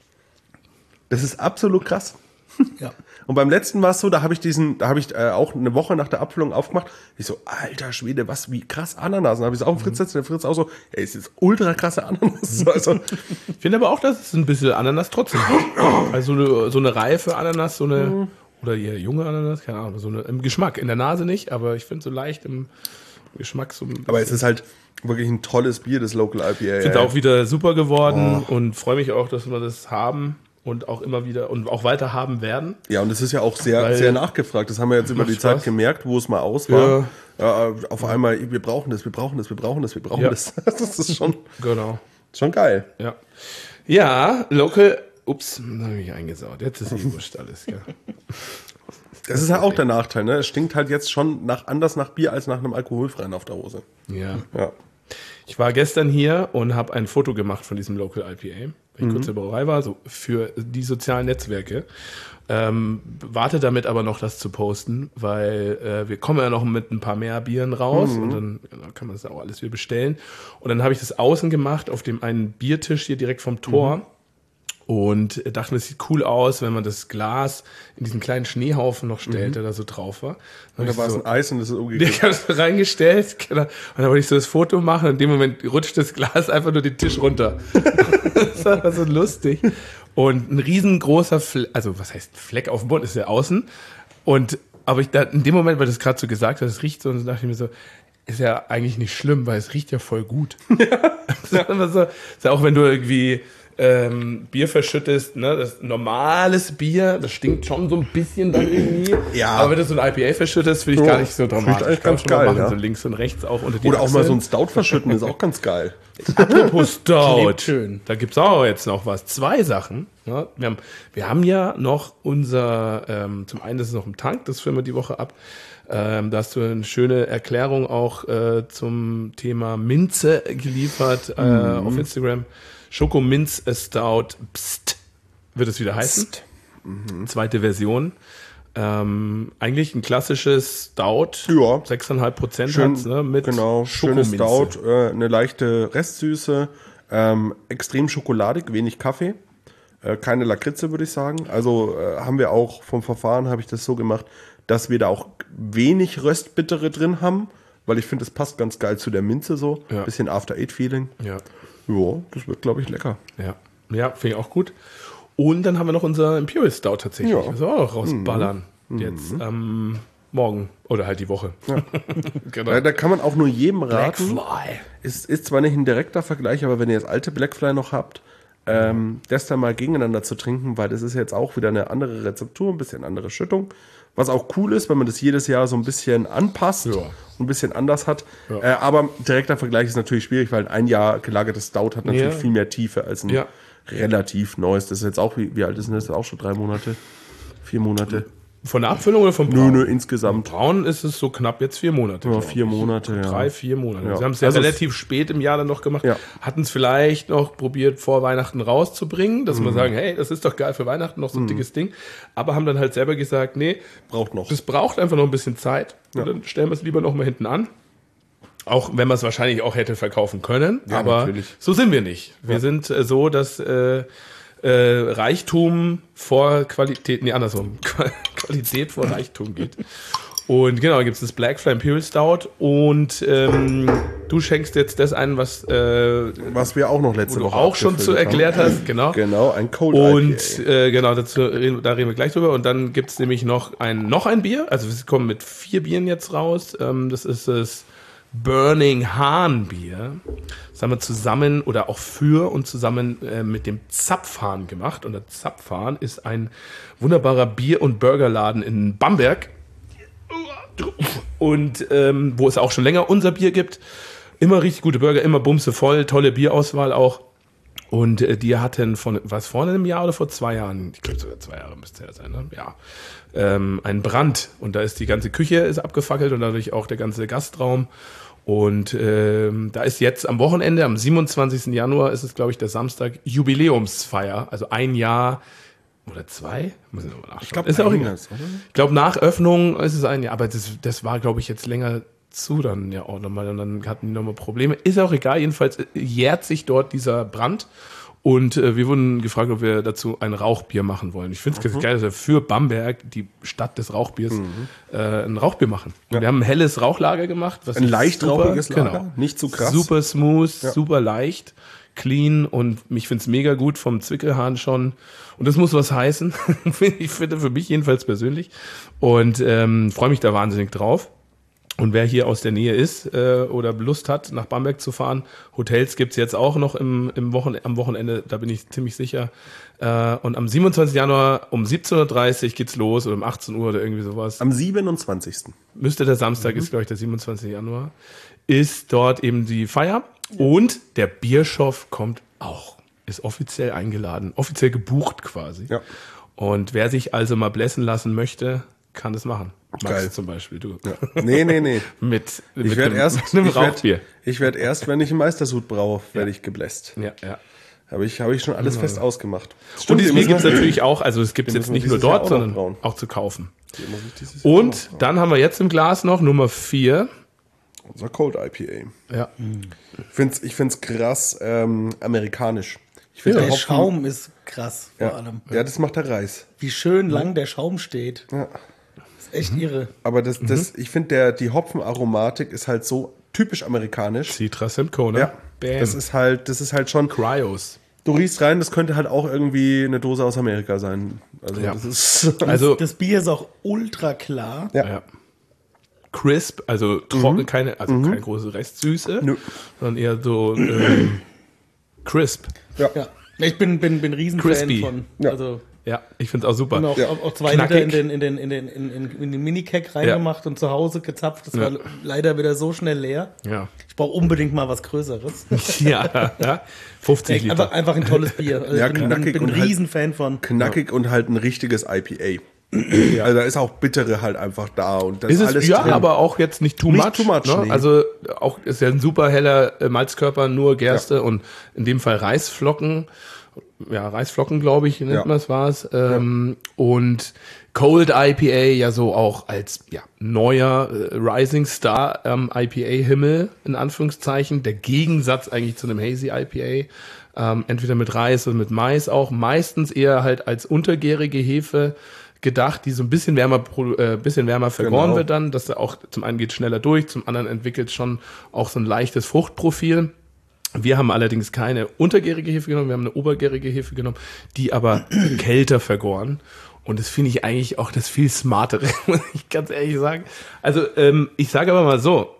Speaker 3: Das ist absolut krass.
Speaker 4: Ja.
Speaker 3: Und beim letzten war es so, da habe ich diesen, da habe ich äh, auch eine Woche nach der Abfüllung aufgemacht. Ich so, alter Schwede, was, wie krass Ananas. Dann habe ich es auch Fritz jetzt, der Fritz auch so, ey, es ist ultra krasse Ananas. Also,
Speaker 2: Ich finde aber auch, dass es ein bisschen Ananas trotzdem hat. Also so eine, so eine reife Ananas, so eine, oder hier junge Ananas, keine Ahnung, so eine, im Geschmack, in der Nase nicht, aber ich finde so leicht im Geschmack so ein
Speaker 3: aber es ist halt wirklich ein tolles Bier, das Local I P A.
Speaker 2: Ich finde
Speaker 3: ey.
Speaker 2: auch wieder super geworden und freue mich auch, dass wir das haben und auch immer wieder und auch weiter haben werden.
Speaker 3: Ja, und es ist ja auch sehr,
Speaker 2: Weil-
Speaker 3: sehr nachgefragt. Das haben wir jetzt über
Speaker 2: Macht
Speaker 3: die Zeit
Speaker 2: Spaß.
Speaker 3: gemerkt, wo es mal aus war. Ja, auf einmal, wir brauchen das, wir brauchen das, wir brauchen das, wir brauchen
Speaker 2: Ja.
Speaker 3: das. Das ist schon,
Speaker 2: Genau.
Speaker 3: schon geil.
Speaker 2: Ja. Ja, Local. Ups, da habe ich eingesaut. Jetzt ist die Wurscht alles, ja.
Speaker 3: Das ist ja auch der Nachteil, ne? Es stinkt halt jetzt schon nach, anders nach Bier als nach einem alkoholfreien auf der Hose.
Speaker 2: Ja.
Speaker 3: Ja.
Speaker 2: Ich war gestern hier und habe ein Foto gemacht von diesem Local I P A, weil ich
Speaker 3: Mhm.
Speaker 2: kurz in der Brauerei war, so für die sozialen Netzwerke. Ähm, warte damit aber noch, das zu posten, weil äh, wir kommen ja noch mit ein paar mehr Bieren raus
Speaker 3: Mhm.
Speaker 2: und dann genau, kann man das auch alles wieder bestellen. Und dann habe ich das außen gemacht auf dem einen Biertisch hier direkt vom Tor.
Speaker 3: Mhm.
Speaker 2: Und dachte mir, es sieட் cool aus, wenn man das Glas in diesen kleinen Schneehaufen noch stellt,
Speaker 3: Mhm.
Speaker 2: der da so drauf war.
Speaker 3: Und
Speaker 2: Dann hab
Speaker 3: da
Speaker 2: ich
Speaker 3: war es
Speaker 2: so,
Speaker 3: ein Eis und das ist
Speaker 2: ich
Speaker 3: umgekehrt.
Speaker 2: habe es reingestellt, genau. Und dann wollte ich so das Foto machen und in dem Moment rutscht das Glas einfach nur den Tisch runter. Das war so lustig. Und ein riesengroßer Fleck, also was heißt Fleck auf dem Boden, ist ja außen. Und aber ich da in dem Moment, weil du es gerade so gesagt hast, es riecht so, und dann dachte ich mir so, ist ja eigentlich nicht schlimm, weil es riecht ja voll gut. Das ist immer so, ist ja auch wenn du irgendwie ähm, Bier verschüttest, ne, das normales Bier, das stinkt schon so ein bisschen dann irgendwie.
Speaker 3: Ja.
Speaker 2: Aber wenn du so ein I P A verschüttest, finde ich
Speaker 3: Ja,
Speaker 2: gar nicht so dramatisch.
Speaker 3: eigentlich
Speaker 2: Kann man
Speaker 3: ganz
Speaker 2: schon mal
Speaker 3: geil,
Speaker 2: machen,
Speaker 3: ja.
Speaker 2: so links und rechts auch unter die
Speaker 3: Oder auch mal so ein
Speaker 2: Achseln.
Speaker 3: Stout verschütten ist auch ganz geil.
Speaker 2: Apropos Stout.
Speaker 4: Klebt schön.
Speaker 2: Da gibt's auch jetzt noch was. Zwei Sachen. Ja, wir, haben, wir haben ja noch unser, ähm, zum einen ist es noch im Tank, das führen wir die Woche ab. Ähm, da hast du eine schöne Erklärung auch äh, zum Thema Minze geliefert äh,
Speaker 3: Mhm.
Speaker 2: auf Instagram. Schokominz Stout, Psst, wird es wieder heißen. Zweite Version. Ähm, eigentlich ein klassisches Stout.
Speaker 3: Ja.
Speaker 2: sechs Komma fünf Prozent
Speaker 3: Schön,
Speaker 2: hat's, ne, mit
Speaker 3: genau, schönes
Speaker 2: Schokominze.
Speaker 3: Stout, äh, eine leichte Restsüße, ähm, extrem schokoladig, wenig Kaffee, äh, keine Lakritze, würde ich sagen. Also äh, haben wir auch vom Verfahren, habe ich das so gemacht, dass wir da auch wenig Röstbittere drin haben, weil ich finde, das passt ganz geil zu der Minze so.
Speaker 2: Ja.
Speaker 3: Bisschen After-Eight-Feeling.
Speaker 2: Ja.
Speaker 3: Ja, das wird, glaube ich, lecker.
Speaker 2: Ja, ja, finde ich auch gut. Und dann haben wir noch unser Imperial Stout tatsächlich.
Speaker 3: Ja.
Speaker 2: Das wir auch noch rausballern. Jetzt ähm, morgen oder halt die Woche. Genau.
Speaker 3: Ja, da kann man auch nur jedem raten.
Speaker 2: Blackfly.
Speaker 3: Ist, ist zwar nicht ein direkter Vergleich, aber wenn ihr das alte Blackfly noch habt, ähm, das dann mal gegeneinander zu trinken, weil das ist jetzt auch wieder eine andere Rezeptur, ein bisschen andere Schüttung. Was auch cool ist, wenn man das jedes Jahr so ein bisschen anpasst
Speaker 2: Ja.
Speaker 3: und ein bisschen anders hat.
Speaker 2: Ja.
Speaker 3: Äh, aber direkter Vergleich ist natürlich schwierig, weil ein Jahr gelagertes Stout hat natürlich
Speaker 2: Ja.
Speaker 3: viel mehr Tiefe als ein
Speaker 2: Ja.
Speaker 3: relativ neues. Das ist jetzt auch, wie, wie alt ist denn das? Auch schon drei Monate? Vier Monate?
Speaker 2: Von der Abfüllung oder vom
Speaker 3: Nö,
Speaker 2: Brauen?
Speaker 3: nö, insgesamt.
Speaker 2: Braun ist es so knapp jetzt vier Monate.
Speaker 3: Ja,
Speaker 2: glaub
Speaker 3: vier
Speaker 2: ich.
Speaker 3: Monate, ja.
Speaker 2: Drei, vier Monate.
Speaker 3: Ja.
Speaker 2: Sie haben es ja
Speaker 3: Also
Speaker 2: relativ spät im Jahr dann noch gemacht.
Speaker 3: Ja.
Speaker 2: Hatten es vielleicht noch probiert, vor Weihnachten rauszubringen, dass
Speaker 3: Mhm.
Speaker 2: wir sagen, hey, das ist doch geil für Weihnachten, noch so ein dickes Ding. Aber haben dann halt selber gesagt, nee,
Speaker 3: Braucht noch.
Speaker 2: das braucht einfach noch ein bisschen Zeit.
Speaker 3: Ja.
Speaker 2: Und dann stellen wir es lieber noch mal hinten an. Auch wenn man es wahrscheinlich auch hätte verkaufen können.
Speaker 3: Ja,
Speaker 2: aber
Speaker 3: natürlich.
Speaker 2: so sind wir nicht. Wir
Speaker 3: Ja.
Speaker 2: sind äh, so, dass äh, äh, Reichtum vor Qualität, nee, andersrum, Qua- Qualität vor Reichtum geht. Und genau, gibt es das Black Flame Imperial Stout und ähm, du schenkst jetzt das ein, was äh,
Speaker 3: Was wir auch noch letzte
Speaker 2: du
Speaker 3: Woche
Speaker 2: auch schon zu
Speaker 3: abgefüllt haben.
Speaker 2: erklärt hast, genau.
Speaker 3: Genau, ein Cold
Speaker 2: Und
Speaker 3: I P A.
Speaker 2: äh, genau, dazu reden, da reden wir gleich drüber. Und dann gibt es nämlich noch ein, noch ein Bier. Also wir kommen mit vier Bieren jetzt raus. Ähm, das ist das Burning Hahn Bier. Das haben wir zusammen oder auch für und zusammen äh, mit dem Zapfhahn gemacht. Und der Zapfhahn ist ein wunderbarer Bier- und Burgerladen in Bamberg. Und ähm, wo es auch schon länger unser Bier gibt. Immer richtig gute Burger, immer bumse voll, tolle Bierauswahl auch. Und äh, die hatten von, was vor einem Jahr oder vor zwei Jahren, ich glaube sogar zwei Jahre müsste es sein, ne? Ja, ähm, ein Brand. Und da ist die ganze Küche ist abgefackelt und dadurch auch der ganze Gastraum. Und ähm, da ist jetzt am Wochenende, am siebenundzwanzigsten Januar, ist es, glaube ich, der Samstag, Jubiläumsfeier. Also ein Jahr oder zwei? Müssen wir mal nachschauen.
Speaker 3: Ich glaube,
Speaker 2: ist auch egal.
Speaker 3: oder?
Speaker 2: Ich glaube, nach Öffnung ist es ein Jahr, aber das, das war, glaube ich, jetzt länger zu dann ja auch nochmal und dann hatten die nochmal Probleme. Ist auch egal, jedenfalls äh, jährt sich dort dieser Brand und äh, wir wurden gefragt, ob wir dazu ein Rauchbier machen wollen. Ich finde es ganz geil, dass wir für Bamberg, die Stadt des Rauchbiers, äh, ein Rauchbier machen. Und wir haben ein helles Rauchlager gemacht. Was
Speaker 3: Ein
Speaker 2: ich
Speaker 3: leicht
Speaker 2: super-
Speaker 3: rauchiges Lager,
Speaker 2: genau.
Speaker 3: nicht zu krass.
Speaker 2: Super smooth,
Speaker 3: Ja.
Speaker 2: super leicht, clean und ich finde es mega gut vom Zwickelhahn schon. Und das muss was heißen. Ich finde für mich jedenfalls persönlich. Und ähm, freue mich da wahnsinnig drauf. Und wer hier aus der Nähe ist äh, oder Lust hat, nach Bamberg zu fahren, Hotels gibt's jetzt auch noch im, im Wochen, am Wochenende, da bin ich ziemlich sicher. Äh, und am siebenundzwanzigsten Januar um siebzehn Uhr dreißig geht's los oder um achtzehn Uhr oder irgendwie sowas.
Speaker 3: Am siebenundzwanzigsten
Speaker 2: Müsste der Samstag, ist glaube ich der siebenundzwanzigste Januar, ist dort eben die Feier. Und der Bierschof kommt auch, ist offiziell eingeladen, offiziell gebucht quasi.
Speaker 3: Ja.
Speaker 2: Und wer sich also mal blässen lassen möchte, kann das machen. Max
Speaker 3: Geil.
Speaker 2: zum Beispiel, du.
Speaker 3: Ja. Nee, nee, nee.
Speaker 2: Mit,
Speaker 3: Ich
Speaker 2: mit
Speaker 3: werde
Speaker 2: einem,
Speaker 3: erst,
Speaker 2: mit einem
Speaker 3: ich werd,
Speaker 2: Rauchbier.
Speaker 3: ich werd erst, wenn ich einen Meistersud brauche, werde ich gebläst.
Speaker 2: Ja, ja.
Speaker 3: Habe ich, habe ich schon alles fest ausgemacht.
Speaker 2: Und dieses
Speaker 3: den
Speaker 2: Bier
Speaker 3: müssen
Speaker 2: gibt es
Speaker 3: wir-
Speaker 2: natürlich auch, also es gibt es
Speaker 3: den
Speaker 2: jetzt
Speaker 3: müssen wir
Speaker 2: nicht nur
Speaker 3: dieses Jahr
Speaker 2: dort,
Speaker 3: auch noch
Speaker 2: sondern
Speaker 3: brauen.
Speaker 2: auch zu kaufen.
Speaker 3: den muss ich dieses Jahr
Speaker 2: Und
Speaker 3: noch brauen.
Speaker 2: dann haben wir jetzt im Glas noch Nummer vier.
Speaker 3: Unser Cold I P A.
Speaker 2: Ja.
Speaker 3: Ich finde es ich find's krass ähm, amerikanisch. Ich find,
Speaker 4: Der
Speaker 3: Hopfen-
Speaker 4: Schaum ist krass, vor
Speaker 3: ja,
Speaker 4: allem.
Speaker 3: ja, das macht der Reis.
Speaker 4: Wie schön lang der Schaum steht.
Speaker 3: Ja.
Speaker 4: Das ist echt irre.
Speaker 3: Aber das, das, ich finde, der die Hopfenaromatik ist halt so typisch amerikanisch.
Speaker 2: Citra Simcoe, ne?
Speaker 3: Ja.
Speaker 2: Bam.
Speaker 3: Das ist halt, das ist halt schon.
Speaker 2: Cryos.
Speaker 3: Du riechst rein, das könnte halt auch irgendwie eine Dose aus Amerika sein. Also
Speaker 2: Ja.
Speaker 3: das ist.
Speaker 2: Also,
Speaker 4: Das Bier ist auch ultra klar.
Speaker 3: Ja.
Speaker 2: ja. Crisp, also trocken, keine, also keine große Restsüße,
Speaker 3: Nö.
Speaker 2: sondern eher so ähm, crisp.
Speaker 3: Ja.
Speaker 4: Ja. Ich bin, bin, bin Riesenfan
Speaker 2: Crispy.
Speaker 4: von.
Speaker 3: Ja.
Speaker 4: Also
Speaker 2: Ja, ich finde es auch super.
Speaker 4: und auch,
Speaker 3: Ja.
Speaker 4: auch, auch zwei
Speaker 2: Knackig.
Speaker 4: Liter in den, in den, in den, in, in, in den Mini-Keg reingemacht und zu Hause gezapft. Das
Speaker 2: Ja.
Speaker 4: war leider wieder so schnell leer.
Speaker 2: Ja.
Speaker 4: Ich brauche unbedingt mal was Größeres.
Speaker 2: Ja, ja. fünfzig Liter.
Speaker 4: einfach, einfach ein tolles Bier. Also
Speaker 3: Ja,
Speaker 4: ich bin, bin,
Speaker 3: knackig
Speaker 4: bin ein
Speaker 3: und halt-
Speaker 4: Riesenfan von.
Speaker 3: Knackig und halt ein richtiges I P A. Also da ist auch Bittere halt einfach da und das
Speaker 2: Ist es,
Speaker 3: alles
Speaker 2: ja,
Speaker 3: drin.
Speaker 2: aber auch jetzt nicht too
Speaker 3: Nicht
Speaker 2: much.
Speaker 3: too much,
Speaker 2: ne?
Speaker 3: nee.
Speaker 2: Also auch ist ja ein super heller äh, Malzkörper, nur Gerste und in dem Fall Reisflocken. Ja, Reisflocken, glaube ich, nennt
Speaker 3: Ja.
Speaker 2: man es was. Ähm, Und Cold I P A ja so auch als ja, neuer äh, Rising Star ähm, I P A-Himmel, in Anführungszeichen. Der Gegensatz eigentlich zu einem Hazy I P A. Ähm, entweder mit Reis oder mit Mais auch. Meistens eher halt als untergärige Hefe gedacht, die so ein bisschen wärmer, produ- äh, bisschen wärmer vergoren
Speaker 3: Genau.
Speaker 2: wird dann. Dass er auch zum einen geht schneller durch, zum anderen entwickelt schon auch so ein leichtes Fruchtprofil. Wir haben allerdings keine untergärige Hefe genommen, wir haben eine obergärige Hefe genommen, die aber kälter vergoren. Und das finde ich eigentlich auch das viel smartere, muss ich ganz ehrlich sagen. Also ähm, ich sage aber mal so,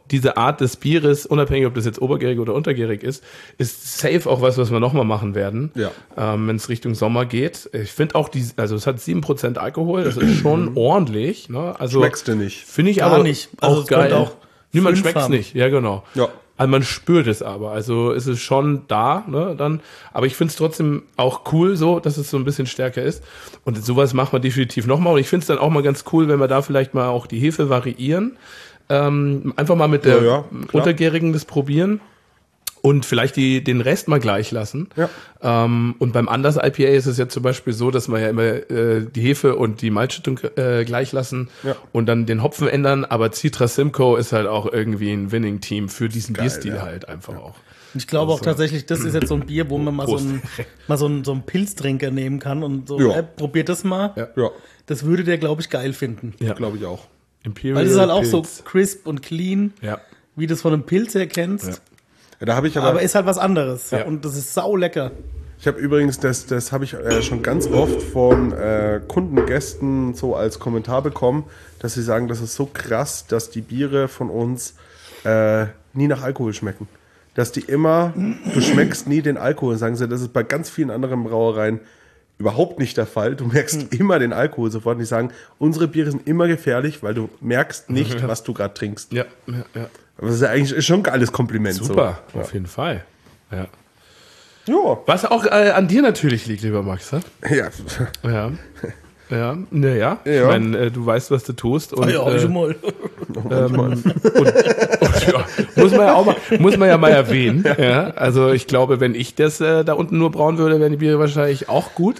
Speaker 2: diese Art des Bieres, unabhängig ob das jetzt obergärig oder untergärig ist, ist safe auch was, was wir nochmal machen werden,
Speaker 3: Ja.
Speaker 2: ähm, wenn es Richtung Sommer geht. Ich finde auch, die, also es hat sieben Prozent Alkohol, das ist schon ordentlich. Ne? Also,
Speaker 3: Schmeckst du nicht.
Speaker 2: Finde ich
Speaker 4: Gar
Speaker 2: aber
Speaker 4: nicht.
Speaker 2: auch
Speaker 4: Also es
Speaker 2: geil.
Speaker 4: könnte auch
Speaker 2: Nee, man
Speaker 4: fünf
Speaker 2: schmeckt es
Speaker 4: haben.
Speaker 2: nicht, ja genau.
Speaker 3: Ja.
Speaker 2: Also man spürt es aber, also es ist schon da, ne, dann, aber ich finde es trotzdem auch cool so, dass es so ein bisschen stärker ist und sowas machen wir definitiv nochmal und ich finde es dann auch mal ganz cool, wenn wir da vielleicht mal auch die Hefe variieren, ähm, einfach mal mit der
Speaker 3: Ja, ja, klar.
Speaker 2: Untergärigen das probieren und vielleicht die, den Rest mal gleich lassen.
Speaker 3: Ja.
Speaker 2: Ähm, und beim Anders I P A ist es ja zum Beispiel so, dass wir ja immer äh, die Hefe und die Malzschüttung äh, gleich lassen
Speaker 3: Ja.
Speaker 2: und dann den Hopfen ändern, aber Citra Simcoe ist halt auch irgendwie ein Winning-Team für diesen Bierstil
Speaker 3: ja.
Speaker 2: halt einfach auch.
Speaker 4: Und ich glaube auch tatsächlich, das ist jetzt so ein Bier, wo man mal so
Speaker 2: Prost.
Speaker 4: einen, mal so einen, so einen Pilztrinker nehmen kann und so,
Speaker 3: Ja.
Speaker 4: äh, probiert das mal.
Speaker 2: Ja.
Speaker 3: Ja,
Speaker 4: Das würde der, glaube ich, geil finden.
Speaker 2: Ja.
Speaker 3: glaube ich auch.
Speaker 2: Imperial
Speaker 4: Weil es ist halt auch
Speaker 2: Pilz.
Speaker 4: so crisp und clean,
Speaker 2: Ja.
Speaker 4: wie du es von einem Pilz her kennst.
Speaker 2: Ja.
Speaker 3: Ja, da habe ich aber,
Speaker 4: Aber ist halt was anderes.
Speaker 2: Ja.
Speaker 4: Und das ist sau lecker.
Speaker 3: ich habe übrigens, das, das habe ich äh, schon ganz oft von äh, Kunden, Gästen so als Kommentar bekommen, dass sie sagen, das ist so krass, dass die Biere von uns äh, nie nach Alkohol schmecken. Dass die immer, du schmeckst nie den Alkohol, sagen sie, das ist bei ganz vielen anderen Brauereien überhaupt nicht der Fall. Du merkst immer den Alkohol sofort. Und die sagen, unsere Biere sind immer gefährlich, weil du merkst nicht, was du gerade trinkst.
Speaker 2: Ja, ja, ja.
Speaker 3: Aber das ist ja eigentlich ist schon ein geiles Kompliment.
Speaker 2: Super,
Speaker 3: So.
Speaker 2: auf jeden Fall. Ja.
Speaker 3: Ja.
Speaker 2: Was auch äh, an dir natürlich liegt, lieber Max. Ne?
Speaker 3: Ja.
Speaker 2: Ja. Ja, naja. Ich
Speaker 3: Ja.
Speaker 2: meine, äh, du weißt, was du tust. Und,
Speaker 4: Ah ja,
Speaker 2: äh,
Speaker 4: schon mal.
Speaker 2: Ähm, und, und, ja, muss man ja auch mal, muss man ja mal erwähnen. Ja, also ich glaube, wenn ich das äh, da unten nur brauen würde, wären die Biere wahrscheinlich auch gut.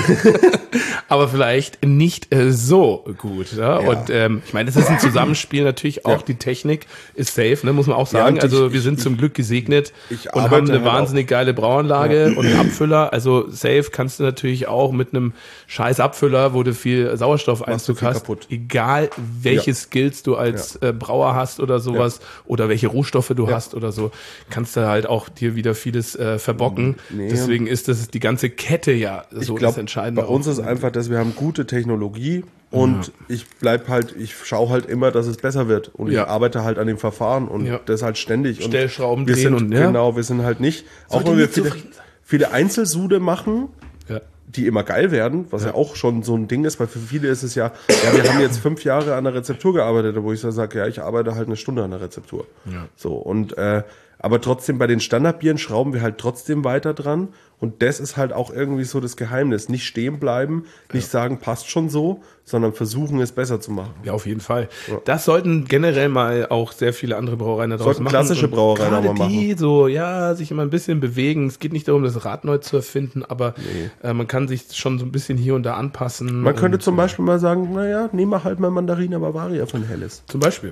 Speaker 2: Aber vielleicht nicht äh, so gut. Ja?
Speaker 3: Ja.
Speaker 2: Und ähm, ich meine, das ist ein Zusammenspiel natürlich auch.
Speaker 3: Ja.
Speaker 2: Die Technik ist safe, ne, muss man auch
Speaker 3: Ja,
Speaker 2: sagen.
Speaker 3: und
Speaker 2: also
Speaker 3: ich-
Speaker 2: wir sind
Speaker 3: ich-
Speaker 2: zum Glück gesegnet
Speaker 3: ich
Speaker 2: und
Speaker 3: arbeite
Speaker 2: haben eine
Speaker 3: halt
Speaker 2: wahnsinnig geile Brauanlage und einen Abfüller. Also safe kannst du natürlich auch mit einem scheiß Abfüller, wo du viel Sauerstoffeinzug
Speaker 3: viel
Speaker 2: hast,
Speaker 3: kaputt.
Speaker 2: egal welche
Speaker 3: Ja.
Speaker 2: Skills du als äh, Brauer hast oder sowas oder welche Rohstoffe du
Speaker 3: Ja.
Speaker 2: hast oder so, kannst du halt auch dir wieder vieles äh, verbocken.
Speaker 3: Nee.
Speaker 2: Deswegen ist das die ganze Kette ja so
Speaker 3: Ich
Speaker 2: das
Speaker 3: glaube,
Speaker 2: Entscheidende.
Speaker 3: bei uns
Speaker 2: auch.
Speaker 3: ist einfach, dass wir haben gute Technologie und ich bleib halt, ich schaue halt immer, dass es besser wird und
Speaker 2: Ja.
Speaker 3: ich arbeite halt an dem Verfahren und
Speaker 2: Ja.
Speaker 3: das halt ständig. Und
Speaker 2: Stellschrauben
Speaker 3: wir
Speaker 2: drehen
Speaker 3: sind,
Speaker 2: und- ja.
Speaker 3: genau, wir sind halt nicht, auch
Speaker 2: Sollte
Speaker 3: wenn wir
Speaker 2: nie
Speaker 3: viele,
Speaker 2: zufrieden sein.
Speaker 3: viele Einzelsude machen,
Speaker 2: ja.
Speaker 3: die immer geil werden, was ja. auch schon so ein Ding ist, weil für viele ist es ja, ja, wir haben jetzt fünf Jahre an der Rezeptur gearbeitet, wo ich so sage, ja, ich arbeite halt eine Stunde an der Rezeptur.
Speaker 2: Ja.
Speaker 3: So, und äh, aber trotzdem bei den Standardbieren schrauben wir halt trotzdem weiter dran und das ist halt auch irgendwie so das Geheimnis. Nicht stehen bleiben, nicht sagen, passt schon so, sondern versuchen es besser zu machen.
Speaker 2: Ja, auf jeden Fall. Das sollten generell mal auch sehr viele andere Brauereien da draußen
Speaker 3: Sollten
Speaker 2: machen.
Speaker 3: klassische
Speaker 2: Und
Speaker 3: Brauereien
Speaker 2: gerade
Speaker 3: auch mal
Speaker 2: die so, ja, sich immer ein bisschen bewegen. Es geht nicht darum, das Rad neu zu erfinden, aber äh, man kann sich schon so ein bisschen hier und da anpassen.
Speaker 3: Man könnte
Speaker 2: und,
Speaker 3: zum Beispiel mal sagen, naja, nehmen wir halt mal Mandarina Bavaria von Helles.
Speaker 2: Zum Beispiel.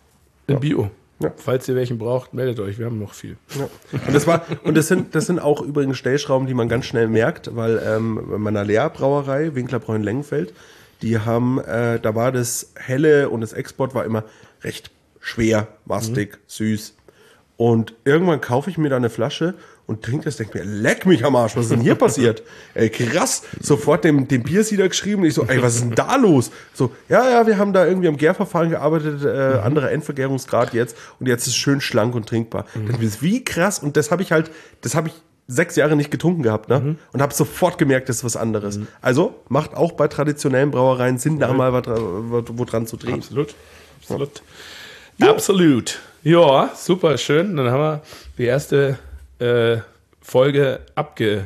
Speaker 2: In Bio.
Speaker 3: Ja.
Speaker 2: Falls ihr welchen braucht, meldet euch, wir haben noch viel.
Speaker 3: Ja. Und das war und das sind das sind auch übrigens Stellschrauben, die man ganz schnell merkt, weil ähm, bei meiner Lehrbrauerei Winklerbräun Lengenfeld, die haben, äh, da war das Helle und das Export war immer recht schwer, mastig, süß. Und irgendwann kaufe ich mir da eine Flasche und trinke das, denke mir, leck mich am Arsch, was ist denn hier passiert? Ey, krass, sofort dem, dem Biersieder geschrieben, ich so, ey, was ist denn da los? So, ja, ja, wir haben da irgendwie am Gärverfahren gearbeitet, äh, anderer Endvergärungsgrad jetzt und jetzt ist es schön schlank und trinkbar. Das ist wie krass und das habe ich halt, das habe ich sechs Jahre nicht getrunken gehabt, ne? Und habe sofort gemerkt, das ist was anderes. Also, macht auch bei traditionellen Brauereien Sinn, da mal was, dra- wo dran zu drehen.
Speaker 2: Absolut. Absolut. Absolut. Ja, super schön. Dann haben wir die erste äh, Folge abgehakt.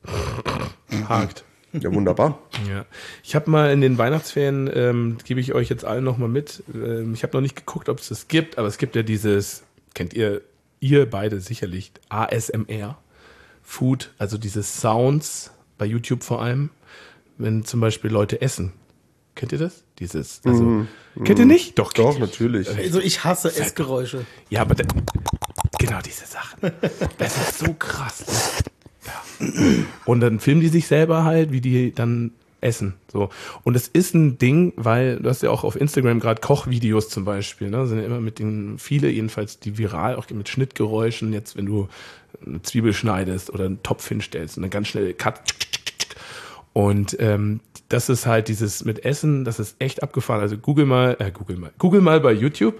Speaker 3: Ja, wunderbar.
Speaker 2: Ja. Ich habe mal in den Weihnachtsferien, ähm, gebe ich euch jetzt allen nochmal mit, ähm, ich habe noch nicht geguckt, ob es das gibt, aber es gibt ja dieses, kennt ihr, ihr beide sicherlich, A S M R, Food, also diese Sounds, bei YouTube vor allem, wenn zum Beispiel Leute essen. Kennt ihr das? Dieses, also,
Speaker 3: Mhm.
Speaker 2: kennt ihr nicht? Doch, kennt
Speaker 3: Doch,
Speaker 2: ihr.
Speaker 3: natürlich.
Speaker 4: Also ich hasse Essgeräusche.
Speaker 2: Ja, aber da, genau diese Sachen. Das ist so krass. Ja. Und dann filmen die sich selber halt, wie die dann essen. So. Und es ist ein Ding, weil du hast ja auch auf Instagram gerade Kochvideos zum Beispiel, ne? Sind ja immer mit den, viele jedenfalls, die viral, auch mit Schnittgeräuschen, jetzt wenn du eine Zwiebel schneidest oder einen Topf hinstellst und dann ganz schnell Cut. Und ähm, das ist halt dieses mit Essen, das ist echt abgefahren. Also Google mal, äh, Google mal, Google mal bei YouTube.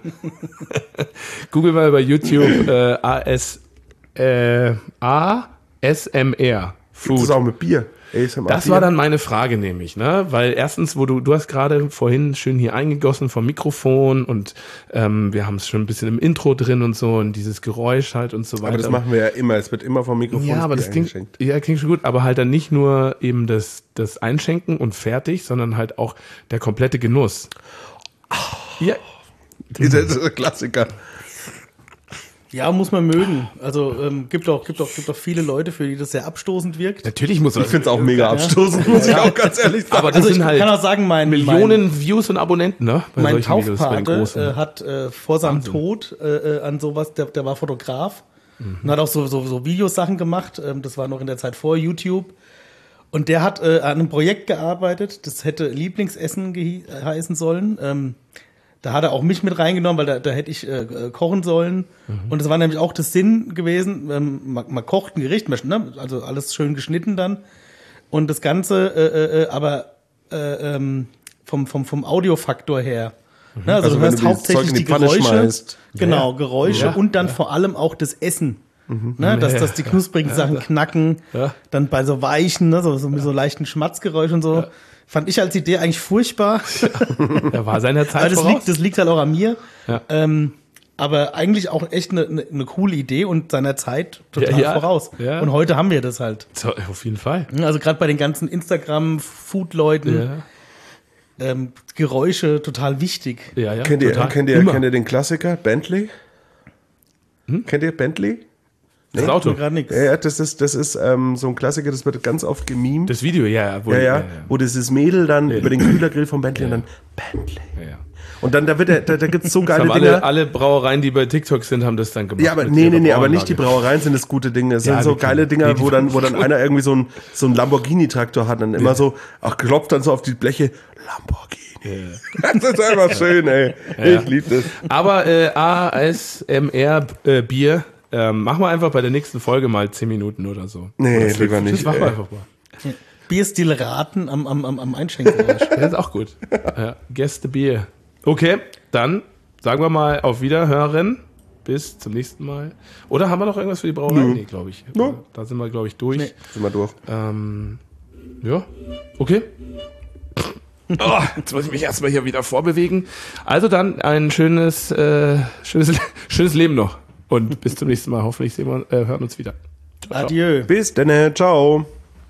Speaker 2: Google mal bei YouTube äh, A S äh, A S M R
Speaker 3: Food. Das ist auch mit Bier. A S M R
Speaker 2: Das
Speaker 3: Bier.
Speaker 2: war dann meine Frage nämlich, ne? Weil erstens, wo du, du hast gerade vorhin schön hier eingegossen vom Mikrofon und ähm, wir haben es schon ein bisschen im Intro drin und so und dieses Geräusch halt und so weiter.
Speaker 3: Aber das machen wir ja immer. Es wird immer vom Mikrofon
Speaker 2: Ja, aber
Speaker 3: Bier
Speaker 2: das klingt,
Speaker 3: eingeschenkt.
Speaker 2: ja, klingt schon gut, aber halt dann nicht nur eben das, das Einschenken und fertig, sondern halt auch der komplette Genuss. Ja,
Speaker 3: Dieser dieser Klassiker.
Speaker 4: Ja, muss man mögen. Also ähm, gibt auch gibt auch gibt auch viele Leute, für die das sehr abstoßend wirkt.
Speaker 2: natürlich muss
Speaker 3: Ich finde es auch mega abstoßend, muss ich auch ganz ehrlich sagen.
Speaker 2: Aber das
Speaker 4: Also ich
Speaker 2: sind halt
Speaker 4: kann auch sagen, mein
Speaker 2: Millionen Views und Abonnenten, ne? Bei
Speaker 4: Mein
Speaker 2: solchen Videos, bei den
Speaker 4: Taufpate
Speaker 2: großen.
Speaker 4: äh, hat äh, vor seinem
Speaker 2: Wahnsinn.
Speaker 4: Tod äh, äh, an sowas, der, der war Fotograf und hat auch so, so, so Videosachen gemacht. Ähm, das war noch in der Zeit vor YouTube. Und der hat äh, an einem Projekt gearbeitet, das hätte Lieblingsessen gehi- äh, heißen sollen. Ähm, da hat er auch mich mit reingenommen, weil da, da hätte ich äh, äh, kochen sollen. Und das war nämlich auch das Sinn gewesen. Ähm, man, man kocht ein Gericht, man, ne? Also alles schön geschnitten dann. Und das Ganze, äh, äh, aber äh, ähm, vom, vom, vom Audiofaktor her. Ne? Also,
Speaker 3: Also
Speaker 4: du
Speaker 3: wenn
Speaker 4: hörst
Speaker 3: du dieses
Speaker 4: hauptsächlich
Speaker 3: Zeug in die
Speaker 4: die
Speaker 3: Pfanne
Speaker 4: Geräusche.
Speaker 3: schmeißt.
Speaker 4: Genau,
Speaker 2: Ja.
Speaker 4: Geräusche
Speaker 2: Ja.
Speaker 4: und dann vor allem auch das Essen. Ne? Dass, dass die knusprigen Sachen knacken.
Speaker 2: Ja.
Speaker 4: Dann bei so weichen, ne? so, so mit so leichten Schmatzgeräuschen und so. Fand ich als Idee eigentlich furchtbar.
Speaker 2: Er war seiner Zeit
Speaker 4: Aber das
Speaker 2: voraus.
Speaker 4: liegt, das liegt halt auch an mir.
Speaker 2: Ja.
Speaker 4: Ähm, aber eigentlich auch echt eine, eine, eine coole Idee und seiner Zeit total
Speaker 2: Ja, ja.
Speaker 4: voraus.
Speaker 2: Ja.
Speaker 4: Und heute haben wir das halt.
Speaker 2: So, auf jeden Fall.
Speaker 4: Also gerade bei den ganzen Instagram-Food-Leuten,
Speaker 2: Ja,
Speaker 4: ähm, Geräusche total wichtig.
Speaker 2: ja, ja
Speaker 3: Kennt ihr,
Speaker 2: total.
Speaker 3: kennt, ihr,
Speaker 2: Immer.
Speaker 3: kennt ihr den Klassiker Bentley? Kennt ihr Bentley?
Speaker 2: das Auto.
Speaker 4: Gerade nichts.
Speaker 3: Ja, ja, das ist, das ist ähm, so ein Klassiker, das wird ganz oft gemimt.
Speaker 2: Das Video, ja, ja. Wo,
Speaker 3: ja, ja, wo dieses Mädel dann über den Kühlergrill von Bentley und dann Bentley.
Speaker 2: ja, ja.
Speaker 3: Und dann da wird der, da, da gibt's so
Speaker 2: Das
Speaker 3: geile
Speaker 2: haben
Speaker 3: Dinger.
Speaker 2: alle, alle Brauereien, die bei TikTok sind, haben das dann gemacht.
Speaker 3: Ja, aber
Speaker 2: mit
Speaker 3: nee,
Speaker 2: ihrer
Speaker 3: nee, nee, aber nicht die
Speaker 2: Brauanlage.
Speaker 3: Brauereien sind das gute Ding. Das
Speaker 2: Ja,
Speaker 3: sind so
Speaker 2: wir kennen-
Speaker 3: geile Dinger,
Speaker 2: nee, die-
Speaker 3: wo dann, wo dann einer irgendwie so ein, so ein Lamborghini-Traktor hat und dann immer so, ach, klopft dann so auf die Bleche, Lamborghini. Das ist einfach schön, ey. Ich lieb das.
Speaker 2: Aber äh, A S M R äh, Bier, ähm, machen wir einfach bei der nächsten Folge mal zehn Minuten oder so.
Speaker 3: Nee,
Speaker 2: Oder fünf.
Speaker 3: lieber nicht,
Speaker 2: Das machen wir
Speaker 3: ey.
Speaker 2: einfach mal.
Speaker 4: Bierstil raten am, am, am, am Einschenkgeräusch.
Speaker 2: Das ist auch gut. Ja, Gäste Bier. Okay, dann sagen wir mal auf Wiederhören. Bis zum nächsten Mal. Oder haben wir noch irgendwas für die Brauerei? Nee, glaube ich.
Speaker 3: Nö.
Speaker 2: Da sind wir, glaube ich, durch.
Speaker 4: Nee.
Speaker 3: Sind wir durch.
Speaker 2: Ähm, ja, okay. Oh, jetzt muss ich mich erstmal hier wieder vorbewegen. Also dann ein schönes, äh, schönes, schönes Leben noch. Und bis zum nächsten Mal. Hoffentlich sehen wir, äh, hören uns wieder. Ciao, ciao.
Speaker 4: Adieu.
Speaker 3: Bis dann, ciao.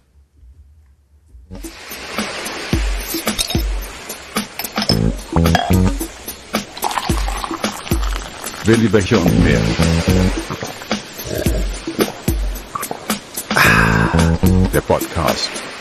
Speaker 1: Willi Becher und mehr. Der Podcast.